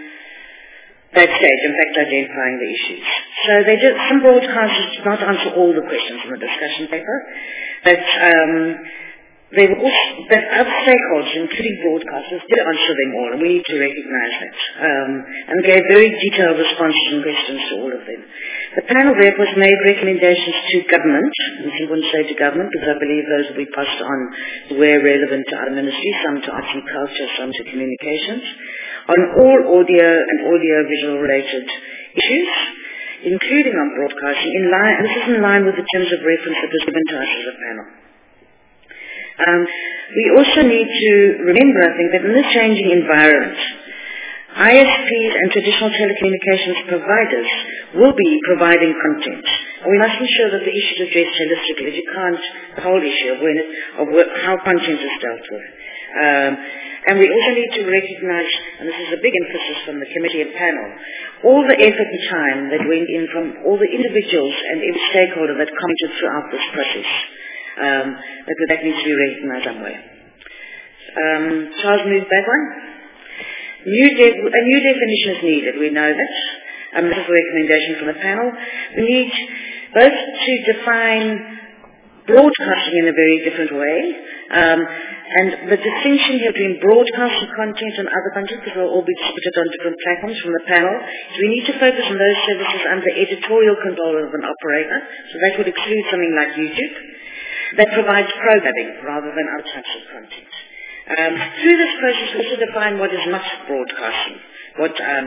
that stage, in fact identifying the issues. So they did, some broadcasters did not answer all the questions in the discussion paper, but um, They were also, but other stakeholders, including broadcasters, did answer them all, and we need to recognise that, um, and gave very detailed responses and questions to all of them. The panel therefore made recommendations to government, and I wouldn't say to government, because I believe those will be passed on where relevant to other ministries, some to arts and culture, some to communications, on all audio and audio-visual related issues, including on broadcasting, in line, and this is in line with the terms of reference that was given to us as a panel. Um, we also need to remember, I think, that in this changing environment, I S Ps and traditional telecommunications providers will be providing content. And we must ensure that the issue is addressed holistically. You can't, the whole issue of, when it, of how content is dealt with. Um, and we also need to recognize, and this is a big emphasis from the committee and panel, all the effort and time that went in from all the individuals and every stakeholder that commented throughout this process. Um, that, that needs to be recognized somewhere. Um, Charles, move back one. New de- a new definition is needed, we know that. Um, this is a recommendation from the panel. We need both to define broadcasting in a very different way, um, and the distinction here between broadcasting content and other content, because they'll all be distributed on different platforms from the panel, is we need to focus on those services under editorial control of an operator, so that would exclude something like YouTube, that provides programming rather than other types of content. Um, through this process, we also define what is not broadcasting, what um,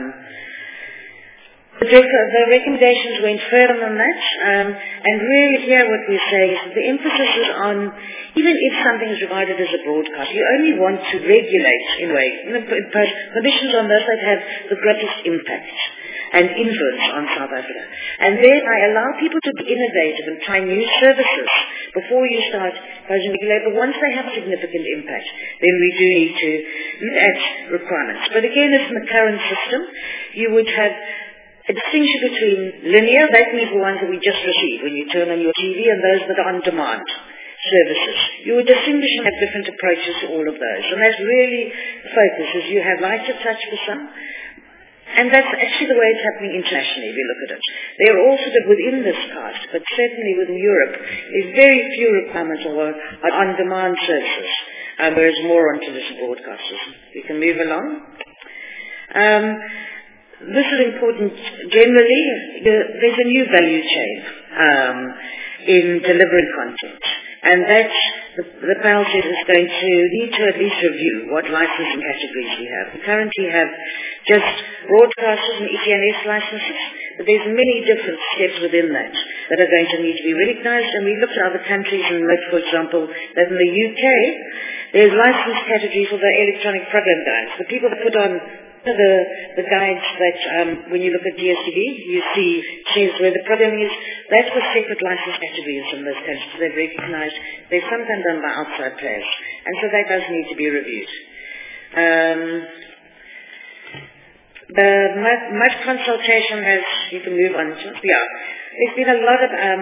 The, the recommendations went further than that, um, and really here what we're saying is that the emphasis is on, even if something is regarded as a broadcast, you only want to regulate in a way, impose conditions on those that have the greatest impact and influence on South Africa. And thereby allow people to be innovative and try new services before you start imposing regulation. But once they have significant impact, then we do need to look at requirements. But again, as in the current system, you would have a distinction between linear, that means the ones that we just receive when you turn on your T V, and those that are on-demand services. You would distinguish and have different approaches to all of those. And that's really the focus, is you have lighter touch for some, and that's actually the way it's happening internationally, if you look at it. They are all sort of within this cast, but certainly within Europe, there's very few requirements on on-demand services, um, whereas more on traditional broadcasters. We can move along. Um, This is important. Generally, there's a new value chain um, in delivering content, and that the, the panel says is going to need to at least review what licensing categories we have. We currently have just broadcasters and E T N S licenses, but there's many different steps within that that are going to need to be recognized. And we looked at other countries and note, for example, that in the U K, there's license categories for the electronic program guides. The people that put on The, the guides that, um, when you look at D S T V, you see says where the programming is. That's for separate license categories in those countries. They've recognized they're sometimes done by outside players. And so that does need to be reviewed. Um, the much consultation has, you can move on to, yeah. There's been a lot of um,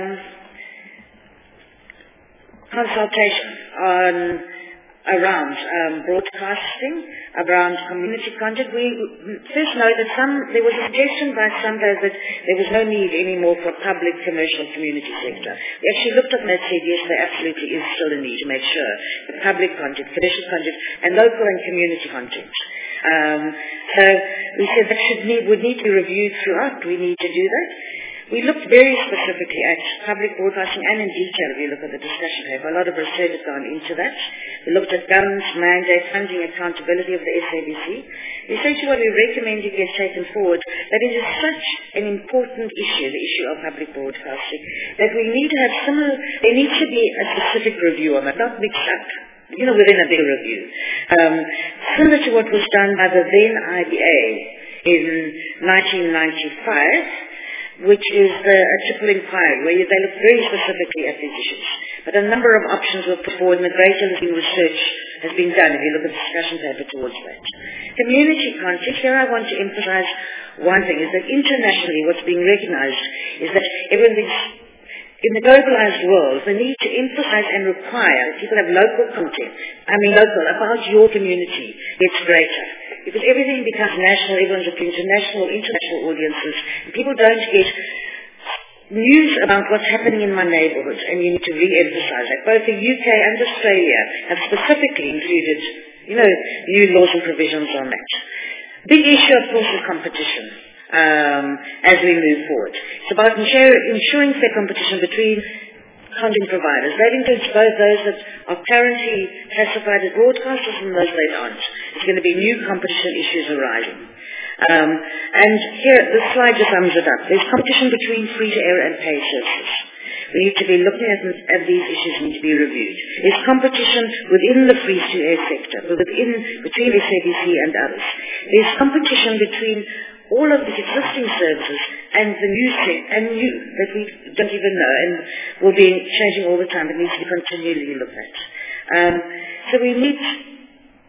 consultation on around um, broadcasting, around community content. We first know that some, there was a suggestion by some that there was no need anymore for public, commercial, community sector. We actually looked at that and said, yes, there absolutely is still a need to make sure that public content, commercial content, and local and community content. Um, so we said that should need, would need to be reviewed throughout. We need to do that. We looked very specifically at public broadcasting, and in detail if you look at the discussion paper. A lot of research has gone into that. We looked at governance, mandate, funding, accountability of the S A B C. Essentially what we recommend you get taken forward, that it is such an important issue, the issue of public broadcasting, that we need to have similar, there needs to be a specific review on it, not mixed up, you know, within a bigger review. Um, similar to what was done by the then I B A in nineteen ninety-five, which is the, a triple inquiry, where you, they look very specifically at these issues. But a number of options were put forward, and a great deal of research has been done if you look at the discussion paper towards that. Community context, here I want to emphasize one thing, is that internationally what's being recognized is that everything's, in the globalized world, the need to emphasize and require that people have local content, I mean local, about your community, gets greater. Because everything becomes national, everyone's looking to national, international audiences, and people don't get news about what's happening in my neighborhood, and you need to re-emphasize that. Both the U K and Australia have specifically included, you know, new laws and provisions on that. Big issue, of course, is competition um, as we move forward. It's about ensuring fair competition between content providers. That includes both those that are currently classified as broadcasters and those that aren't. There's going to be new competition issues arising. Um, and here, this slide just sums it up. There's competition between free-to-air and paid services. We need to be looking at, at these issues need to be reviewed. There's competition within the free-to-air sector, within, between S A B C and others. There's competition between all of these existing services and the new thing, and new that we don't even know and will be changing all the time. It needs to be continually looked at. Um, so we need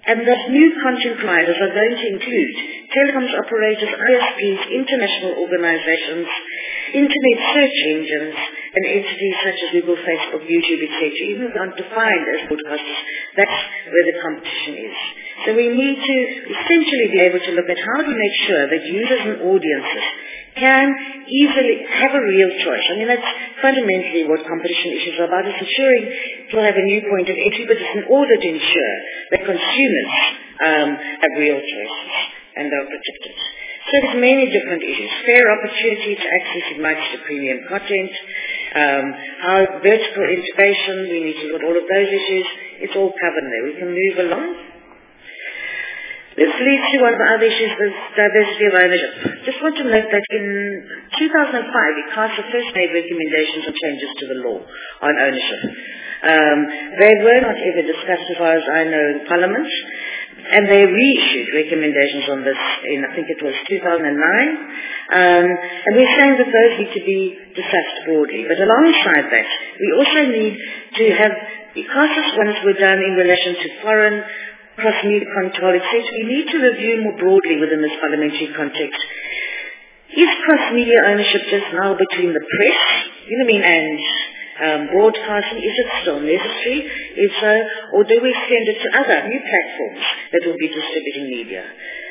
And those new content providers are going to include telecoms operators, I S Ps, international organizations, internet search engines, and entities such as Google, Facebook, YouTube, et cetera. Even if they're not defined as broadcasters, that's where the competition is. So we need to essentially be able to look at how to make sure that users and audiences can easily have a real choice. I mean, that's fundamentally what competition issues are about, is ensuring people have a new point of entry, but it's in order to ensure that consumers um, have real choices and are protected. So there's many different issues. Fair opportunity to access rights to premium content, um, how vertical integration, we need to look at all of those issues. It's all covered there. We can move along. This leads to one of the other issues, the diversity of ownership. Just want to note that in two thousand five, we cast the first made recommendations on changes to the law on ownership. Um, they were not ever discussed, as far as I know, in Parliament, and they reissued recommendations on this in, I think it was two thousand nine, um, and we're saying that those need to be discussed broadly. But alongside that, we also need to have, because these ones were done in relation to foreign cross-media control, et cetera, we need to review more broadly within this parliamentary context. Is cross-media ownership just now between the press, you know what I mean, and um, broadcasting? Is it still necessary? If so, or do we extend it to other new platforms that will be distributing media?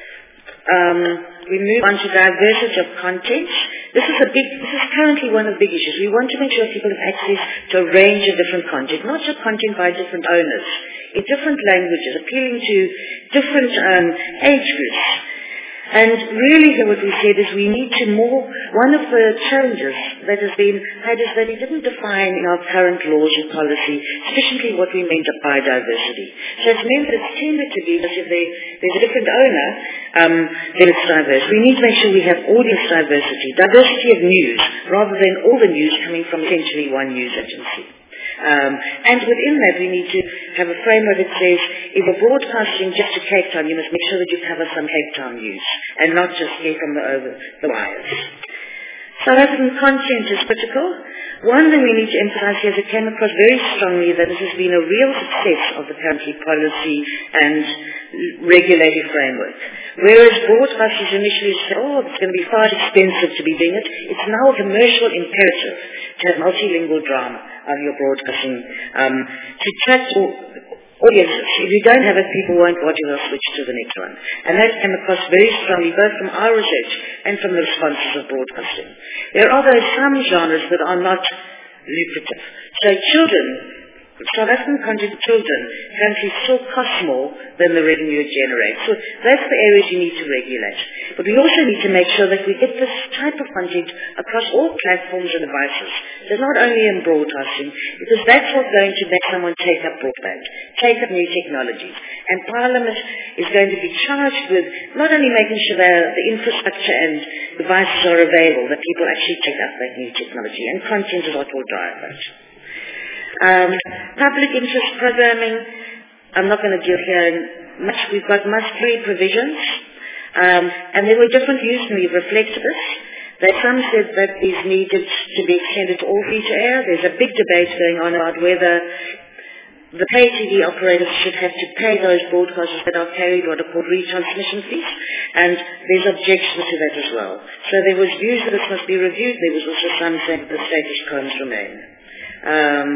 Um, we move on to diversity of content. This is a big, this is currently one of the big issues. We want to make sure people have access to a range of different content, not just content by different owners, in different languages, appealing to different um, age groups. And really what we said is we need to more, one of the challenges that has been had is that we didn't define in our current laws and policy sufficiently what we meant by diversity. So it's meant that it's tended to be that if they, there's a different owner, um, then it's diverse. We need to make sure we have audience diversity, diversity of news, rather than all the news coming from essentially one news agency. Um, and within that, we need to have a framework that says, if you're broadcasting just to Cape Town, you must make sure that you cover some Cape Town news, and not just hear from the, over the wires. South African content is critical. One thing we need to emphasize here is it came across very strongly that this has been a real success of the country policy and regulatory framework. Whereas broadcasters initially said, oh, it's going to be far expensive to be doing it, it's now a commercial imperative to have multilingual drama on your broadcasting, um, to attract audiences. If you don't have it, people won't watch it, they'll switch to the next one. And that came across very strongly, both from our research and from the responses of broadcasting. There are those some genres that are not lucrative. So children, South African content children, countries still cost more than the revenue it generates. So that's the areas you need to regulate. But we also need to make sure that we get this type of content across all platforms and devices. So not only in broadcasting, because that's what's going to make someone take up broadband, take up new technologies. And Parliament is going to be charged with not only making sure that the infrastructure and devices are available, that people actually take up that new technology. And content is what will drive that. Um, public interest programming, I'm not going to deal here in much. We've got must-read provisions, um, and there were different views, and we've reflected this. That some said that these needed to be extended to all free-to-air. There's a big debate going on about whether the pay T V operators should have to pay those broadcasters that are carried what are called retransmission fees, and there's objections to that as well. So there was views that this must be reviewed. There was also some saying that the status quo must remain. Um,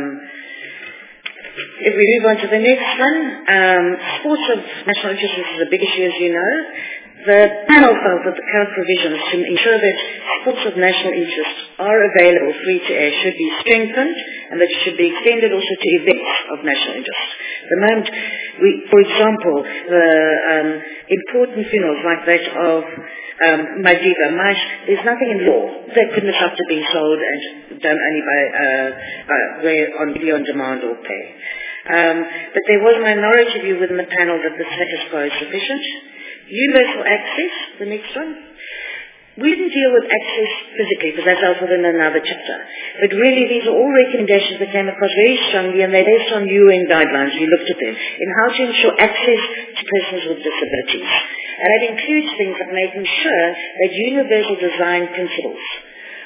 if we move on to the next one, um, sports of national interest is a big issue, as you know. The panel felt that the current provisions to ensure that sports of national interest are available free to air should be strengthened, and that it should be extended also to events of national interest. The moment we, for example, the um, important funerals like that of Um, Madiba, Mash, there's nothing in law that couldn't have to be sold and done only by, uh, uh, on video on demand or pay. Um, but there was a minority view within the panel that the status quo is sufficient. Universal access, the next one. We didn't deal with access physically because that's out within another chapter. But really these are all recommendations that came across very strongly, and they're based on U N guidelines. We looked at them in how to ensure access to persons with disabilities. And it includes things like making sure that universal design principles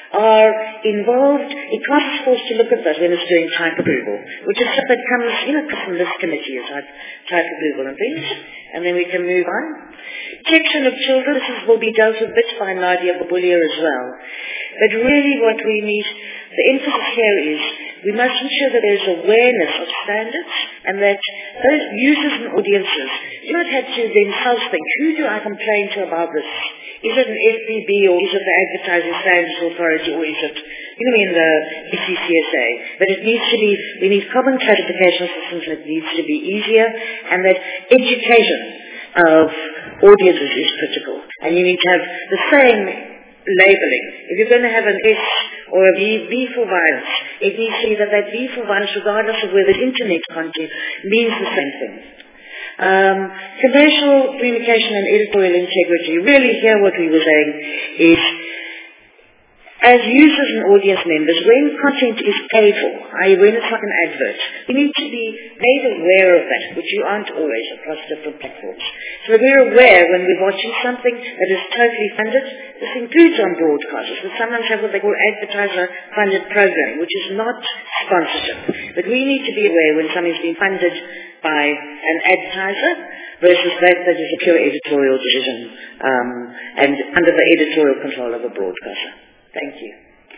are involved. ICAS is forced to look at that when it's doing type approval, which is stuff that comes, you know, from this committee is like type approval and things, and then we can move on. Protection of children, this is, will be dealt with a bit by Nadia Babulia as well. But really what we need, the emphasis here is we must ensure that there's awareness of standards and that those users and audiences do not have to themselves think, who do I complain to about this? Is it an F B B or is it the Advertising Standards Authority or is it, you know, in the E C C S A? But it needs to be, we need common classification systems and it needs to be easier and that education of audiences is critical. And you need to have the same labeling. If you're going to have an S or a V, V for violence, it needs to be that that V for violence, regardless of whether internet content, means the same thing. Um, commercial communication and editorial integrity. Really here what we were saying is, as users and audience members, when content is paid for, that is when it's like an advert, you need to be made aware of that, which you aren't always across different platforms. So we're aware when we're watching something that is totally funded. This includes on broadcasters, that sometimes have what they call advertiser-funded programming, which is not sponsorship. But we need to be aware when something's been funded by an advertiser versus that that is a pure editorial decision um, and under the editorial control of a broadcaster. Thank you.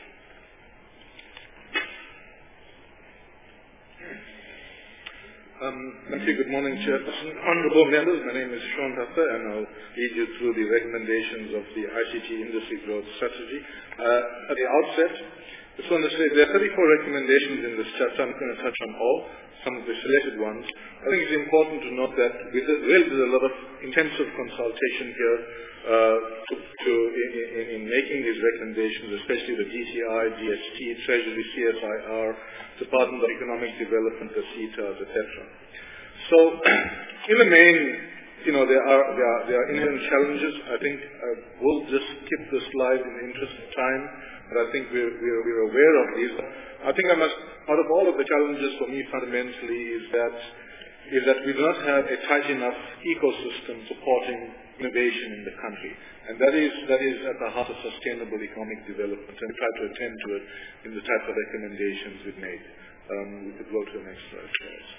Um, thank you. Good morning, Chairperson. Honourable members, my name is Sean Tata and I'll lead you through the recommendations of the I C T Industry Growth Strategy. Uh, at the outset, I just want to say there are thirty-four recommendations in this chapter. I'm going to touch on all, some of the selected ones. I think it's important to note that we did, really did a lot of intensive consultation here uh, to, to, in, in, in making these recommendations, especially the D T I, D S T, Treasury, C S I R, Department of Economic Development, the C E T A S, et cetera. So, in the main, you know, there are there are, there are inherent challenges. I think uh, we'll just skip the slide in the interest of time, but I think we're, we're, we're aware of these. I think I must, out of all of the challenges for me fundamentally is that is that we do not have a tight enough ecosystem supporting innovation in the country. And that is, that is at the heart of sustainable economic development, and we try to attend to it in the type of recommendations we've made. Um, we could go to the next slide, please.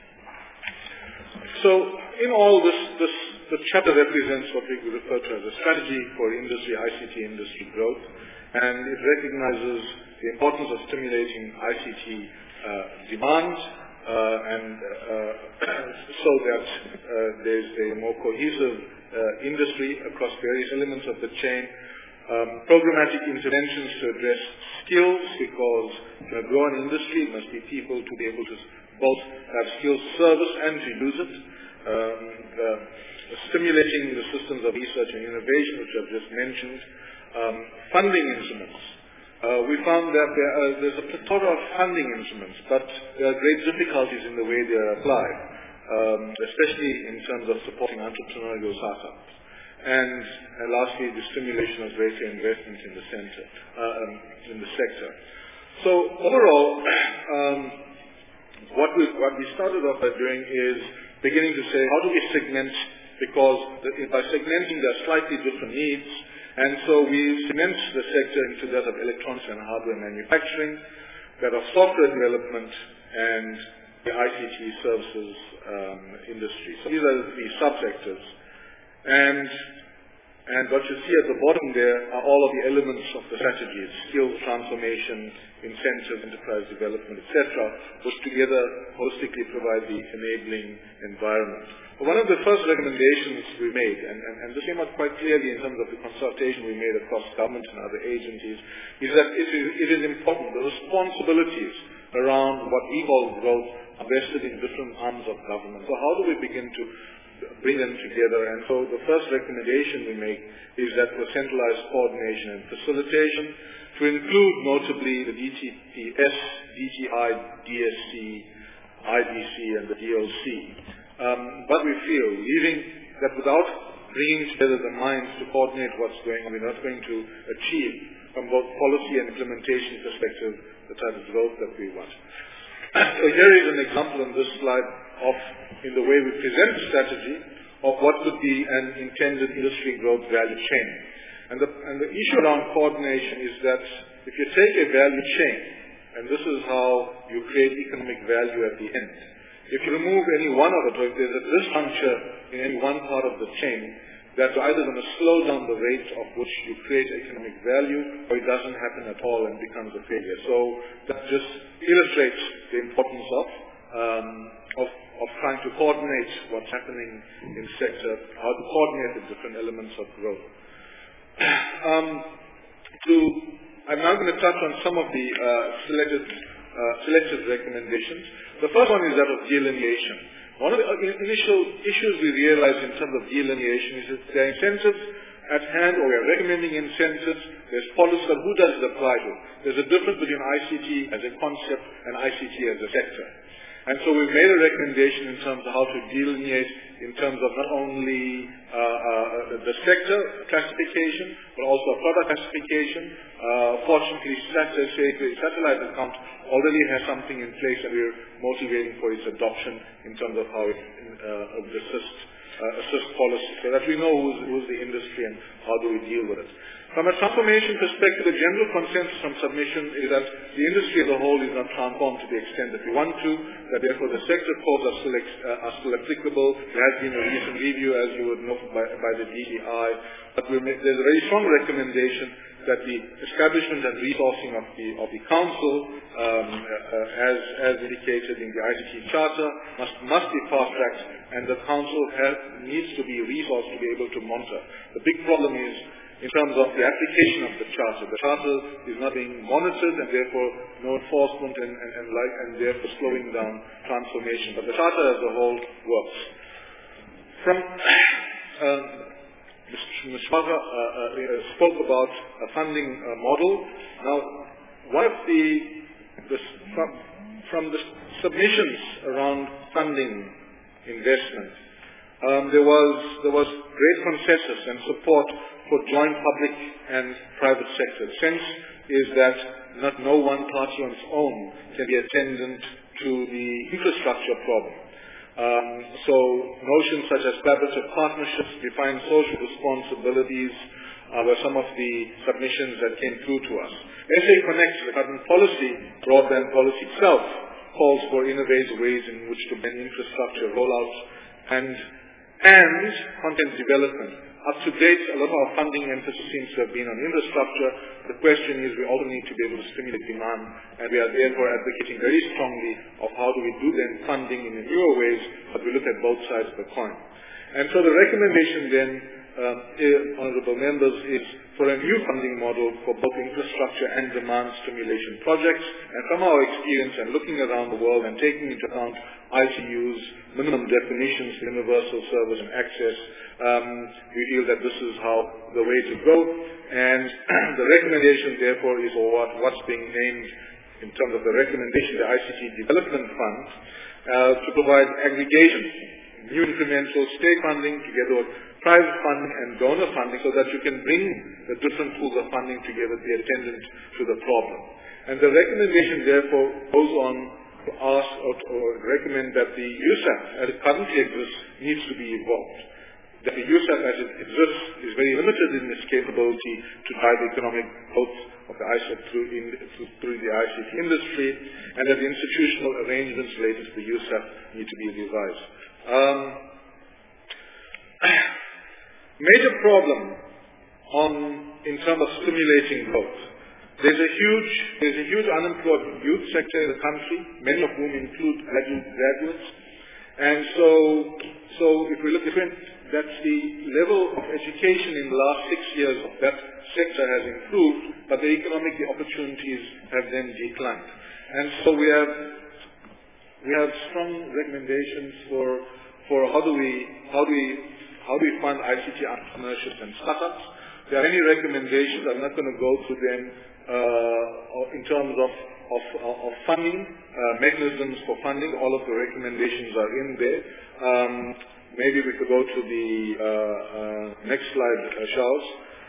So, in all, this, this, the chapter represents what we refer to as a strategy for industry, I C T industry growth, and it recognizes the importance of stimulating I C T uh, demand, uh, and uh, so that uh, there's a more cohesive uh, industry across various elements of the chain. Um, programmatic interventions to address skills, because to grow an industry, it must be people to be able to both have skills service and to use it. Um, uh, stimulating the systems of research and innovation, which I've just mentioned. Um, funding instruments. Uh, we found that there are, there's a plethora of funding instruments, but there are great difficulties in the way they are applied, um, especially in terms of supporting entrepreneurial startups. And, and lastly, the stimulation of greater investment in the center, uh, um, in the sector. So overall, um, what we what we started off by doing is beginning to say, how do we segment? Because the, by segmenting, there are slightly different needs. And so we segment the sector into that of electronics and hardware manufacturing, that of software development, and the I C T services um, industry. So these are the three subsectors. And, and what you see at the bottom there are all of the elements of the strategy: skills transformation, incentives, enterprise development, et cetera, which together holistically provide the enabling environment. One of the first recommendations we made, and, and, and this came out quite clearly in terms of the consultation we made across government and other agencies, is that it is, it is important, the responsibilities around what we call growth are vested in different arms of government. So how do we begin to bring them together? And so the first recommendation we make is that for centralized coordination and facilitation, to include notably the D T P S, D T I, D S C, I B C, and the D O C. Um, but we feel, leaving that without bringing together the minds to coordinate what's going on, we're not going to achieve, from both policy and implementation perspective, the type of growth that we want. So here is an example on this slide of, in the way we present the strategy, of what could be an intended industry growth value chain. And the, and the issue around coordination is that if you take a value chain, and this is how you create economic value at the end, if you remove any one of it, or if there's a disjuncture in any one part of the chain, that's either going to slow down the rate of which you create economic value, or it doesn't happen at all and becomes a failure. So that just illustrates the importance of um, of, of trying to coordinate what's happening in sector, how to coordinate the different elements of growth. Um, to, I'm now going to touch on some of the uh, selected uh, selected recommendations. The first one is that of delineation. One of the initial issues we realized in terms of delineation is that there are incentives at hand, or we are recommending incentives. There's policy, but who does it apply to? There's a difference between I C T as a concept and I C T as a sector. And so we've made a recommendation in terms of how to delineate in terms of not only uh, uh, the sector classification, but also product classification. Uh, fortunately, satellite account already has something in place, and we're motivating for its adoption in terms of how it uh, would assist, uh, assist policy, so that we know who's, who's the industry and how do we deal with it. From a transformation perspective, the general consensus from submission is that the industry as a whole is not transformed to the extent that we want to, that therefore the sector codes are still, ex, uh, are still applicable. There has been a recent review, as you would know, by, by the D E I, but we're, there's a very strong recommendation that the establishment and resourcing of the, of the council, um, uh, as, as indicated in the I C T Charter, must, must be fast-tracked, and the council has, needs to be resourced to be able to monitor. The big problem is in terms of the application of the Charter. The Charter is not being monitored, and therefore no enforcement and, and, and, like, and therefore slowing down transformation. But the Charter as a whole works. From um, Mister Schwager uh, uh, spoke about a funding uh, model. Now, one of the, the from, from the submissions around funding investment, um, there was there was great consensus and support for joint public and private sector. The sense is that not no one party on its own can be attendant to the infrastructure problem. Um, so notions such as collaborative partnerships, define social responsibilities, uh, were some of the submissions that came through to us. S A Connect, the current policy, broadband policy itself, calls for innovative ways in which to blend infrastructure rollout and and content development. Up to date, a lot of our funding emphasis seems to have been on infrastructure. The question is we also need to be able to stimulate demand, and we are therefore advocating very strongly of how do we do then funding in newer ways, but we look at both sides of the coin. And so the recommendation then, um, honourable members, is for a new funding model for both infrastructure and demand stimulation projects. And from our experience and looking around the world and taking into account I T U's minimum definitions, universal service and access, um, we feel that this is how the way to go. And the recommendation, therefore, is what, what's being named in terms of the recommendation, the I C T Development Fund, uh, to provide aggregation, new incremental state funding together with private funding and donor funding, so that you can bring the different pools of funding together to be attendant to the problem. And the recommendation, therefore, goes on to ask or, to, or recommend that the U S A P, as it currently exists, needs to be evolved. That the U S A P, as it exists, is very limited in its capability to drive economic growth of the I C T through, in, through the I C T industry, and that the institutional arrangements related to the U S A P need to be revised. Um, major problem on in terms of stimulating growth. There's a huge, there's a huge unemployed youth sector in the country, many of whom include graduates. And so, so if we look at it, that's the level of education in the last six years of that sector has improved, but the economic opportunities have then declined. And so we have, we have strong recommendations for, for how do we, how do we, how do we fund I C T entrepreneurship and startups. There are many recommendations. I'm not going to go through them uh, in terms of, of, of funding, uh, mechanisms for funding. All of the recommendations are in there. Um, maybe we could go to the uh, uh, next slide, uh, Charles.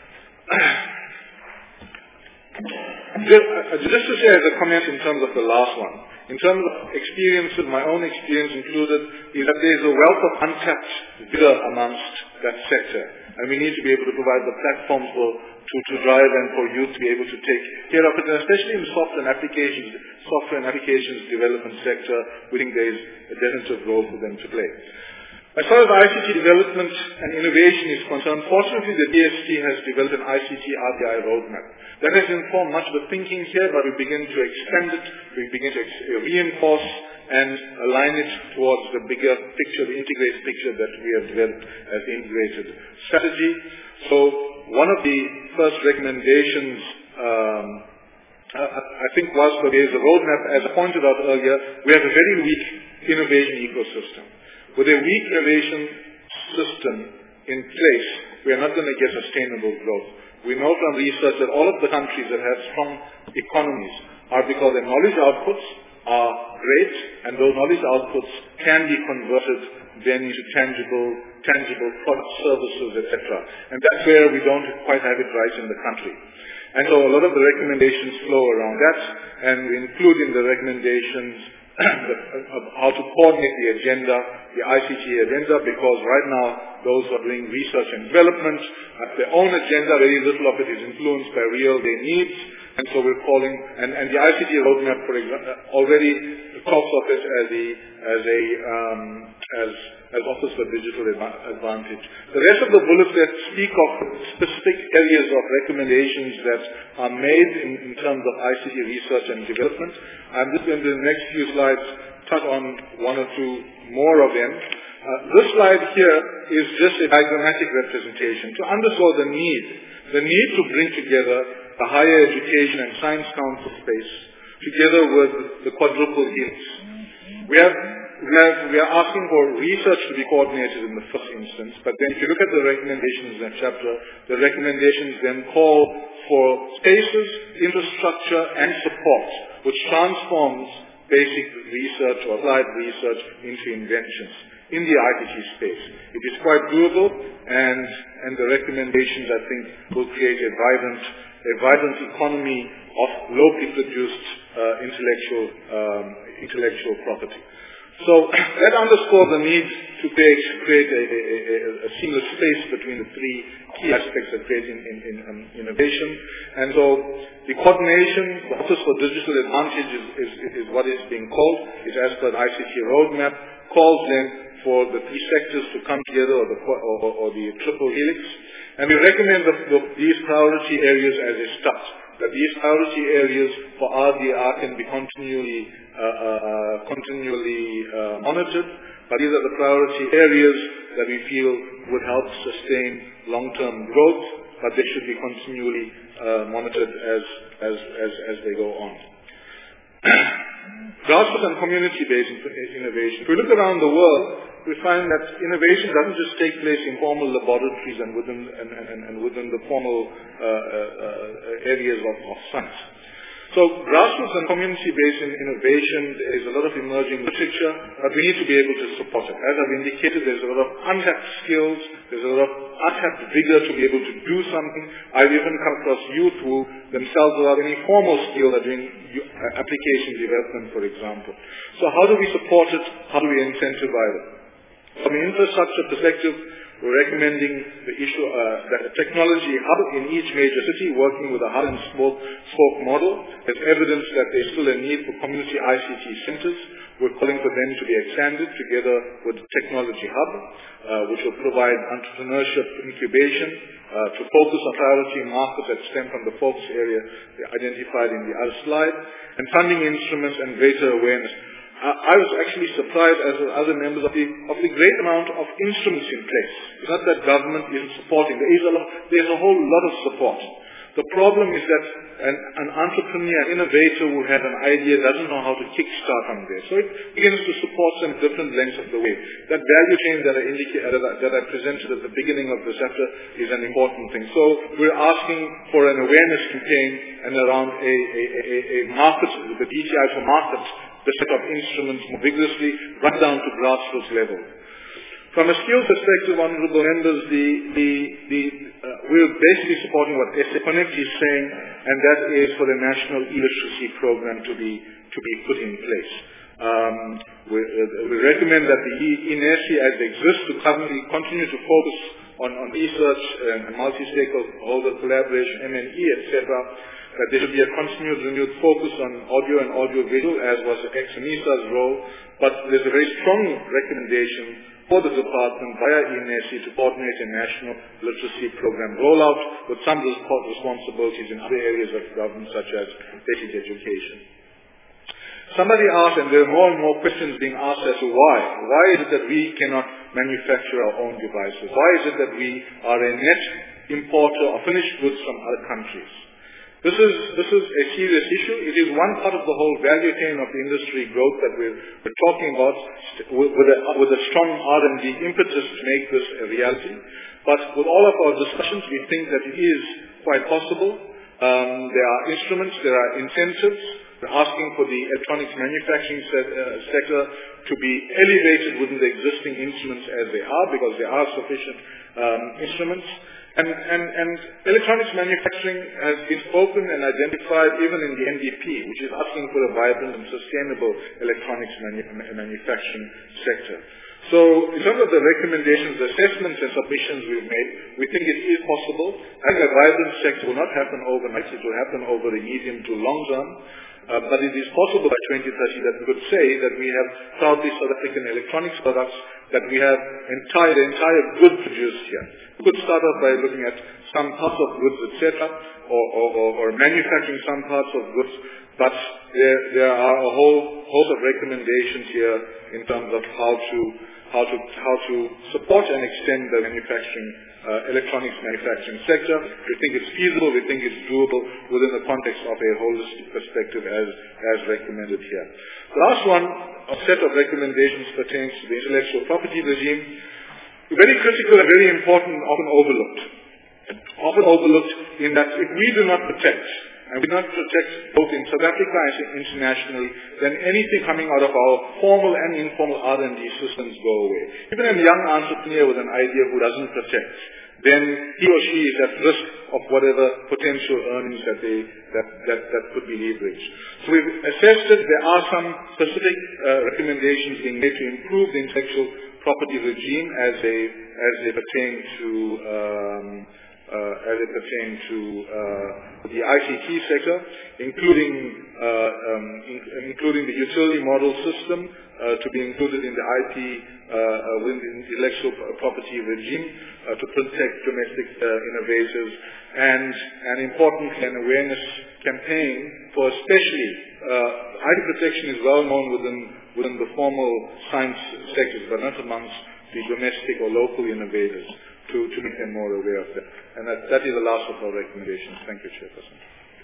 just, uh, just to say as a comment in terms of the last one, in terms of experiences, my own experience included, is that there is a wealth of untapped vigor amongst that sector. And we need to be able to provide the platforms for, to, to drive and for youth to be able to take care of it, and especially in software and applications, software and applications development sector, we think there is a definitive role for them to play. As far as I C T development and innovation is concerned, fortunately the D S T has developed an I C T R T I roadmap. That has informed much of the thinking here, but we begin to extend it, we begin to ex- reinforce and align it towards the bigger picture, the integrated picture that we have developed as the integrated strategy. So one of the first recommendations, um, I, I think, was for there is a roadmap. As I pointed out earlier, we have a very weak innovation ecosystem. With a weak innovation system in place, we are not going to get sustainable growth. We know from research that all of the countries that have strong economies are because their knowledge outputs are great, and those knowledge outputs can be converted then into tangible, tangible products, services, et cetera. And that's where we don't quite have it right in the country. And so a lot of the recommendations flow around that, and we include in the recommendations of how to coordinate the agenda, the I C T agenda, because right now those who are doing research and development have their own agenda. Very little of it is influenced by real-day needs, and so we're calling, and, and the I C T roadmap, for example, already talks of it as a as a um, as as Office for Digital Advantage. The rest of the bullets that speak of specific areas of recommendations that are made in, in terms of I C T research and development. I'm just going to, in the next few slides, touch on one or two more of them. Uh, this slide here is just a diagrammatic representation to underscore the need, the need to bring together the higher education and science council space together with the quadruple helix. We have We are, we are asking for research to be coordinated in the first instance, but then if you look at the recommendations in that chapter, the recommendations then call for spaces, infrastructure, and support, which transforms basic research or applied research into inventions in the I T T space. It is quite doable, and, and the recommendations, I think, will create a vibrant, a vibrant economy of locally produced uh, intellectual, um, intellectual property. So that underscores the need to create, create a, a, a, a seamless space between the three key aspects of creating in, in, um, innovation. And so the coordination, the Office for Digital Advantage is, is, is what is being called. It's as per the I C T roadmap, calls then for the three sectors to come together, or the, or, or, or the triple helix. And we recommend the, the, these priority areas as a start, that these priority areas for R D R can be continually Uh, uh, continually uh, monitored, but these are the priority areas that we feel would help sustain long-term growth, but they should be continually uh, monitored as, as, as, as they go on. Grassroots and community-based innovation. If we look around the world, we find that innovation doesn't just take place in formal laboratories and within, and, and, and within the formal uh, uh, areas of, of science. So grassroots and community-based innovation, there is a lot of emerging literature, but we need to be able to support it. As I've indicated, there's a lot of untapped skills, there's a lot of untapped vigor to be able to do something. I've even come across youth who themselves without any formal skill are doing application development, for example. So how do we support it? How do we incentivize it? From an infrastructure perspective, we're recommending the issue uh, that a technology hub in each major city, working with a hub and spoke, spoke model. There's evidence that there's still a need for community I C T centers. We're calling for them to be expanded together with the technology hub, uh, which will provide entrepreneurship incubation uh, to focus on priority markets that stem from the focus area identified in the other slide, and funding instruments and greater awareness. I was actually surprised as other members of the, of the great amount of instruments in place. It's not that government isn't supporting. There is a lot, there's a whole lot of support. The problem is that an, an entrepreneur, an innovator who has an idea doesn't know how to kickstart on this. So it begins to support some different lengths of the way. That value chain that I, indica- uh, that I presented at the beginning of the chapter is an important thing. So we're asking for an awareness campaign and around a, a, a, a market, the D T I for markets, the set of instruments more vigorously, right down to grassroots level. From a skills perspective, honourable members, the, the, the, uh, we're basically supporting what S A Connect is saying, and that is for the National E-Literacy Program to be, to be put in place. Um, we, uh, we recommend that the I N E S I, as it exists, to currently continue to focus on, on research and multi-stakeholder collaboration, M and E, et cetera. That there should be a continued renewed focus on audio and audio-visual, as was ex-MISA's role. But there's a very strong recommendation for the department via I N E S I to coordinate a national literacy program rollout with some responsibilities in other areas of government, such as basic education. Somebody asked, and there are more and more questions being asked as to why. Why is it that we cannot manufacture our own devices? Why is it that we are a net importer of finished goods from other countries? This is, this is a serious issue. It is one part of the whole value chain of the industry growth that we're, we're talking about with, with, a, with a strong R and D impetus to make this a reality. But with all of our discussions, we think that it is quite possible. Um, there are instruments, there are incentives. We're asking for the electronics manufacturing se uh, sector to be elevated within the existing instruments as they are, because there are sufficient um, instruments. And, and, and electronics manufacturing has been spoken and identified even in the N D P, which is asking for a vibrant and sustainable electronics manu manufacturing sector. So in terms of the recommendations, assessments and submissions we've made, we think it is possible. I think a vibrant sector will not happen overnight. It will happen over the medium to long term. Uh, but it is possible by twenty thirty that we could say that we have proudly South African electronics products, that we have entire, the entire good produced here. We could start off by looking at some parts of goods, et cetera, or, or, or, or manufacturing some parts of goods, but there, there are a whole host of recommendations here in terms of how to, how to, how to support and extend the manufacturing Uh, electronics manufacturing sector. We think it's feasible, we think it's doable within the context of a holistic perspective as, as recommended here. The last one, a set of recommendations pertains to the intellectual property regime. Very critical and very important, often overlooked. Often overlooked in that if we do not protect, and we do not protect both in South Africa and internationally, then anything coming out of our formal and informal R and D systems go away. Even a young entrepreneur with an idea who doesn't protect, then he or she is at risk of whatever potential earnings that they that that, that could be leveraged. So we've assessed it. There are some specific uh, recommendations being made to improve the intellectual property regime as they as they pertain to um, Uh, as it pertains to uh, the I C T sector, including uh, um, in, including the utility model system uh, to be included in the I P uh, uh, within the intellectual property regime uh, to protect domestic uh, innovators, and an important an awareness campaign for especially uh, I P protection is well known within within the formal science sectors, but not amongst the domestic or local innovators, to, to make them more aware of that. And that, that is the last of our recommendations. Thank you, Chairperson.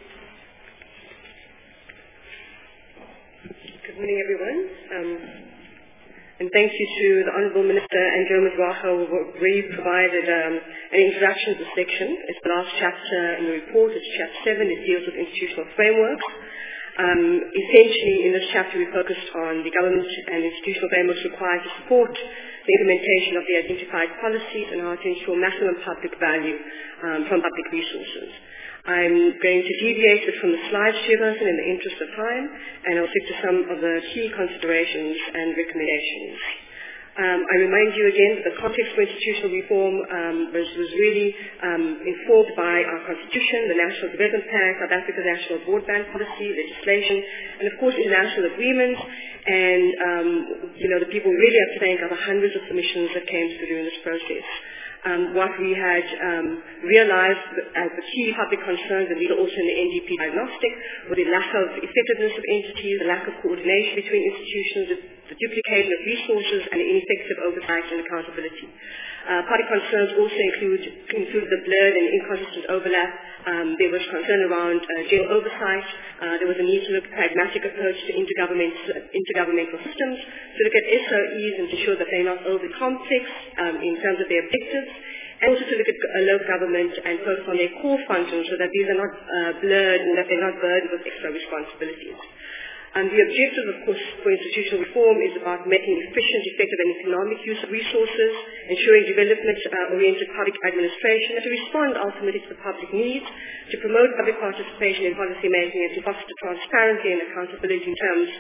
Good morning, everyone. Um, and thank you to the Honourable Minister and Joe Mazwaga, who really provided um, an introduction to the section. It's the last chapter in the report. It's chapter seven. It deals with institutional frameworks. Um, essentially, in this chapter, we focused on the government and institutional frameworks required to support the implementation of the identified policies and how to ensure maximum public value um, from public resources. I'm going to deviate it from the slides, Chairperson, in the interest of time, and I'll stick to some of the key considerations and recommendations. Um, I remind you again that the context for institutional reform um, was, was really um, informed by our Constitution, the National Development Plan, South Africa's National Broadband Policy, legislation, and of course international agreements. And um, you know, the people really have to thank are the hundreds of submissions that came through during this process. Um, what we had um, realized as the key public concerns, and these are also in the N D P diagnostic, were the lack of effectiveness of entities, the lack of coordination between institutions, the, the duplicating of resources, and the ineffective oversight and accountability. Uh, party concerns also include, include the blurred and inconsistent overlap. Um, there was concern around uh, general oversight. Uh, there was a need to look at a pragmatic approach to intergovernmental, intergovernmental systems, to look at S O Es and to ensure that they're not overly complex um, in terms of their objectives, and also to look at uh, local government and focus on their core functions so that these are not uh, blurred and that they're not burdened with extra responsibilities. And the objective, of course, for institutional reform is about making efficient, effective and economic use of resources, ensuring development-oriented uh, public administration, and to respond ultimately to the public needs, to promote public participation in policy making, and to foster transparency and accountability in terms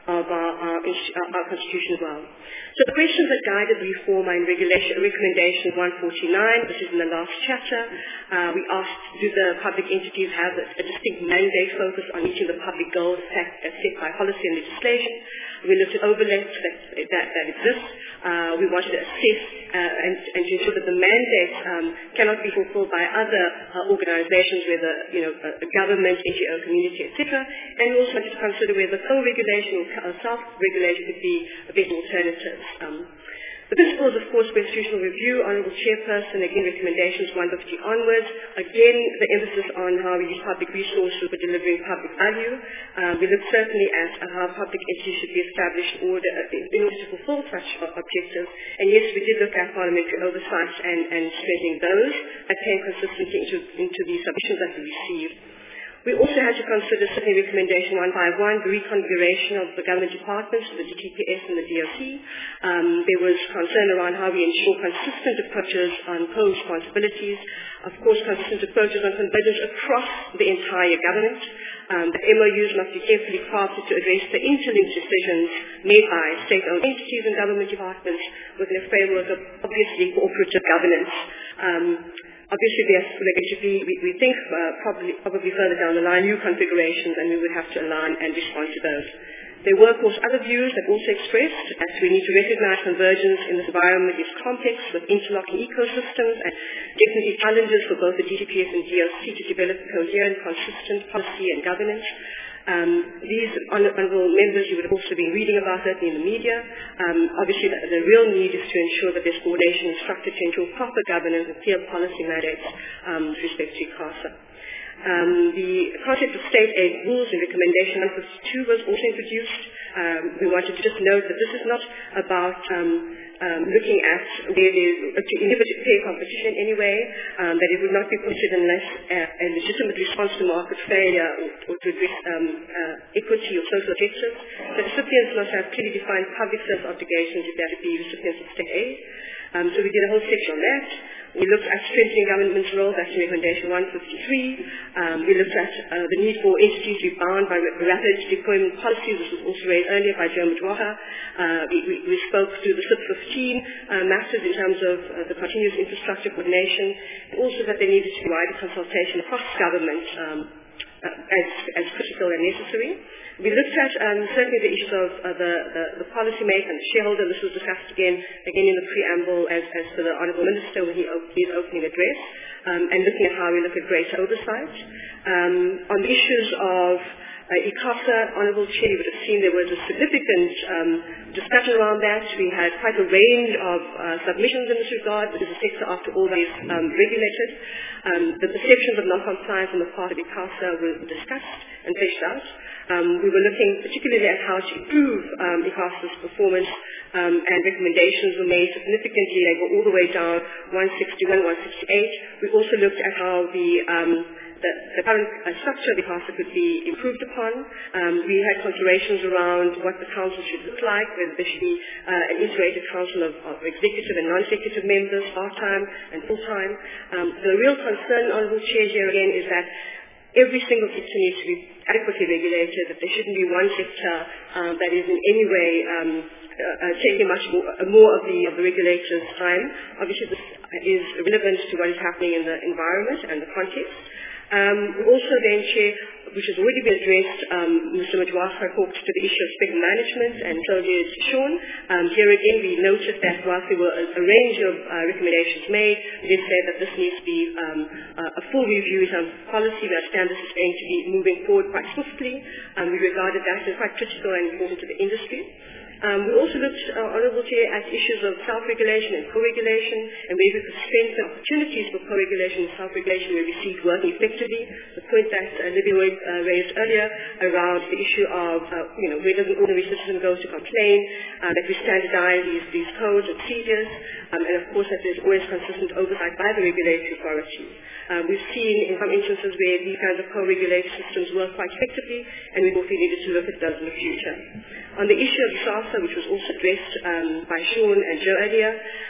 of our, our, our, our Constitution as well. So the questions that guided the reform are in regulation, recommendation one forty-nine, this is in the last chapter. Uh, we asked, do the public entities have a, a distinct mandate focus on meeting the public goals set, set by policy and legislation? We looked at overlaps that, that, that exist. Uh, we wanted to assess uh, and, and to ensure that the mandate um, cannot be fulfilled by other uh, organizations, whether you know, a, a government, N G O, community, et cetera. And we also wanted to consider whether co-regulation or self-regulation could be a better alternative. Um, the principles, of course, constitutional review, Honourable Chairperson, again, recommendations one fifty onwards. Again, the emphasis on how we use public resources for delivering public value. Um, we look certainly at uh, how public entities should be established in order, uh, in order to fulfill such uh, objectives. And yes, we did look at parliamentary oversight and, and strengthening those that came consistently into, into the submissions that we received. We also had to consider certainly recommendation one fifty-one, the reconfiguration of the government departments, the D T P S and the D O C. Um, there was concern around how we ensure consistent approaches on co-responsibilities, of course consistent approaches on convergence across the entire government. Um, the M O Us must be carefully crafted to address the interlinked decisions made by state-owned entities and government departments within a framework of obviously cooperative governance. Um, Obviously, there's legislatively, we, we think uh, probably, probably further down the line, new configurations, and we would have to align and respond to those. There were, of course, other views that also expressed that we need to recognize convergence in this environment is complex with interlocking ecosystems and definitely challenges for both the D T P S and D O C to develop coherent, consistent policy and governance. Um, these honourable members, you would have also been reading about it in the media. Um, obviously, the, the real need is to ensure that there's coordination and structure to ensure proper governance and clear policy mandates um, with respect to CASA. Um, the concept of state aid rules in recommendation one fifty-two was also introduced. Um, we wanted to just note that this is not about um, um, looking at where there to inhibit fair competition in any way, um, that it would not be permitted unless a, a legitimate response to market failure or, or to address um, uh, equity or social objectives. The recipients must have clearly defined public service obligations if they are to be recipients of state aid. Um, so we did a whole section on that. We looked at strengthening government's role, that's in recommendation one fifty-three. Um, we looked at uh, the need for entities to be bound by rapid deployment policies. This was also raised earlier by Joe Mdwaha. Uh, we, we, we spoke to the S I P fifteen uh, matters in terms of uh, the continuous infrastructure coordination, and also that there needed to be wider consultation across government um, uh, as, as critical and necessary. We looked at um, certainly the issues of uh, the, the, the policymaker and the shareholder. This was discussed again, again in the preamble as, as for the Honourable Minister when he op- his opening address, um, and looking at how we look at greater oversight. Um, on the issues of uh, ICASA, Honourable Chair, you would have seen there was a significant um, discussion around that. We had quite a range of uh, submissions in this regard. This is a sector, after all, that is um, regulated. Um, the perceptions of non-compliance on the part of ICASA were discussed and fleshed out. Um, we were looking particularly at how to improve um, ICASA's performance, um, and recommendations were made significantly. They go all the way down one sixty-one, one sixty-eight. We also looked at how the um, The, the current uh, structure of ICASA could be improved upon. Um, we had considerations around what the council should look like, whether there should be uh, an integrated council of, of executive and non-executive members, part-time and full-time. Um, the real concern, Honourable Chair, here again is that every single sector needs to be adequately regulated, that there shouldn't be one sector um, that is in any way um, Uh, uh, taking much more, uh, more of the, of the regulator's time. Obviously, this is relevant to what is happening in the environment and the context. Um, we also then, Chair, which has already been addressed, um, Mister Mdwaha talked to the issue of spectrum management, and so did Sean. Um, here again, we noted that whilst there were a, a range of uh, recommendations made, we did say that this needs to be um, uh, a full review in terms of policy, that standards is going to be moving forward quite swiftly. Um, we regarded that as quite critical and important to the industry. Um, we also looked, uh, Honourable Chair, at issues of self-regulation and co-regulation, and where we could strengthen opportunities for co-regulation and self-regulation where we see it working effectively. The point that uh, Libby uh, raised earlier around the issue of, uh, you know, where does an ordinary citizen go to complain, uh, that we standardize these, these codes and procedures, um, and of course that there's always consistent oversight by the regulatory authorities. Um, we've seen in some instances where these kinds of co-regulatory systems work quite effectively, and we also needed to look at those in the future. On the issue of SARSA, which was also addressed um, by Sean and Joe earlier,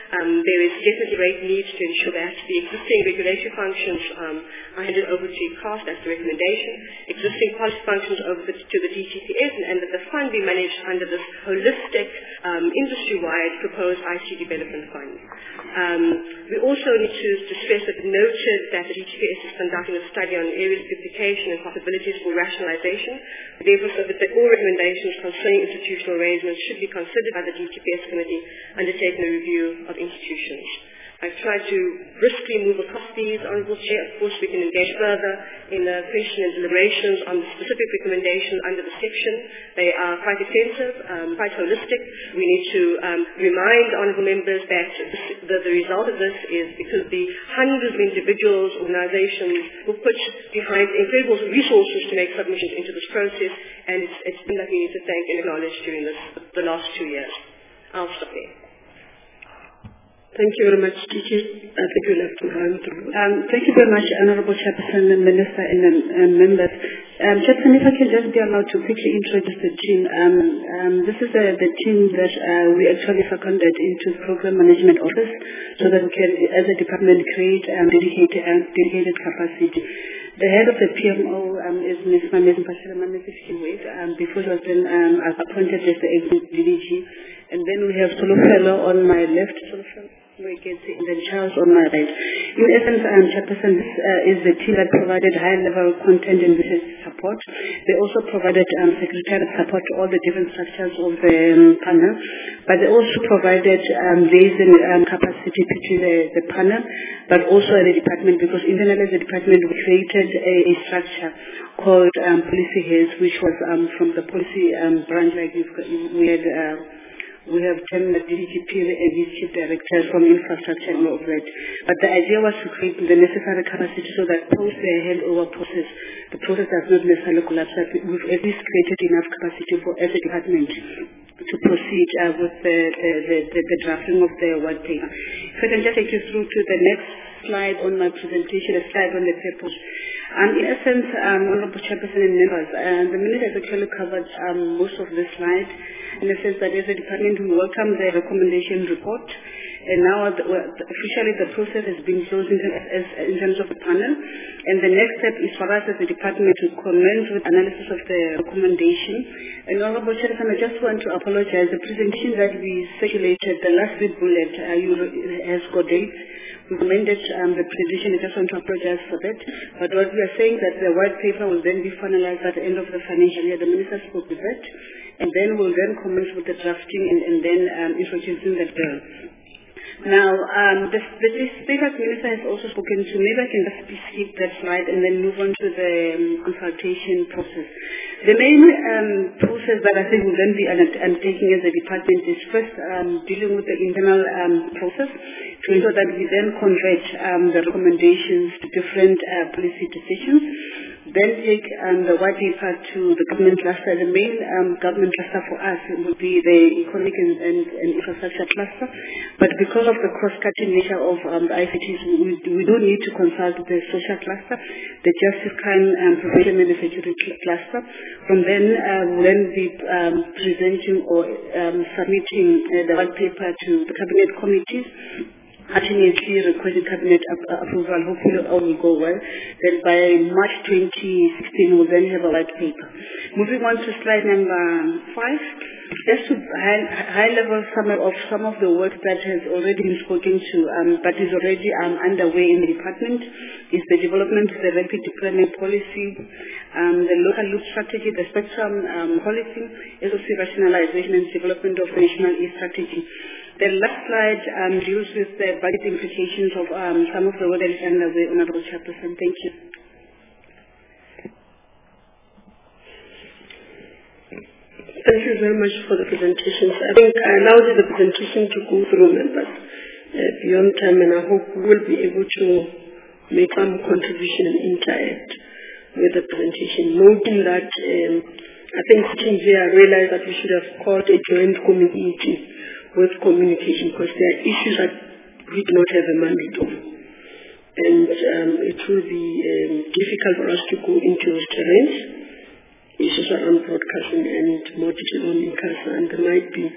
Um, there is definitely great need to ensure that the existing regulatory functions um, are handed over to CAST as the recommendation, existing policy functions over the, to the D T P S, and, and that the fund be managed under this holistic, um, industry-wide proposed I C development fund. Um, we also need to, to stress that we noted that the D T P S is conducting a study on areas of duplication and possibilities for rationalization. We therefore submit that all recommendations concerning institutional arrangements should be considered by the D T P S committee undertaking a review of institutions. I've tried to briskly move across these, Honourable Chair. Of course, we can engage further in the question and deliberations on the specific recommendations under the section. They are quite extensive, um, quite holistic. We need to um, remind Honourable Members that the, the result of this is because the hundreds of individuals, organisations who put behind incredible resources to make submissions into this process, and it's, it's been that we need to thank and acknowledge during this, the last two years. I'll stop there. Thank you very much, Tiki. I think we'll have to run through. Um, thank you very much, Honourable Chairperson, and Minister, and um, members. Um, Chairperson, if I can just be allowed to quickly introduce the team. Um, um, this is uh, the team that uh, we actually seconded into Program Management Office so that we can, as a department, create um, dedicated, um, dedicated capacity. The head of the P M O um, is Miz Mamesi Mpashana, if you can wait, um, before she was then um, appointed as the executive D D G. And then we have Solofelo on my left, Solofelo. We can see, and then Charles on my right. In essence, um, Chairperson, this uh, is the team that provided high-level content and business support. They also provided um, secretarial support to all the different structures of the um, panel, but they also provided um, liaison um, capacity between the, the panel, but also the department, because internally as a department we created a, a structure called um, policy heads, which was um, from the policy um, branch, like you've got, we had. Uh, We have ten D D G P and his chief directors from infrastructure and all of that. But the idea was to create the necessary capacity so that post the handover process, the process does not necessarily collapse. We've at least created enough capacity for as a department to proceed uh, with the, the, the, the, the drafting of the white paper. If I can just take you through to the next slide on my presentation, a slide on the purpose. Um, in essence, um, Honourable Chairperson and members, uh, the Minister has actually covered um, most of the slide, in the sense that as a department we welcome the recommendation report, and now the, well, officially the process has been closed in, as, in terms of the panel, and the next step is for us as a department to commence with analysis of the recommendation. And Honourable Chairperson, I just want to apologize. The presentation that we circulated, the last bit bullet, uh, you, has got dates. We amended um, the presentation. I just want to apologize for that. But what we are saying that the white paper will then be finalized at the end of the financial year. The Minister spoke with that. And then we'll then commence with the drafting and, and then um, introducing that bill. Now, um, the, the State Minister has also spoken to me. Maybe I can just skip that slide and then move on to the um, consultation process. The main um, process that I think will then be undertaking as a department is first um, dealing with the internal um, process to ensure that we then convert um, the recommendations to different uh, policy decisions. Then take um, the white paper to the government cluster. The main um, government cluster for us would be the economic and, and, and infrastructure cluster. But because of the cross-cutting nature of um, the I C Ts, we, we don't need to consult the social cluster, the justice, crime, um, prevention and the security cluster. From then, uh, we'll then be um, presenting or um, submitting uh, the white paper to the cabinet committees. Ultimately requested cabinet approval. Hopefully all will go well. Then by March twenty sixteen we'll then have a white paper. Moving on to slide number five. Just to high, high level summary of some of the work that has already been spoken to, um, but is already um, underway in the department, is the development of the rapid deployment policy, um, the local loop strategy, the spectrum um, policy, S O C rationalization and development of the national e-strategy. The last slide um, deals with the budget implications of um, some of the work that is underway, Honourable Chairperson. Thank you. Thank you very much for the presentations. I think I allowed the presentation to go through members uh, beyond time, and I hope we will be able to make some contribution and interact with the presentation. Noting that um, I think sitting here I realized that we should have called a joint committee with communication, because there are issues that we do not have a mandate of. And um, it will be um, difficult for us to go into those terrains, issues around broadcasting and more detail on ICASA, and there might be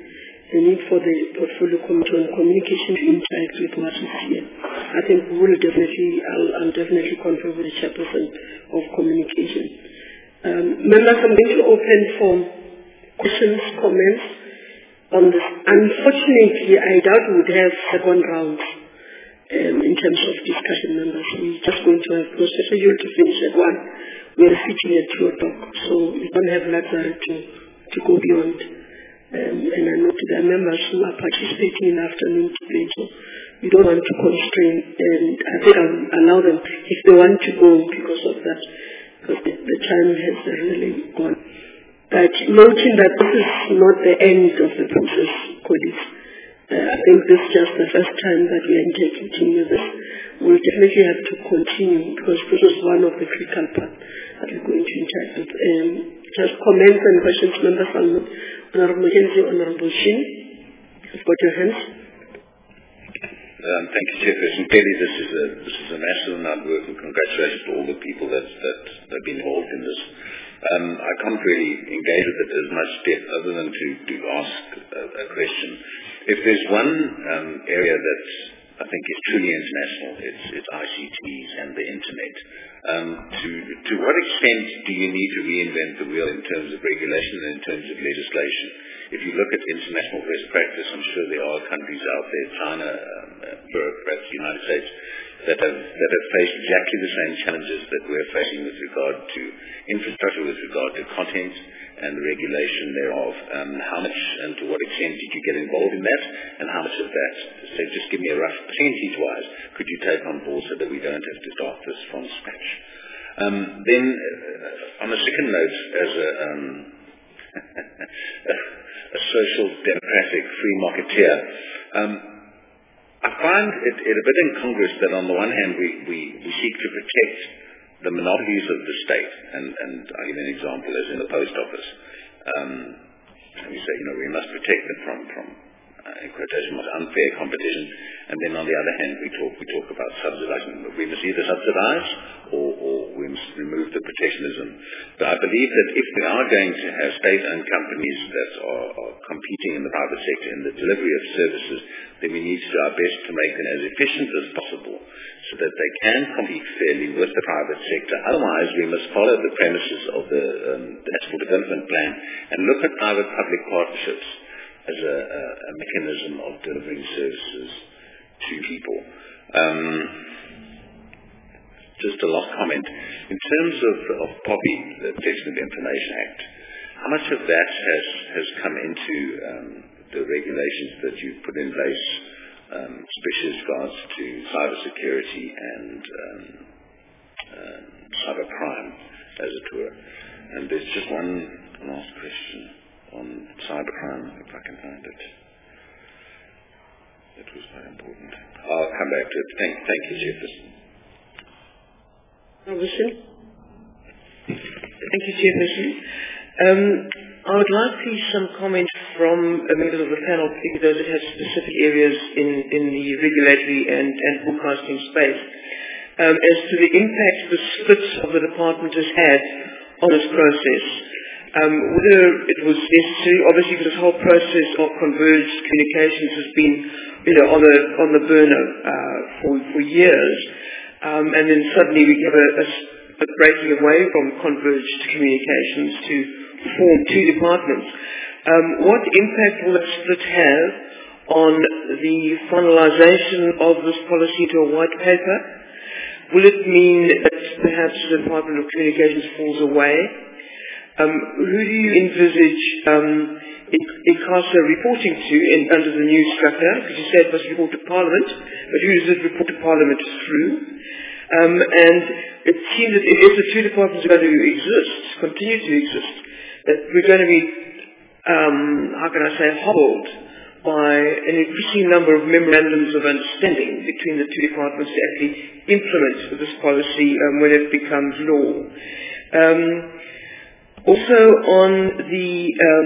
the need for the portfolio committee on communication to interact with what is here. I think we will definitely, I'll, I'll definitely confer with the chairperson of communication. Um, members, I'm going to open for questions, comments on this. Unfortunately, I doubt we would have second round um, in terms of discussion, members. We're just going to have process scheduled to finish at one. We're sitting at two o'clock, so we don't have luxury to, to go beyond. Um, and I know there are members who are participating in the afternoon debate, so we don't want to constrain, and I think I'll allow them if they want to go because of that, because the, the time has really gone. But noting that this is not the end of the process, colleagues, uh, I think this is just the first time that we are interacting with this. We'll definitely have to continue because this is one of the critical parts that we're going to interact with. Um, just comments and questions, members. Honorable Mackenzie, Honorable Shin, you've got your hands. Um, thank you, Chairperson. Clearly, this is a this is a massive amount of work, and congratulations to all the people that that have been involved in this. Um, I can't really engage with it as much depth other than to to ask a, a question. If there's one um, area that I think is truly international, it's it's I C Ts and the internet. Um, to to what extent do you need to reinvent the wheel in terms of regulation and in terms of legislation? If you look at international best practice, I'm sure there are countries out there, China, um, Europe, perhaps the United States, that have that have faced exactly the same challenges that we're facing with regard to infrastructure, with regard to content and the regulation thereof. Um, how much and to what extent did you get involved in that, and how much of that, so just give me a rough percentage-wise, could you take on board so that we don't have to start this from scratch? Um, then, uh, on a second note, as a, um, a social democratic free marketeer, um, I find it, it a bit incongruous that on the one hand we, we, we seek to protect the monopolies of the state, and, and I'll give an example as in the post office. Um, we say, you know, we must protect them from, from uh, in quotation marks, unfair competition, and then on the other hand we talk we talk about subsidizing. We must either subsidize or, or we must remove the protectionism. But I believe that if we are going to have state-owned companies that are, are competing in the private sector in the delivery of services, then we need to do our best to make them as efficient as possible so that they can compete fairly with the private sector. Otherwise, we must follow the premises of the, um, the National Development Plan and look at private-public partnerships as a, a, a mechanism of delivering services to people. Um, just a last comment. In terms of, of POPI, the Protection of Information Act, how much of that has, has come into um, the regulations that you've put in place, um, especially as regards to cybersecurity and um, um, cybercrime, as it were? And there's just one last question on cybercrime, if I can find it. It was very important. I'll come back to it. Thank, thank you, Chairperson. Thank you, Chairperson. Um, I would like please some comment from a member of the panel, particularly those that have specific areas in, in the regulatory and, and broadcasting space, um, as to the impact the split of the department has had on this process. Um, whether it was necessary, obviously this whole process of converged communications has been, you know, on the on the burner uh, for for years, um, and then suddenly we have a, a, a breaking away from converged communications to form two departments. Um, what impact will that split have on the finalisation of this policy to a white paper? Will it mean that perhaps the Department of Communications falls away? Um, who do you envisage um, ICASA reporting to in, under the new structure? Because you said it must report to Parliament, but who does it report to Parliament through? Um, and it seems that if the two departments are going to exist, continue to exist, that we're going to be, um, how can I say, hobbled by an increasing number of memorandums of understanding between the two departments to actually implement this policy um, when it becomes law. Um, Also on the, um,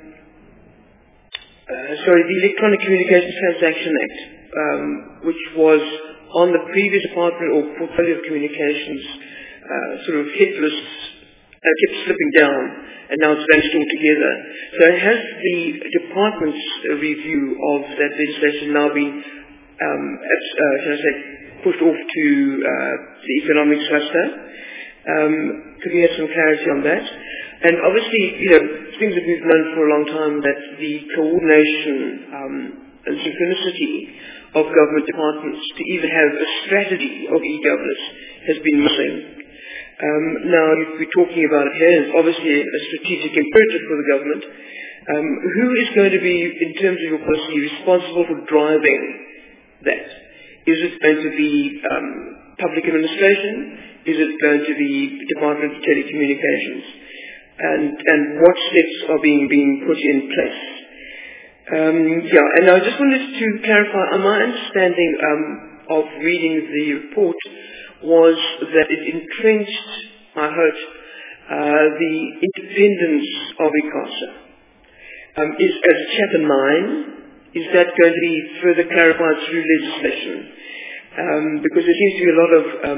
uh, sorry, the Electronic Communications Transaction Act, um, which was on the previous Department or Portfolio of Communications uh, sort of hit lists uh, kept slipping down, and now it's vanished altogether. So has the department's uh, review of that legislation now been, um, uh, shall I say, pushed off to uh, the economics cluster? Um, could we have some clarity on that? And obviously, you know, things that we've known for a long time, that the coordination um, and synchronicity of government departments to even have a strategy of e-governance has been missing. Um, now, if we're talking about it here, it's obviously a strategic imperative for the government. Um, who is going to be, in terms of your policy, responsible for driving that? Is it going to be um, public administration? Is it going to be Department of Telecommunications? And, and what steps are being, being put in place? Um, yeah, and I just wanted to clarify, my understanding um, of reading the report was that it entrenched, I heard, uh, the independence of ICASA. Um, is, as Chapter nine, is that going to be further clarified through legislation? Um, because there seems to be a lot of, um,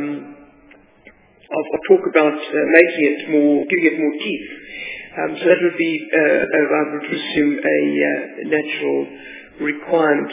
of, of talk about uh, making it more, giving it more teeth. Um, so that would be, uh, I would presume, a uh, natural requirement.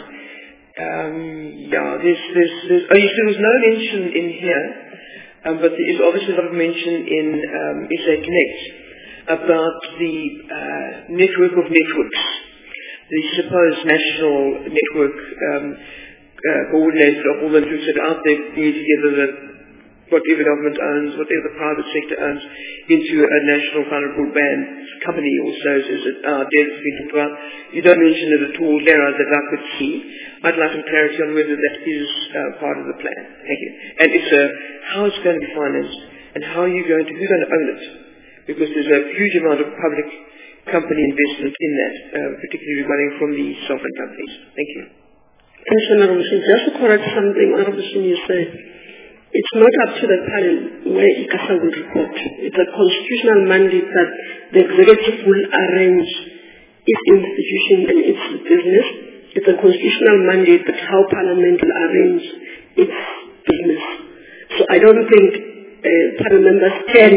Um, yeah, there's, there's, there's, oh yes, there was no mention in here, um, but there is obviously a lot of mention in um, S A Connect about the uh, network of networks, the supposed national network um, uh, coordinator of all the networks that are out there bringing together the whatever government owns, whatever the private sector owns, into a national kind of broadband company also, as it uh, David's been talked about. You don't mention it at all there that I could see. I'd like some clarity on whether that is uh, part of the plan. Thank you. And if so, how it's going to be financed, and how are you going to, who's going to own it? Because there's a huge amount of public company investment in that, uh, particularly running from the sovereign companies. Thank you. Thanks, Honorable Singh. Just to correct something, Honorable Singh, you said, it's not up to the panel where ICASA will report. It's a constitutional mandate that the executive will arrange its institution and its business. It's a constitutional mandate that how Parliament will arrange its business. So I don't think uh, panel members can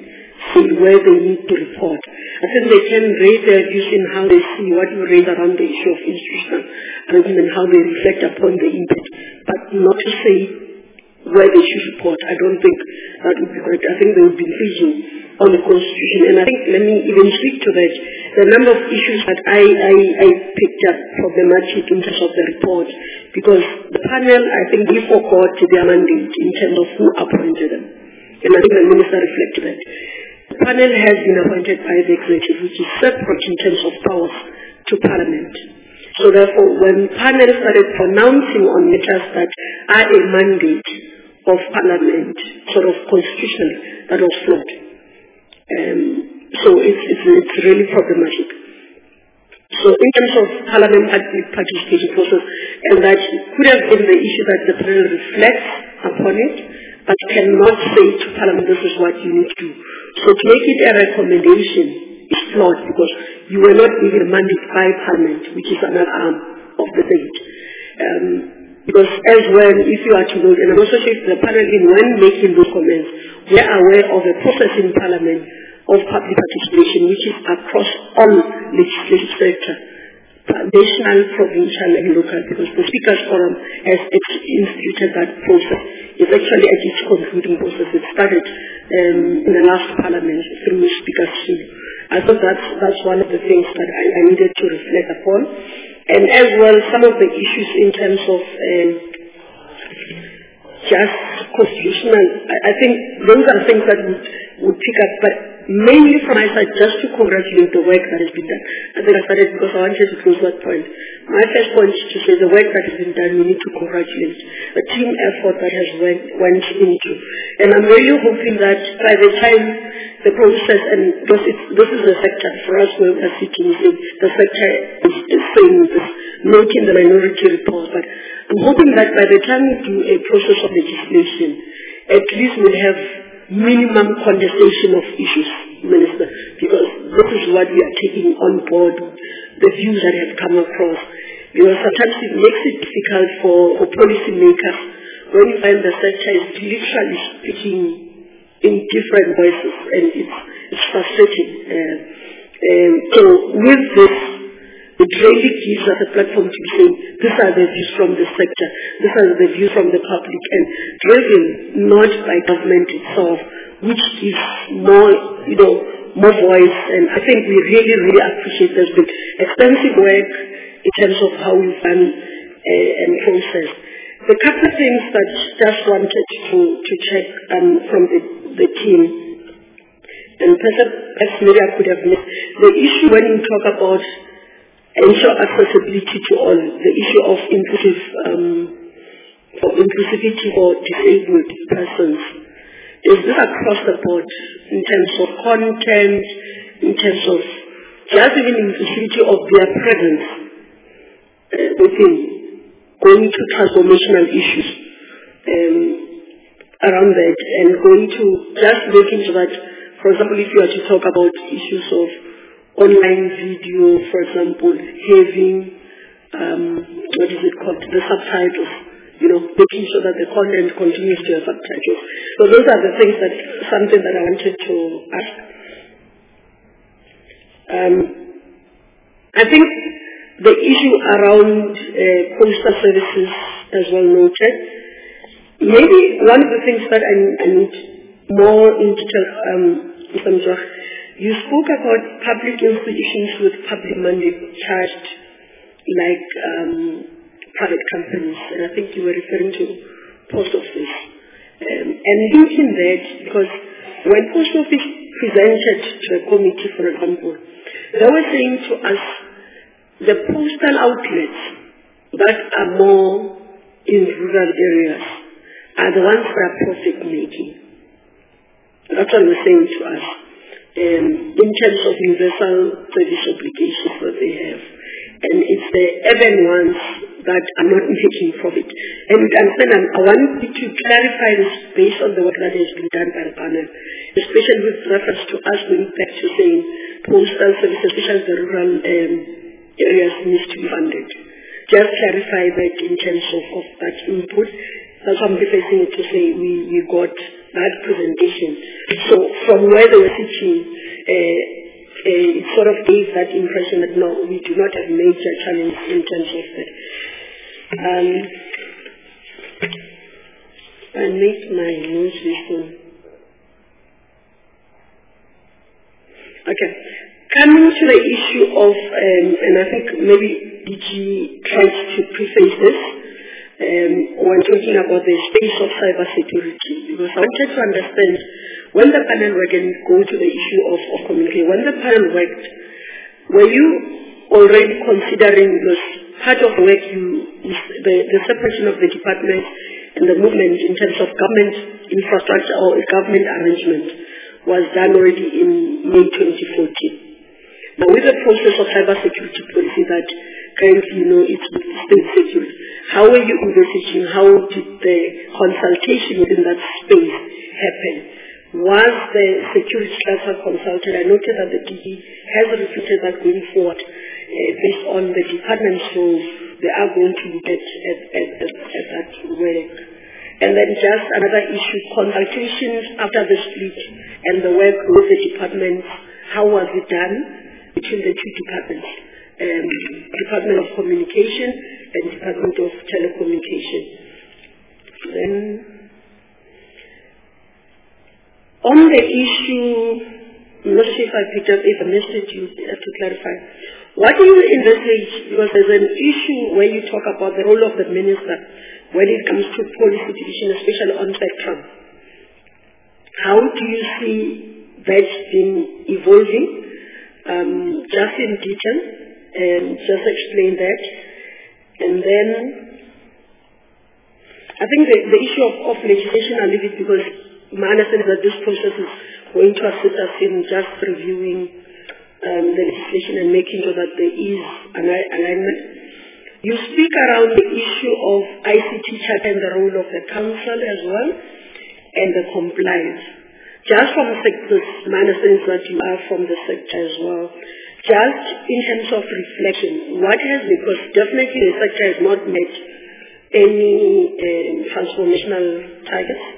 see where they need to report. I think they can raise their views in how they see what you raise around the issue of institutional arrangement, how they reflect upon the impact, but not to say where they should report. I don't think that would be correct. I think they would be infringing on the Constitution. And I think, let me even speak to that, the number of issues that I, I, I picked up problematic in terms of the report, because the panel, I think, we forgot their mandate in terms of who appointed them. And I think the Minister reflected that. The panel has been appointed by the executive, which is separate in terms of powers to Parliament. So therefore, when panel started pronouncing on matters that are a mandate of Parliament, sort of constitutional, that was flawed. Um, so it's, it's, it's really problematic. So in terms of Parliament participation process, and that could have been the issue that the panel reflects upon it, but cannot say to Parliament, this is what you need to do. So to make it a recommendation is flawed, because you were not given a mandate by Parliament, which is another arm of the state. Um, because as well, if you are to note, and I'm also sure the panel, in when making those comments, we are aware of a process in Parliament of public participation, which is across all legislative sector, national, provincial, and local, because the Speakers Forum has instituted that process. It's actually at its concluding process. It started um, in the last Parliament through Speaker's Chief. I thought that's, that's one of the things that I, I needed to reflect upon. And as well, some of the issues in terms of um, just constitutional, I, I think those are things that would, would pick up, but mainly from my side, just to congratulate the work that has been done. I think I started because I wanted to close that point. My first point is to say the work that has been done, we need to congratulate the team effort that has went, went into. And I'm really hoping that by the time the process, and because it's, this is the sector, for us where we are sitting, the sector is, is saying this, noting the minority report, but I'm hoping that by the time we do a process of legislation, at least we'll have minimum condensation of issues, Minister, because this is what we are taking on board, the views that have come across. Because sometimes it makes it difficult for, for policy makers when you find the sector is literally speaking in different voices, and it's, it's frustrating. Uh, um, so with this, it really gives us a platform to say, these are the views from the sector, these are the views from the public, and driven not by government itself, which gives more, you know, more voice. And I think we really, really appreciate there's been extensive work in terms of how we've done uh, and processed. The couple of things that just wanted to, to check um, from the, the team, and perhaps maybe I could have missed, the issue when you talk about ensure accessibility to all, the issue of inclusive, um, for inclusivity for disabled persons. Is this across the board in terms of content, in terms of just even inclusivity of their presence uh, within going to transformational issues um, around that, and going to just making sure that, for example, if you are to talk about issues of online video, for example, having, um, what is it called, the subtitles, you know, making sure that the content continues to have subtitles. So those are the things that, something that I wanted to ask. Um, I think the issue around uh, postal services as well noted. Maybe one of the things that I, I need more in detail, um, you spoke about public institutions with public money charged like um, private companies, and I think you were referring to post office. Um, and linking that, because when post office presented to a committee, for example, they were saying to us, the postal outlets that are more in rural areas are the ones that are profit making. That's what they were saying to us. Um, in terms of universal service obligations that they have. And it's the urban ones that are not making profit. And understand, I want you to clarify this based on the work that has been done by the panel, especially with reference to us going back to saying postal services, especially the rural um, areas, needs to be funded. Just clarify that in terms of, of that input. That's why I'm referring it to say we, we got that presentation. So from where they were sitting, uh, uh, it sort of gave that impression that no, we do not have major challenge in terms of that. Um, I made my notes listen. Okay. Coming to the issue of, um, and I think maybe D G tried to preface this, Um, when talking about the space of cybersecurity, because I wanted to understand when the panel worked and go to the issue of, of communication, when the panel worked, were you already considering this part of work you, the, the separation of the department and the movement in terms of government infrastructure or government arrangement was done already in May twenty fourteen? Now with the process of cybersecurity policy that currently, you know, it's with state security, how are you envisaging, how did the consultation within that space happen? Was the security cluster consulted? I noted that the D G has repeated that going forward, uh, based on the department's rules, they are going to look at, at, at, at, at that work. And then just another issue, consultations after the split and the work with the departments, how was it done between the two departments? Um, Department of Communication and Department of Telecommunication. Then, on the issue, I'm not sure if I picked up, if I missed it, you have to clarify. What do you envisage, because there's an issue where you talk about the role of the minister when it comes to policy division, especially on spectrum. How do you see that being evolving? Um, just in detail, and just explain that. And then, I think the, the issue of, of legislation, I'll leave it because my understanding is that this process is going to assist us in just reviewing um, the legislation and making sure that there is an alignment. You speak around the issue of I C T charter and the role of the council as well, and the compliance. Just from the sectors, my understanding is that you are from the sector as well. Just in terms of reflection, what has, because definitely the sector has not met any um, transformational targets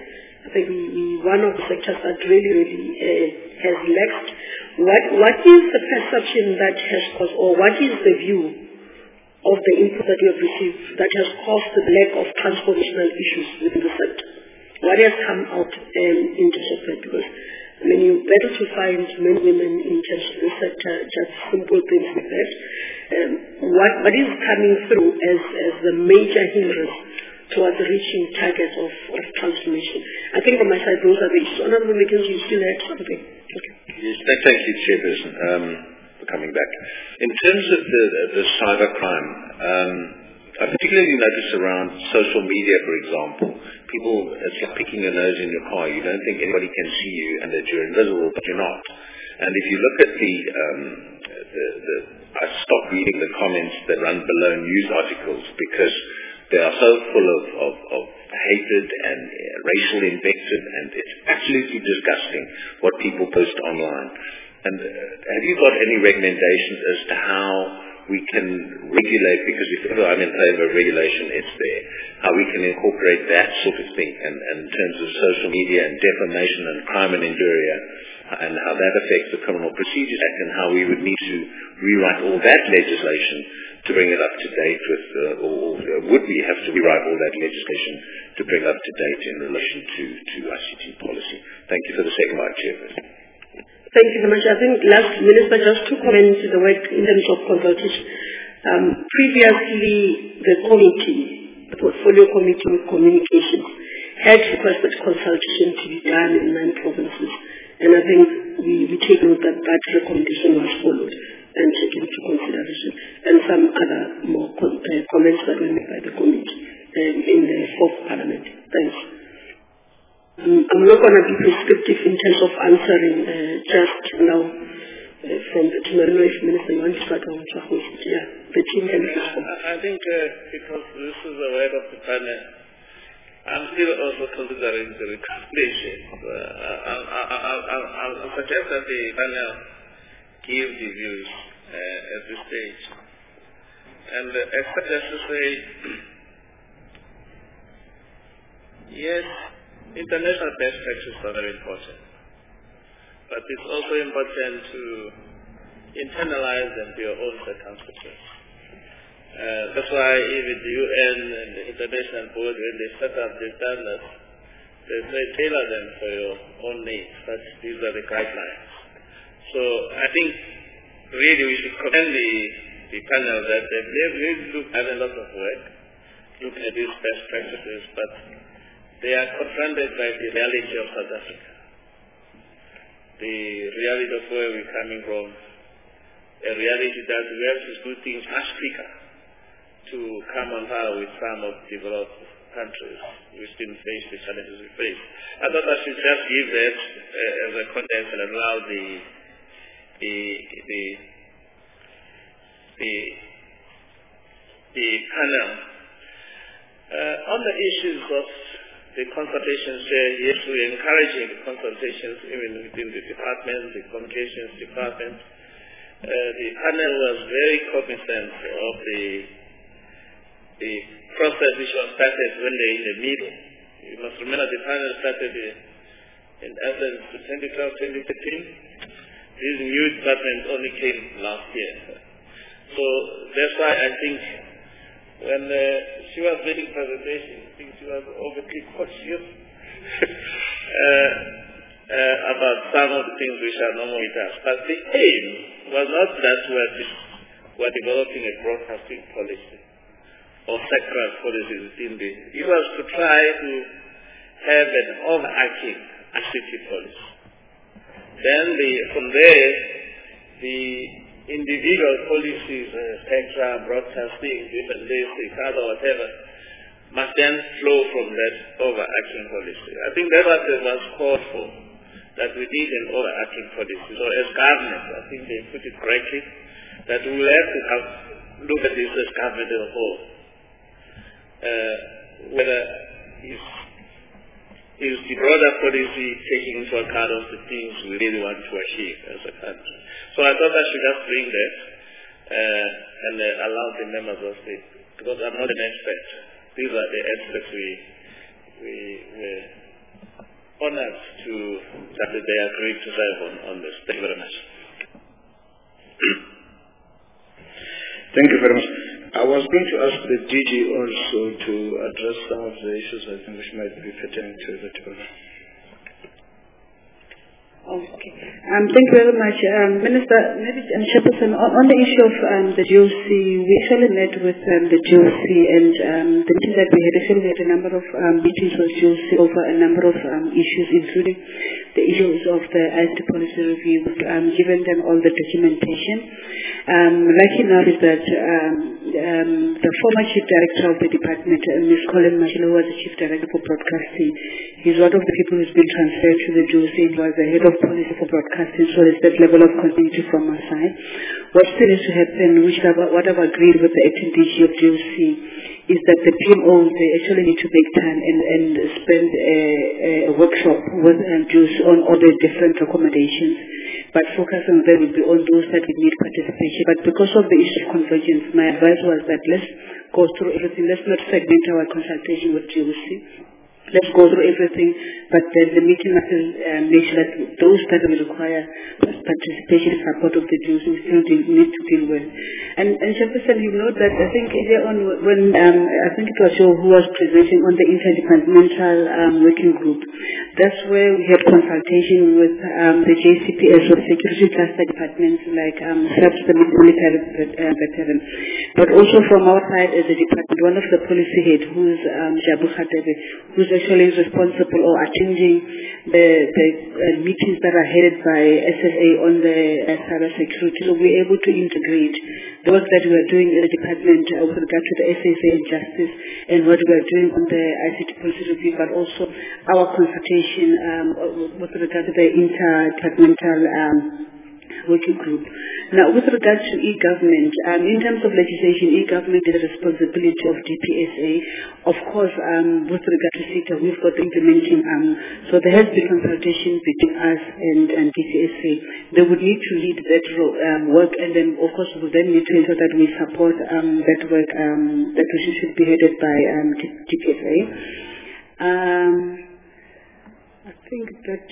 I think we, we one of the sectors that really, really uh, has lacked. What, what is the perception that has caused, or what is the view of the input that you have received that has caused the lack of transformational issues within the sector? What has come out um, in terms of that? Because I mean, you better to find men and women in terms of the sector, just simple things like that. Um, what, what is coming through as, as the major hindrance towards reaching targets of, of transformation? I think on my side, those are the issues. Honorable Mackenzie, you still had something? Okay. Yes, thank you, Chairperson, um, for coming back. In terms of the, the cybercrime, um, I particularly notice around social media, for example, people, it's like picking your nose in your car. You don't think anybody can see you and that you're invisible, but you're not. And if you look at the, um, the, the I stopped reading the comments that run below news articles because they are so full of, of, of hatred and uh, racial invective, and it's absolutely disgusting what people post online. And uh, have you got any recommendations as to how we can regulate, because if ever I'm in favor of regulation, it's there, how we can incorporate that sort of thing, and, and in terms of social media and defamation and crime and injuria, and how that affects the Criminal Procedures Act, and how we would need to rewrite all that legislation to bring it up to date with, uh, or, or would we have to rewrite all that legislation to bring up to date in relation to, to I C T policy? Thank you for the second part, Chairperson. Thank you very much. I think last Minister, just to comment to the work in terms of consultation. Um, previously, the committee, the portfolio committee with communications, had requested consultation to be done in nine provinces. And I think we, we take note that that recommendation was followed and taken into consideration. And some other more con uh, comments that were made by the committee um, in the fourth parliament. Thanks. Um, I'm not going to be prescriptive in terms of answering uh, just now uh, from the team. I don't know if Minister you want to start on yeah, the team can respond. I think uh, because this is the word of the panel, I'm still also considering the recommendation. Uh, I'll, I'll, I'll, I'll suggest that the panel give the views uh, at this stage. And uh, expect us to say, yes, international best practices are very important, but it's also important to internalize them to your own circumstances. Uh, that's why even the U N and the international board, when they set up the standards, they say tailor them for your own needs. But these are the guidelines. So I think really we should commend the, the panel that they've really looked at a lot of work, look at these best practices, but they are confronted by the reality of South Africa, the reality of where we're coming from, a reality that we have to do things much quicker to come on par with some of developed countries which didn't face the challenges we face. I thought I should just give that uh, as a context and allow the the the the, the panel uh, on the issues of the consultations there. Yes, we're encouraging the consultations even within the department, the communications department. Uh, the panel was very cognizant of the the process which was started when they were in the middle. You must remember the panel started in essence twenty twelve to twenty thirteen. This new department only came last year. So that's why I think when uh, she was making presentation, I think she was overly cautious uh, uh, about some of the things which are normal with us. But the aim was not that we're developing a broadcasting policy or sectoral policies within the. It was to try to have an overarching I C T policy. Then the, from there, the individual policies, uh, spectrum, broadcasting, different days, other whatever, must then flow from that overarching policy. I think that was was called for, that we need an overarching policy. So as government, I think they put it correctly, that we will have to have, look at this as government as a whole. Uh, whether is, is the broader policy taking into account of the things we really want to achieve as a country. So I thought I should just bring that uh, and uh, allow the members of the, because I'm not an expert. These are the aspects we we we, honored to that they agreed to serve on, on this. Thank you very much. Thank you very much. I was going to ask the D G also to address some of the issues I think which might be pertaining to the department. Okay. Um, thank you very much. Um, Minister, maybe um, Chairperson, on, on the issue of um, the G O C, we actually met with um, the G O C, and um, the meeting that we had, actually we had a number of um, meetings with G O C over a number of um, issues, including the issues of the I C T policy review, um, given them all the documentation. Um, lucky enough is that um, um, the former Chief Director of the department, uh, Miz Colin Mashilo, who was the Chief Director for Broadcasting, he's one of the people who's been transferred to the G O C, and was the head of policy for broadcasting, so there's that level of continuity from our side. What still needs to happen, which I've, what I've agreed with the acting D G of G O C, is that the P M Os, they actually need to make time and, and spend a, a workshop with um, G O C on all the different recommendations, but focus on them will be on those that will need participation. But because of the issue of convergence, my advice was that let's go through everything. Let's not segment our consultation with G O C. Let's go through everything, but then the meeting must uh, make sure that those that will require participation and support of the Jews we still need to deal with. And, and Chairperson, you know that I think earlier on when um, I think it was you who was presenting on the interdepartmental um, working group, that's where we had consultation with um, the J C P S or security cluster departments like um, SAPS, the military uh, veteran, but also from our side as a department, one of the policy head who's um, Jabu Khatebe, who's actually responsible or attending the, the uh, meetings that are headed by S S A on the uh, cyber security. So we're able to integrate the work that we are doing in the department uh, with regard to the S S A and justice, and what we are doing on the I C T policy review, but also our consultation um, with regard to the interdepartmental um, working group. Now, with regard to e-government, um, in terms of legislation, e-government is a responsibility of D P S A. Of course, um, with regard to SITA, we've got the implementing arm. So there has been consultation between us and, and D P S A. They would need to lead that um, work, and then, of course, we then need to ensure that we support um, that work um, that should be headed by um, D P S A. Um, I think that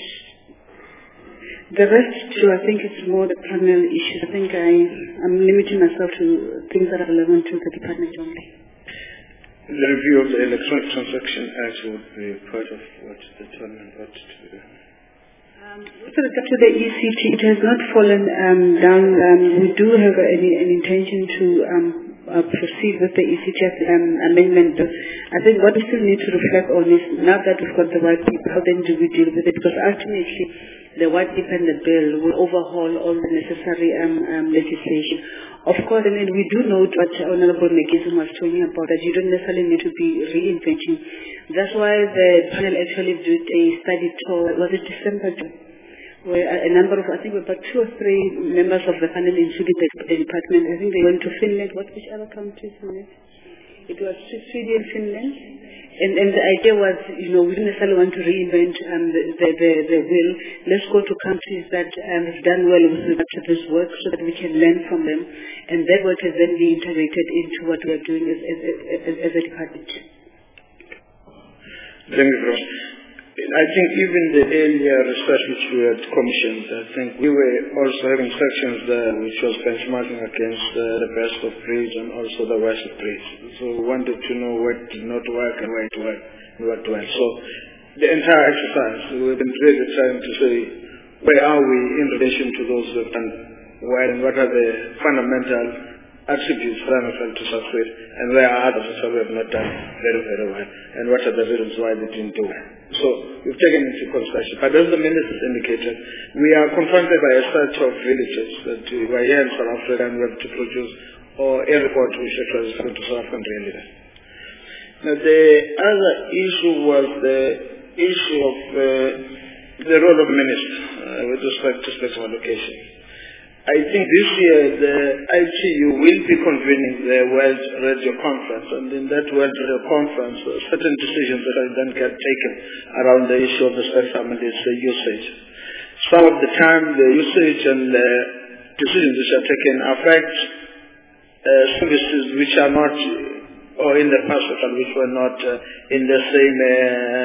the rest, too, I think it's more the panel issues. I think I, I'm limiting myself to things that are relevant to the department only. The review of the Electronic Transaction Act would be part of what is determined what to do. Um, with regard to the E C T, it has not fallen um, down. Um, we do have an, an intention to um, uh, proceed with the E C T um, amendment. I think what we still need to reflect on is, now that we've got the white paper, how then do we deal with it? Because ultimately, the white paper and the bill will overhaul all the necessary um, um, legislation. Of course, I mean, we do know what Honorable Megism was talking about, that you don't necessarily need to be reinventing. That's why the panel actually did a study tour, was it December, where a, a number of, I think about two or three members of the panel, including the, the department, I think they went to Finland. What, which other countries in it? It was Sweden, Finland. And, and the idea was, you know, we didn't necessarily want to reinvent um, the, the, the, the wheel. Let's go to countries that um, have done well with regard to this work so that we can learn from them. And that work has then been integrated into what we are doing as, as, as, as a department. Thank you, Professor. I think even the earlier research which we had commissioned, I think we were also having sections there which was benchmarking against uh, the best of breeds and also the worst of breeds. So we wanted to know what did not work and where it worked and what went. So the entire exercise, we've been really trying to say, where are we in relation to those who have done well, and what are the fundamental attributes for N F L to succeed, and where are others who have not done very, very well, and what are the reasons why they didn't do well. So we've taken into consideration. But as the minister indicated, we are confronted by a set of villages that we are here in South Africa and we have to produce, or a report which actually is going to South African reality. Now the other issue was the issue of uh, the role of minister uh, with respect to spectrum allocation. I think this year the I T U will be convening the World Radio Conference, and in that World Radio Conference, uh, certain decisions that will then get taken around the issue of the spectrum and its uh, usage. Some of the time, the usage and uh, decisions which are taken affect uh, services which are not, uh, or in the past, which were not uh, in the same uh,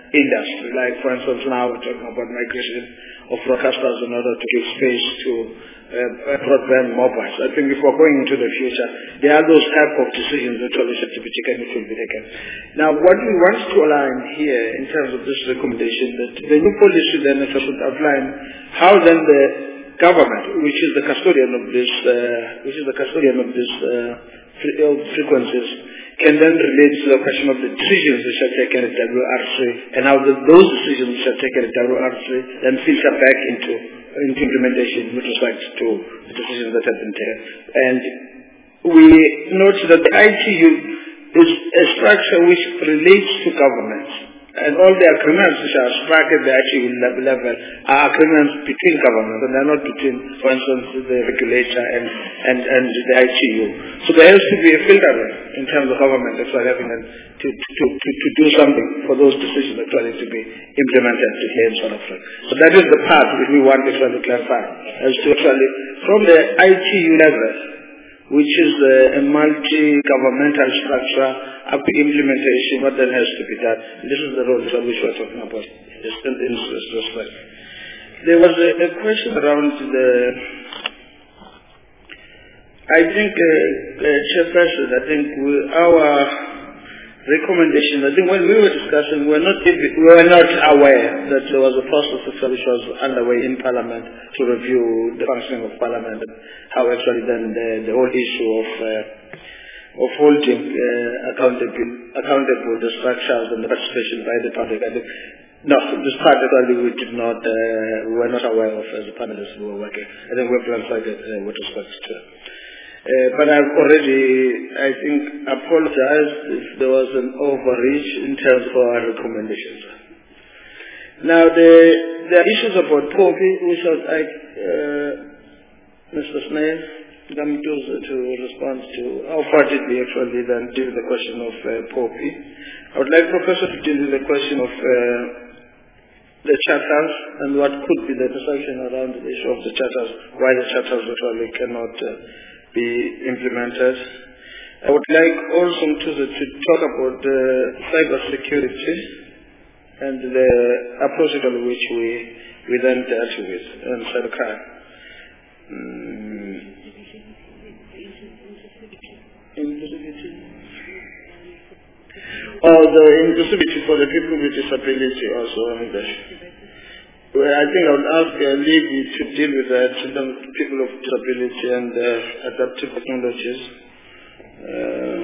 industry. Like, for instance, now we're talking about migration of broadcasters in order to give space to uh, broadband mobiles. I think if we're going into the future, there are those type of decisions that always have to be taken, which will be taken. Now, what we want to align here in terms of this recommendation, that the new policy then should outline how then the government, which is the custodian of this, uh, which is the custodian of these uh, frequencies, can then relate to the question of the decisions which are taken at W R C and how the, those decisions which are taken at W R C then filter back into, into implementation with respect to the decisions that have been taken. And we note that the I T U is a structure which relates to governments. And all the agreements which are struck at the I T U level are agreements between governments, and they're not between, for instance, the regulator and, and, and the I T U. So there has to be a filtering in terms of government actually having to, to, to, to do something for those decisions actually to be implemented here in South Africa. So that is the part which we want to try to clarify, as to actually, from the I T U level, which is a, a multi-governmental structure, up to implementation, what then has to be done. This is the role that which we're talking about in this respect. There was a, a question around the, I think, uh, uh, Chairperson, I think we, our recommendation, I think when we were discussing, we were not, we were not aware that there was a process which was underway in Parliament to review the functioning of Parliament and how actually then the, the whole issue of uh, of holding uh, accountable, accountable the structures and the participation by the public. I think, no, this part actually we did not, uh, we were not aware of as the panelists who were working. I think we've clarified it uh, with respect to it. Uh, but I've already, I think, apologized if there was an overreach in terms of our recommendations. Now, the, the issues about poverty, which I would like uh, Mister Snail come to, to respond to, how far did we actually then deal with the question of uh, poverty. I would like Professor to deal with the question of uh, the charters and what could be the perception around the issue of the charters, why the charters actually cannot uh, be implemented. I would like also to, to talk about the cyber security and the approach in which we, we then dealt with and cybercrime. Mm. Oh, the inclusivity for the people with disability also in English. Well, I think I would ask uh, Levy to deal with that, the people of disability and uh, adaptive technologies. Uh,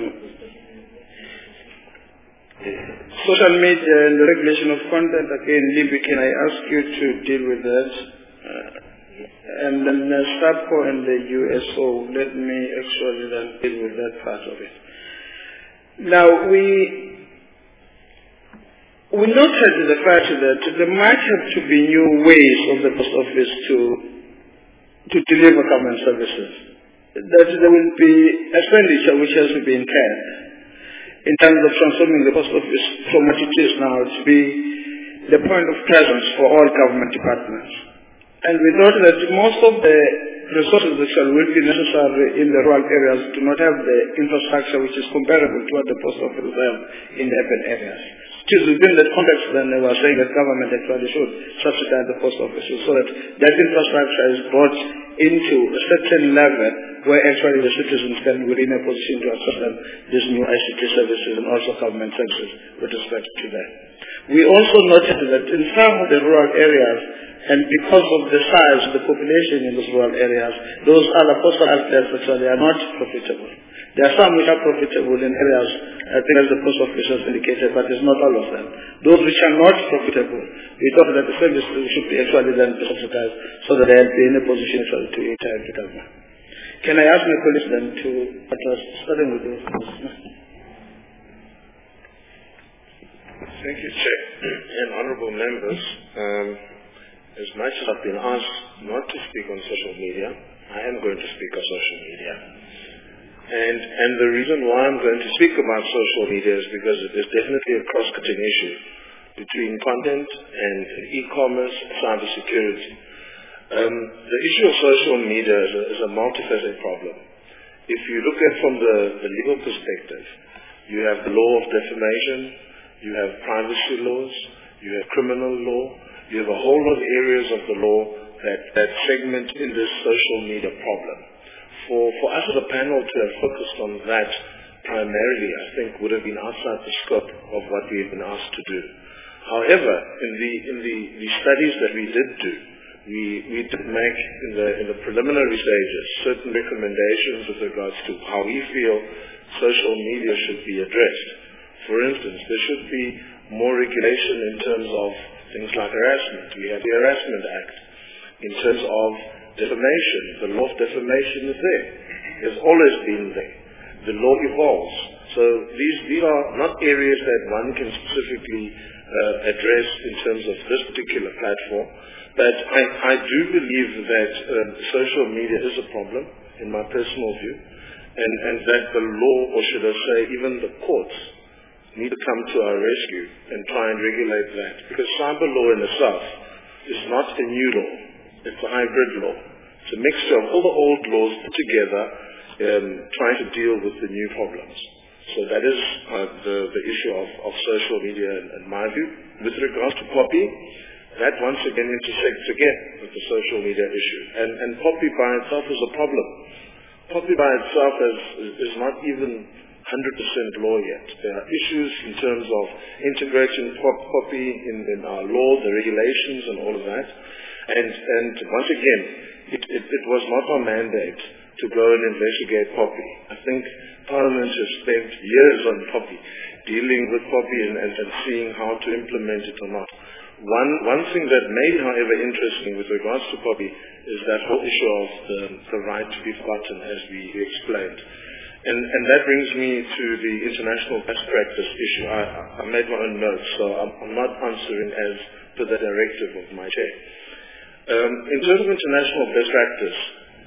social media and the regulation of content, again, Levy, can I ask you to deal with that? Uh, and then uh, SAPCO and the U S O, let me actually then deal with that part of it. Now, we we noted the fact that there might have to be new ways of the post office to to deliver government services. That there will be expenditure which has to be incurred in terms of transforming the post office from what it is now to be the point of presence for all government departments. And we thought that most of the resources which will be necessary in the rural areas do not have the infrastructure which is comparable to what the post office have in the urban areas. It is within that context then they were saying that government actually should subsidize the post offices so that that infrastructure is brought into a certain level where actually the citizens can be in a position to access them, these new I C T services and also government services with respect to that. We also noted that in some of the rural areas, and because of the size of the population in those rural areas, those other postal outlets actually are not profitable. There are some which are profitable in areas, I think as the post office has indicated, but it's not all of them. Those which are not profitable, we thought that the services should be actually then subsidized so that they'll be in a position actually to interact with the government. Can I ask my colleagues then to address, starting with you? Thank you, Chair. And honorable members, um, as much as I've been asked not to speak on social media, I am going to speak on social media. And, and the reason why I'm going to speak about social media is because it is definitely a cross-cutting issue between content and e-commerce and cybersecurity. Um, the issue of social media is a, is a multifaceted problem. If you look at it from the, the legal perspective, you have the law of defamation, you have privacy laws, you have criminal law, you have a whole lot of areas of the law that, that segment in this social media problem. For, for us as a panel to have focused on that primarily, I think would have been outside the scope of what we have been asked to do. However, in the, in the, the studies that we did do, we, we did make in the, in the preliminary stages certain recommendations with regards to how we feel social media should be addressed. For instance, there should be more regulation in terms of things like harassment. We have the Harassment Act. In terms of defamation, the law of defamation is there. It's always been there. The law evolves. So these, these are not areas that one can specifically uh, address in terms of this particular platform. But I, I do believe that uh, social media is a problem, in my personal view, and, and that the law, or should I say even the courts, need to come to our rescue and try and regulate that. Because cyber law in itself is not a new law. It's a hybrid law. It's a mixture of all the old laws put together, um, trying to deal with the new problems. So that is uh, the, the issue of, of social media in, in my view. With regards to POPI, that once again intersects again with the social media issue. And, and POPI by itself is a problem. POPI by itself is, is not even one hundred percent law yet. There are issues in terms of integrating POPI in, in our law, the regulations and all of that. And, and once again, it, it, it was not our mandate to go and investigate POPI. I think Parliament has spent years on POPI, dealing with POPI and, and, and seeing how to implement it or not. One, one thing that may be, however, interesting with regards to POPI is that whole issue of the, the right to be forgotten, as we explained. And, and that brings me to the international best practice issue. I, I made my own notes, so I'm, I'm not answering as per the directive of my chair. Um, in terms of international best practice,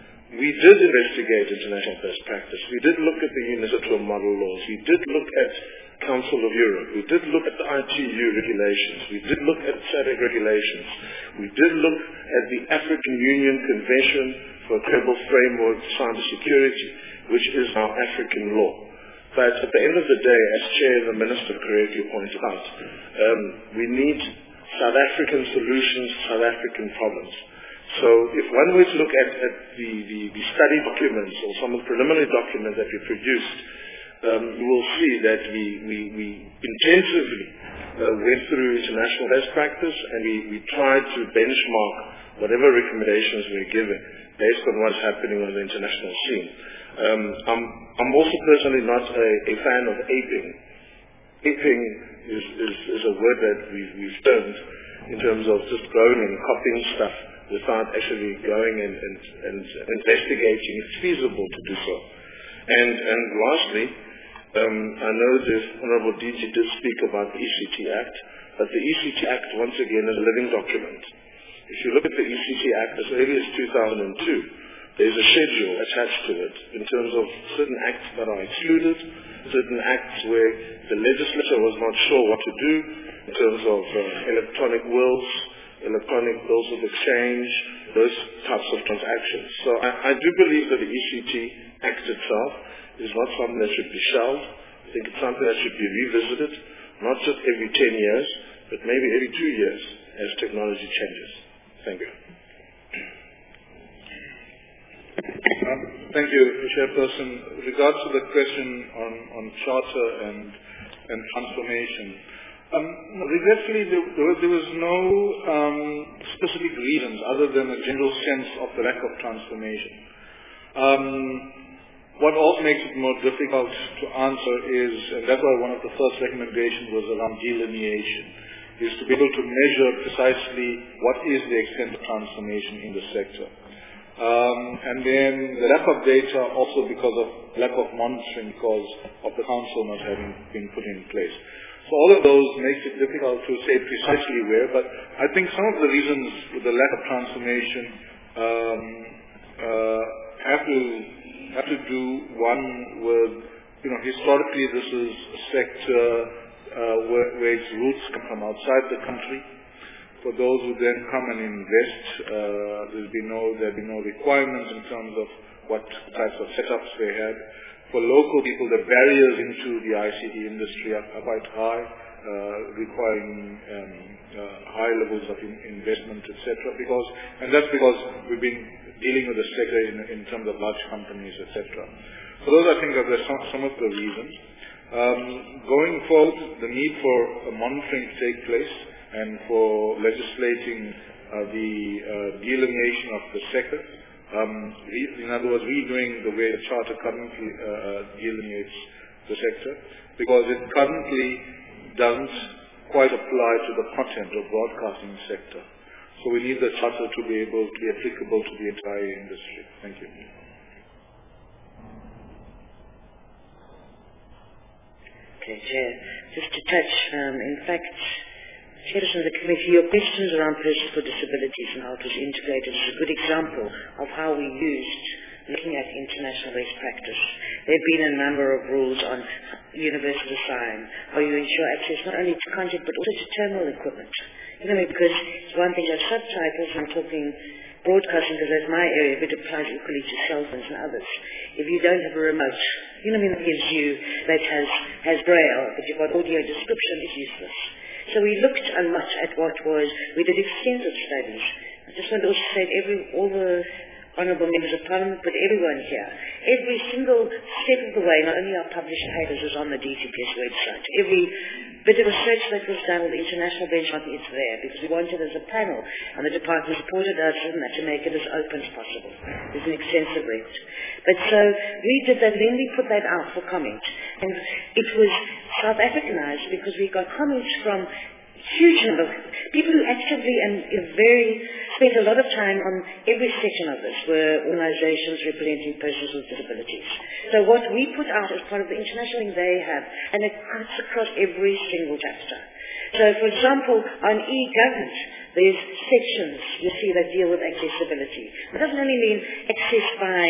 we did investigate international best practice. We did look at the UNICEF model laws. We did look at Council of Europe. We did look at the I T U regulations. We did look at SADC regulations. We did look at the African Union Convention for a Credible Framework for Cybersecurity, which is now African law. But at the end of the day, as Chair and the Minister correctly pointed out, um, we need South African solutions to South African problems. So if one were to look at, at the, the, the study documents or some of the preliminary documents that we produced, um, you will see that we, we, we intensively uh, went through international best practice, and we, we tried to benchmark whatever recommendations we were given based on what's happening on the international scene. Um, I'm, I'm also personally not a, a fan of aping. Aping is, is, is a word that we've, we've termed in terms of just going and copying stuff without actually going and, and, and investigating if it's feasible to do so. And, and lastly, um, I know the Honorable D G did speak about the E C T Act, but the E C T Act, once again, is a living document. If you look at the E C T Act as early as two thousand two, there's a schedule attached to it in terms of certain acts that are excluded, certain acts where the legislature was not sure what to do in terms of uh, electronic wills, electronic bills of exchange, those types of transactions. So I, I do believe that the E C T Act itself is not something that should be shelved. I think it's something that should be revisited, not just every ten years, but maybe every two years as technology changes. Thank you. Um, thank you, Chairperson. With regards to the question on, on charter and, and transformation, um, regretfully there, there was no um, specific reasons other than a general sense of the lack of transformation. Um, what also makes it more difficult to answer is, and that's why one of the first recommendations was around delineation, is to be able to measure precisely what is the extent of transformation in the sector. Um, and then the lack of data also because of lack of monitoring because of the council not having been put in place. So all of those makes it difficult to say precisely where, but I think some of the reasons for the lack of transformation um, uh, have to have to do, one, with, you know, historically this is a sector uh, where, where its roots come from outside the country. For those who then come and invest, uh, there'll be no there'll be no requirements in terms of what types of setups they had. For local people, the barriers into the I C T industry are, are quite high. uh, requiring um, uh, high levels of in investment, et cetera. Because, and that's because we've been dealing with the sector in, in terms of large companies, et cetera. So those, I think, are the, some, some of the reasons. Um, going forward, the need for uh, monitoring to take place and for legislating uh, the uh, delineation of the sector. Um, in other words, redoing the way the Charter currently uh, delineates the sector, because it currently doesn't quite apply to the content or broadcasting sector. So we need the Charter to be able to be applicable to the entire industry. Thank you. Okay, Chair. Just to touch, um, in fact, Chairperson of the Committee, your questions around persons with disabilities and how it was integrated is a good example of how we used looking at international best practice. There have been a number of rules on universal design, how you ensure access not only to content but also to terminal equipment. You know, because it's one thing to have subtitles, I'm talking broadcasting because that's my area, but it applies equally to cell phones and others. If you don't have a remote, you know what I mean, that gives you, that has, has braille, but you've got audio description, is useless. So we looked a lot at what was, we did extensive studies. I just want to also say every, all the Honourable Members of Parliament, but everyone here, every single step of the way, not only our published papers, is on the D T P S website. Every bit of research that was done with the international benchmarking, it's there, because we wanted as a panel, and the department supported us in that to make it as open as possible. There's an extensive record. But so we did that, then we put that out for comment. And it was South Africanized because we got comments from huge number of people who actively and very spent a lot of time on every section of this were organizations representing persons with disabilities. So what we put out as part of the international thing they have, and it cuts across every single chapter. So for example, on e-government, there's sections you see that deal with accessibility. It doesn't only mean access by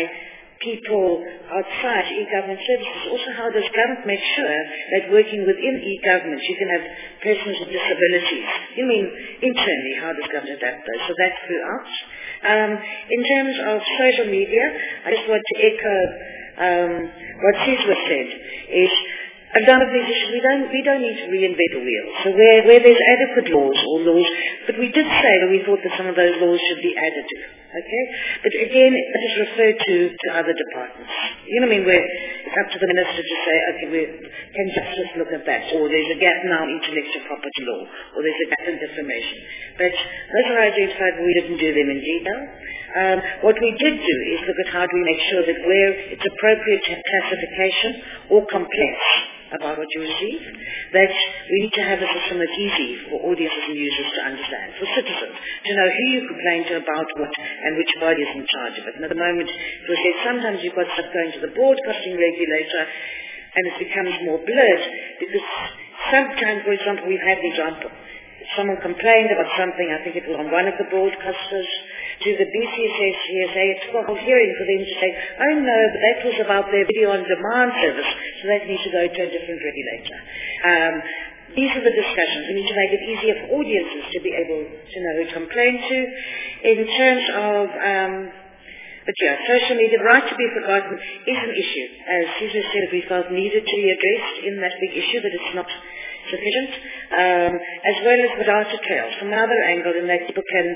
people outside e-government services, also how does government make sure that working within e-government you can have persons with disabilities. You mean internally, how does government adapt those? So that's throughout. Um, in terms of social media, I just want to echo um, what Cesar said, is a lot of these issues, we don't, we don't need to reinvent the wheel. So where, where there's adequate laws or laws, but we did say that we thought that some of those laws should be added to. Okay? But again, it is referred to, to other departments. You know what I mean? Where it's up to the minister to say, okay, we can justice look at that, or there's a gap now in intellectual property law, or there's a gap in defamation. But those are identified, but we didn't do them in detail. Um, what we did do is look at how do we make sure that where it's appropriate to have classification or complaints about what you receive, that we need to have a system that's easy for audiences and users to understand, for citizens, to know who you complain to about what and which body is in charge of it. And at the moment, it was said sometimes you've got stuff going to the broadcasting regulator and it becomes more blurred because sometimes, for example, we've had the example, someone complained about something, I think it was on one of the broadcasters, to the B C S S, C S A, it's a whole hearing for them to say, oh no, but that was about their video on demand service, so that needs to go to a different regulator. Um, these are the discussions. We need to make it easier for audiences to be able to know who to complain to. In terms of, um, but yeah, social media, the right to be forgotten is an issue. As Cesar said, we felt needed to be addressed in that big issue, that it's not sufficient, um, as well as the data trails from another angle in that people can,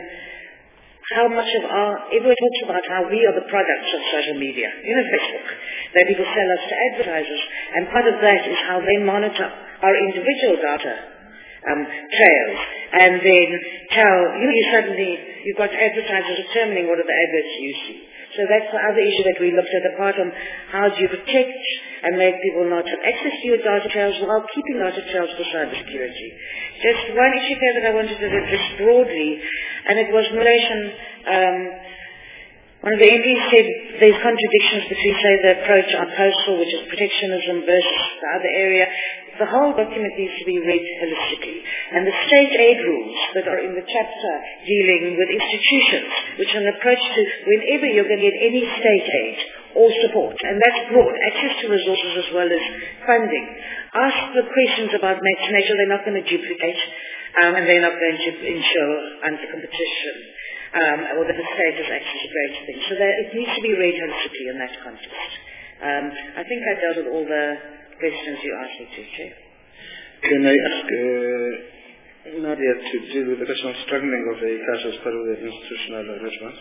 how much of our, everyone talks about how we are the products of social media, you know, Facebook, that people sell us to advertisers, and part of that is how they monitor our individual data um, trails, and then tell, you know, you suddenly, you've got advertisers determining what are the adverts you see. So that's the other issue that we looked at, apart from how do you protect and make people not have access to your data trails while keeping data trails for cybersecurity. Just one issue here that I wanted to address broadly, and it was in relation, um, one of the M Ps said there's contradictions between, say, the approach on postal, which is protectionism, versus the other area. The whole document needs to be read holistically. And the state aid rules that are in the chapter dealing with institutions, which are an approach to whenever you're going to get any state aid or support, and that's broad, access to resources as well as funding. Ask the questions about nature they're not going to duplicate, um, and they're not going to ensure anti-competition, um, or that the state has access to greater things. So that it needs to be read holistically in that context. Um, I think I dealt with all the questions you asked me to, Chair. Can I ask uh, Nadia to deal with the question of struggling of the ICASA as part of the institutional arrangement?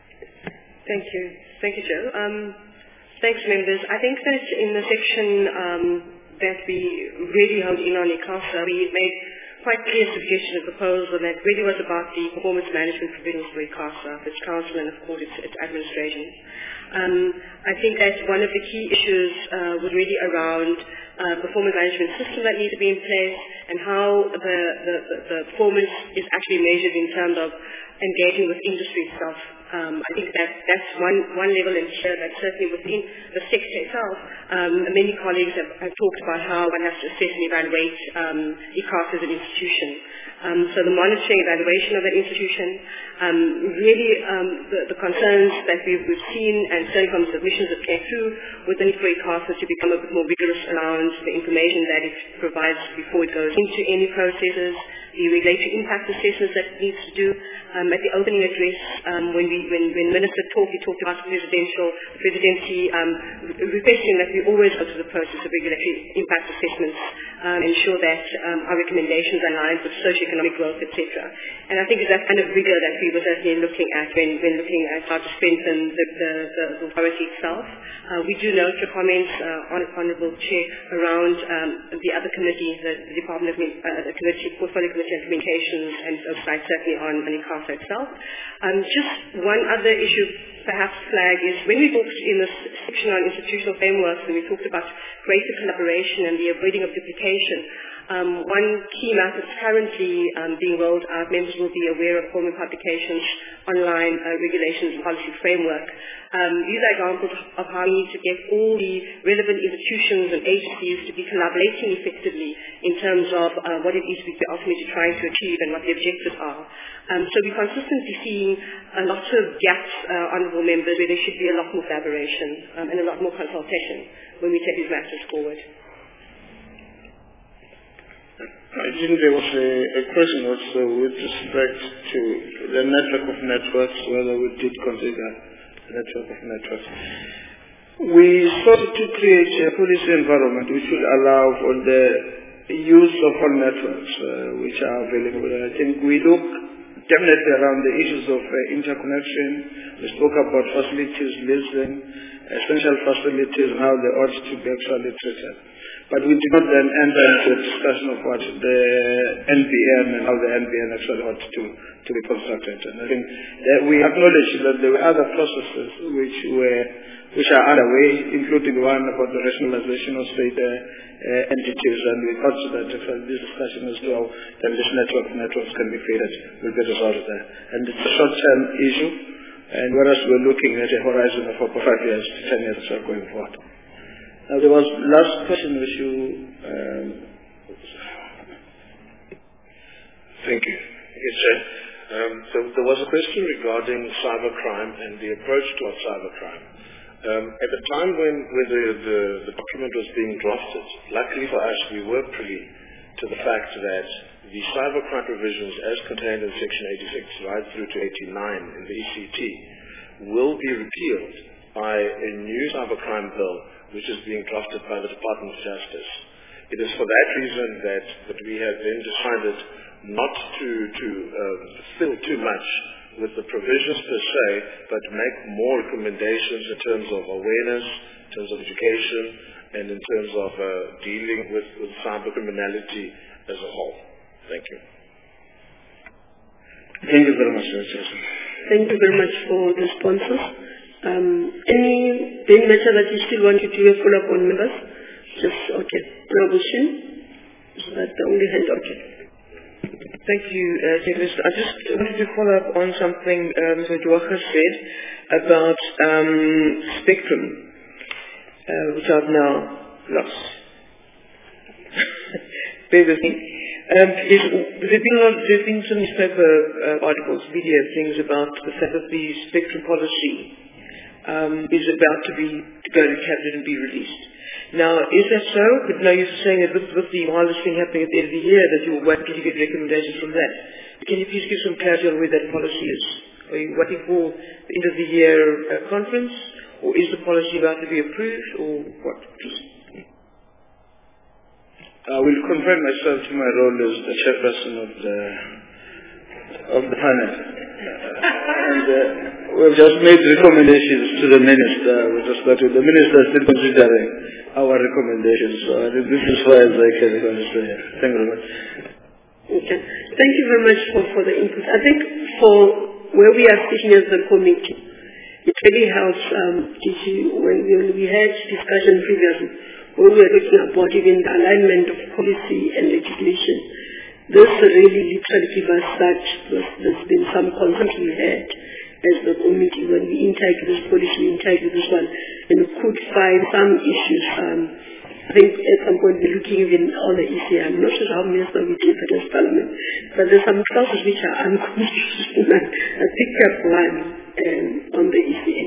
Thank you. Thank you, Joe. Um, thanks, members. I think that in the section um, that we really honed in on ICASA, we made quite clear suggestion and proposal that really was about the performance management provisions for ICASA, its council and of course its, its administration. Um, I think that one of the key issues uh, was really around uh, performance management system that needs to be in place and how the, the, the, the performance is actually measured in terms of engaging with industry itself. Um, I think that that's one, one level in here that certainly within the sector itself, um, many colleagues have, have talked about how one has to assess and evaluate um, ICASA as an institution. Um, so the monitoring evaluation of that institution, um, really um, the, the concerns that we've, we've seen and certainly from submissions that came through with the need for ICASA to become a bit more rigorous around the information that it provides before it goes into any processes, the regulatory impact assessments that it needs to do. Um, at the opening address, um, when, we, when, when Minister talked, he talked about presidential presidency um, requesting that we always go through the process of regulatory impact assessments, um, ensure that um, our recommendations align with socioeconomic growth, et cetera. And I think it's that kind of rigor that we were certainly looking at when, when looking at how to strengthen the, the, the, the authority itself. Uh, we do note your comments, uh, Honourable Chair, around um, the other committee, the, the Department of uh, the Committee, Portfolio Committee on Communications, and oversight certainly on, on ICASA itself. Um, just one other issue perhaps flag is when we talked in this section on institutional frameworks and we talked about greater collaboration and the avoiding of duplication, um, one key map that's currently um, being rolled out, members will be aware of formal publications, online uh, regulations and policy framework. Um, these are examples of how we need to get all the relevant institutions and agencies to be collaborating effectively in terms of uh, what it is we are ultimately trying to achieve and what the objectives are. Um, so we're consistently seeing a lot of gaps, uh, honourable members, where there should be a lot more collaboration um, and a lot more consultation when we take these matters forward. I think there was a, a question also with respect to the network of networks, whether we did consider the network of networks. We sought to create a policy environment which would allow for the use of all networks uh, which are available. And I think we look definitely around the issues of uh, interconnection. We spoke about facilities, leasing, essential facilities, and how they ought to be actually treated. But we did not then enter into a discussion of what the N B N and how the N B N actually ought to, to be constructed. And I think that we acknowledge that there were other processes which were which are underway, including one about the rationalization of state uh, uh, entities, and we thought that uh, this discussion as to how this network networks can be created will be resolved there. And it's a short-term issue, and whereas we're looking at a horizon of about five years to ten years or so going forward. Now there was last question which you... Um, Thank you. Yes, sir. Um, so there was a question regarding cybercrime and the approach towards cybercrime. Um, at the time when, when the, the, the document was being drafted, luckily for us, we were privy to the fact that the cybercrime provisions as contained in Section eighty-six right through to eighty-nine in the E C T will be repealed by a new cybercrime bill which is being drafted by the Department of Justice. It is for that reason that, that we have then decided not to, to uh, fill too much with the provisions per se, but make more recommendations in terms of awareness, in terms of education, and in terms of uh, dealing with, with cyber criminality as a whole. Thank you. Thank you very much, Mister Thank you very much for the responses. Um, any, any matter that you still want to do a follow-up on, members? Just, okay. Prohibition? Is that the only hand? Okay. Thank you, uh, Davis. I just wanted to follow up on something uh, Mister Dwacha said about um, spectrum, uh, which I've now lost. Bear with me. Um, there's, there's, been a lot, there's been some newspaper uh, articles, media things about the fact that the spectrum policy um, is about to be to go to cabinet and be released. Now, is that so? But now you're saying that with, with the wireless thing happening at the end of the year, that you'll wait until you get recommendations from that. Can you please give some clarity on where that policy is? Are you waiting for the end of the year uh, conference, or is the policy about to be approved, or what? Please. I will confine myself to my role as the chairperson of the of the panel. And uh, we've just made recommendations to the minister. We just that the minister is still considering our recommendations. So I think this is why I can say. Thank you very much. Okay. Thank you very much for, for the input. I think for where we are sitting as the committee, it really helps um, when, when we had discussion previously, when we were looking about even the alignment of policy and legislation. This really literally gives us that there's been some concerns we had as the committee when we intake this policy, we intake this one, and we could find some issues. Um, I think at some point we're looking even on the E C A. I'm not sure how many of them we did at Parliament, but there's some clauses which are unconstitutional. I picked up one um, on the E C A.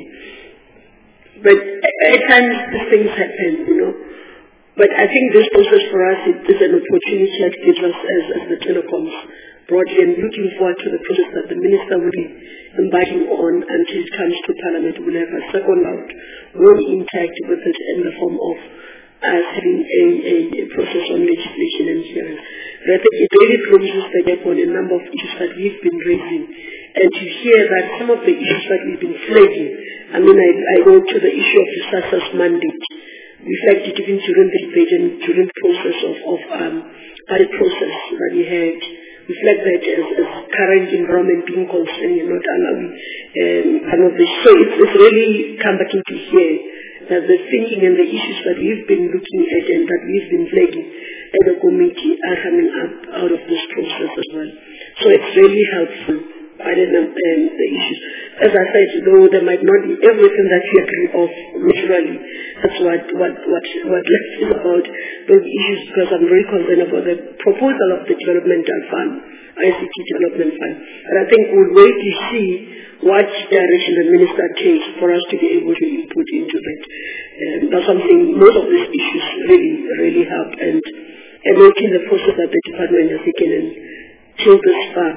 But at times these things happen, you know. But I think this process for us it is an opportunity that gives us as, as the telecoms broadly, and looking forward to the process that the minister will be embarking on until it comes to Parliament. We'll have a second round, will interact with it in the form of us having a, a, a process on legislation and hearing. But I think it really closes the gap on a number of issues that we've been raising. And to hear that some of the issues that we've been flagging, I mean, I, I go to the issue of the SASSA's mandate. We flagged it even during the debate and during the process of, of um, budget process that we had. We flagged that as, as current environment being constrained and not allowing um, some of this. So it's, it's really comforting to hear that the thinking and the issues that we've been looking at and that we've been flagging as a committee are coming up out of this process as well. So it's really helpful. I don't know um, the issues. As I said, though there might not be everything that we agree of naturally. That's what what what what left is about those issues, because I'm very concerned about the proposal of the developmental fund, I C T development fund. And I think we'll wait to see what direction the minister takes for us to be able to input into that. Um, that's something most of these issues really really help, and and making the process that the department has taken and till this far.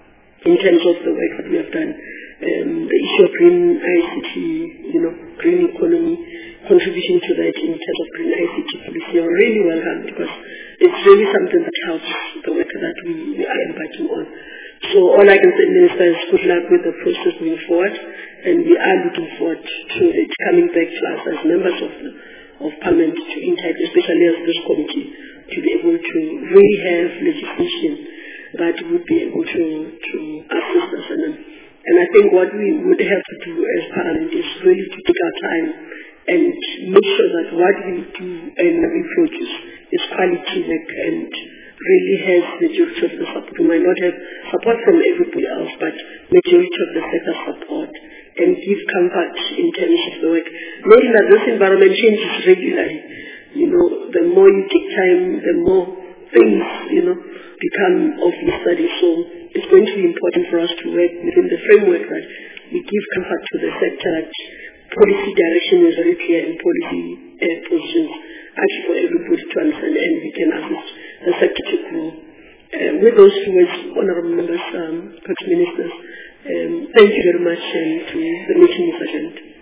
In terms of the work that we have done, um, the issue of green I C T, you know, green economy, contribution to that in terms of green I C T policy are really welcome, because it's really something that helps the work that we, we are embarking on. So all I can say, Minister, is good luck with the process moving forward, and we are looking forward to it coming back to us as members of the, of Parliament to interact, especially as this committee, to be able to really have legislation that would be able to, to assist us. And, and I think what we would have to do as Parliament is really to take our time and make sure that what we do and we produce is quality work and really has majority of the support. We might not have support from everybody else, but majority of the sector support, and give comfort in terms of the work. Knowing that this environment changes regularly. You know, the more you take time, the more things, you know, become of the study. So it's going to be important for us to work within the framework that we give comfort to the sector, that policy direction is very clear and policy uh, positions actually for everybody to understand, and we can assist the sector to grow. Uh, with those two words, honorable members, um, ministers, um, thank you very much, and to the meeting is adjourned.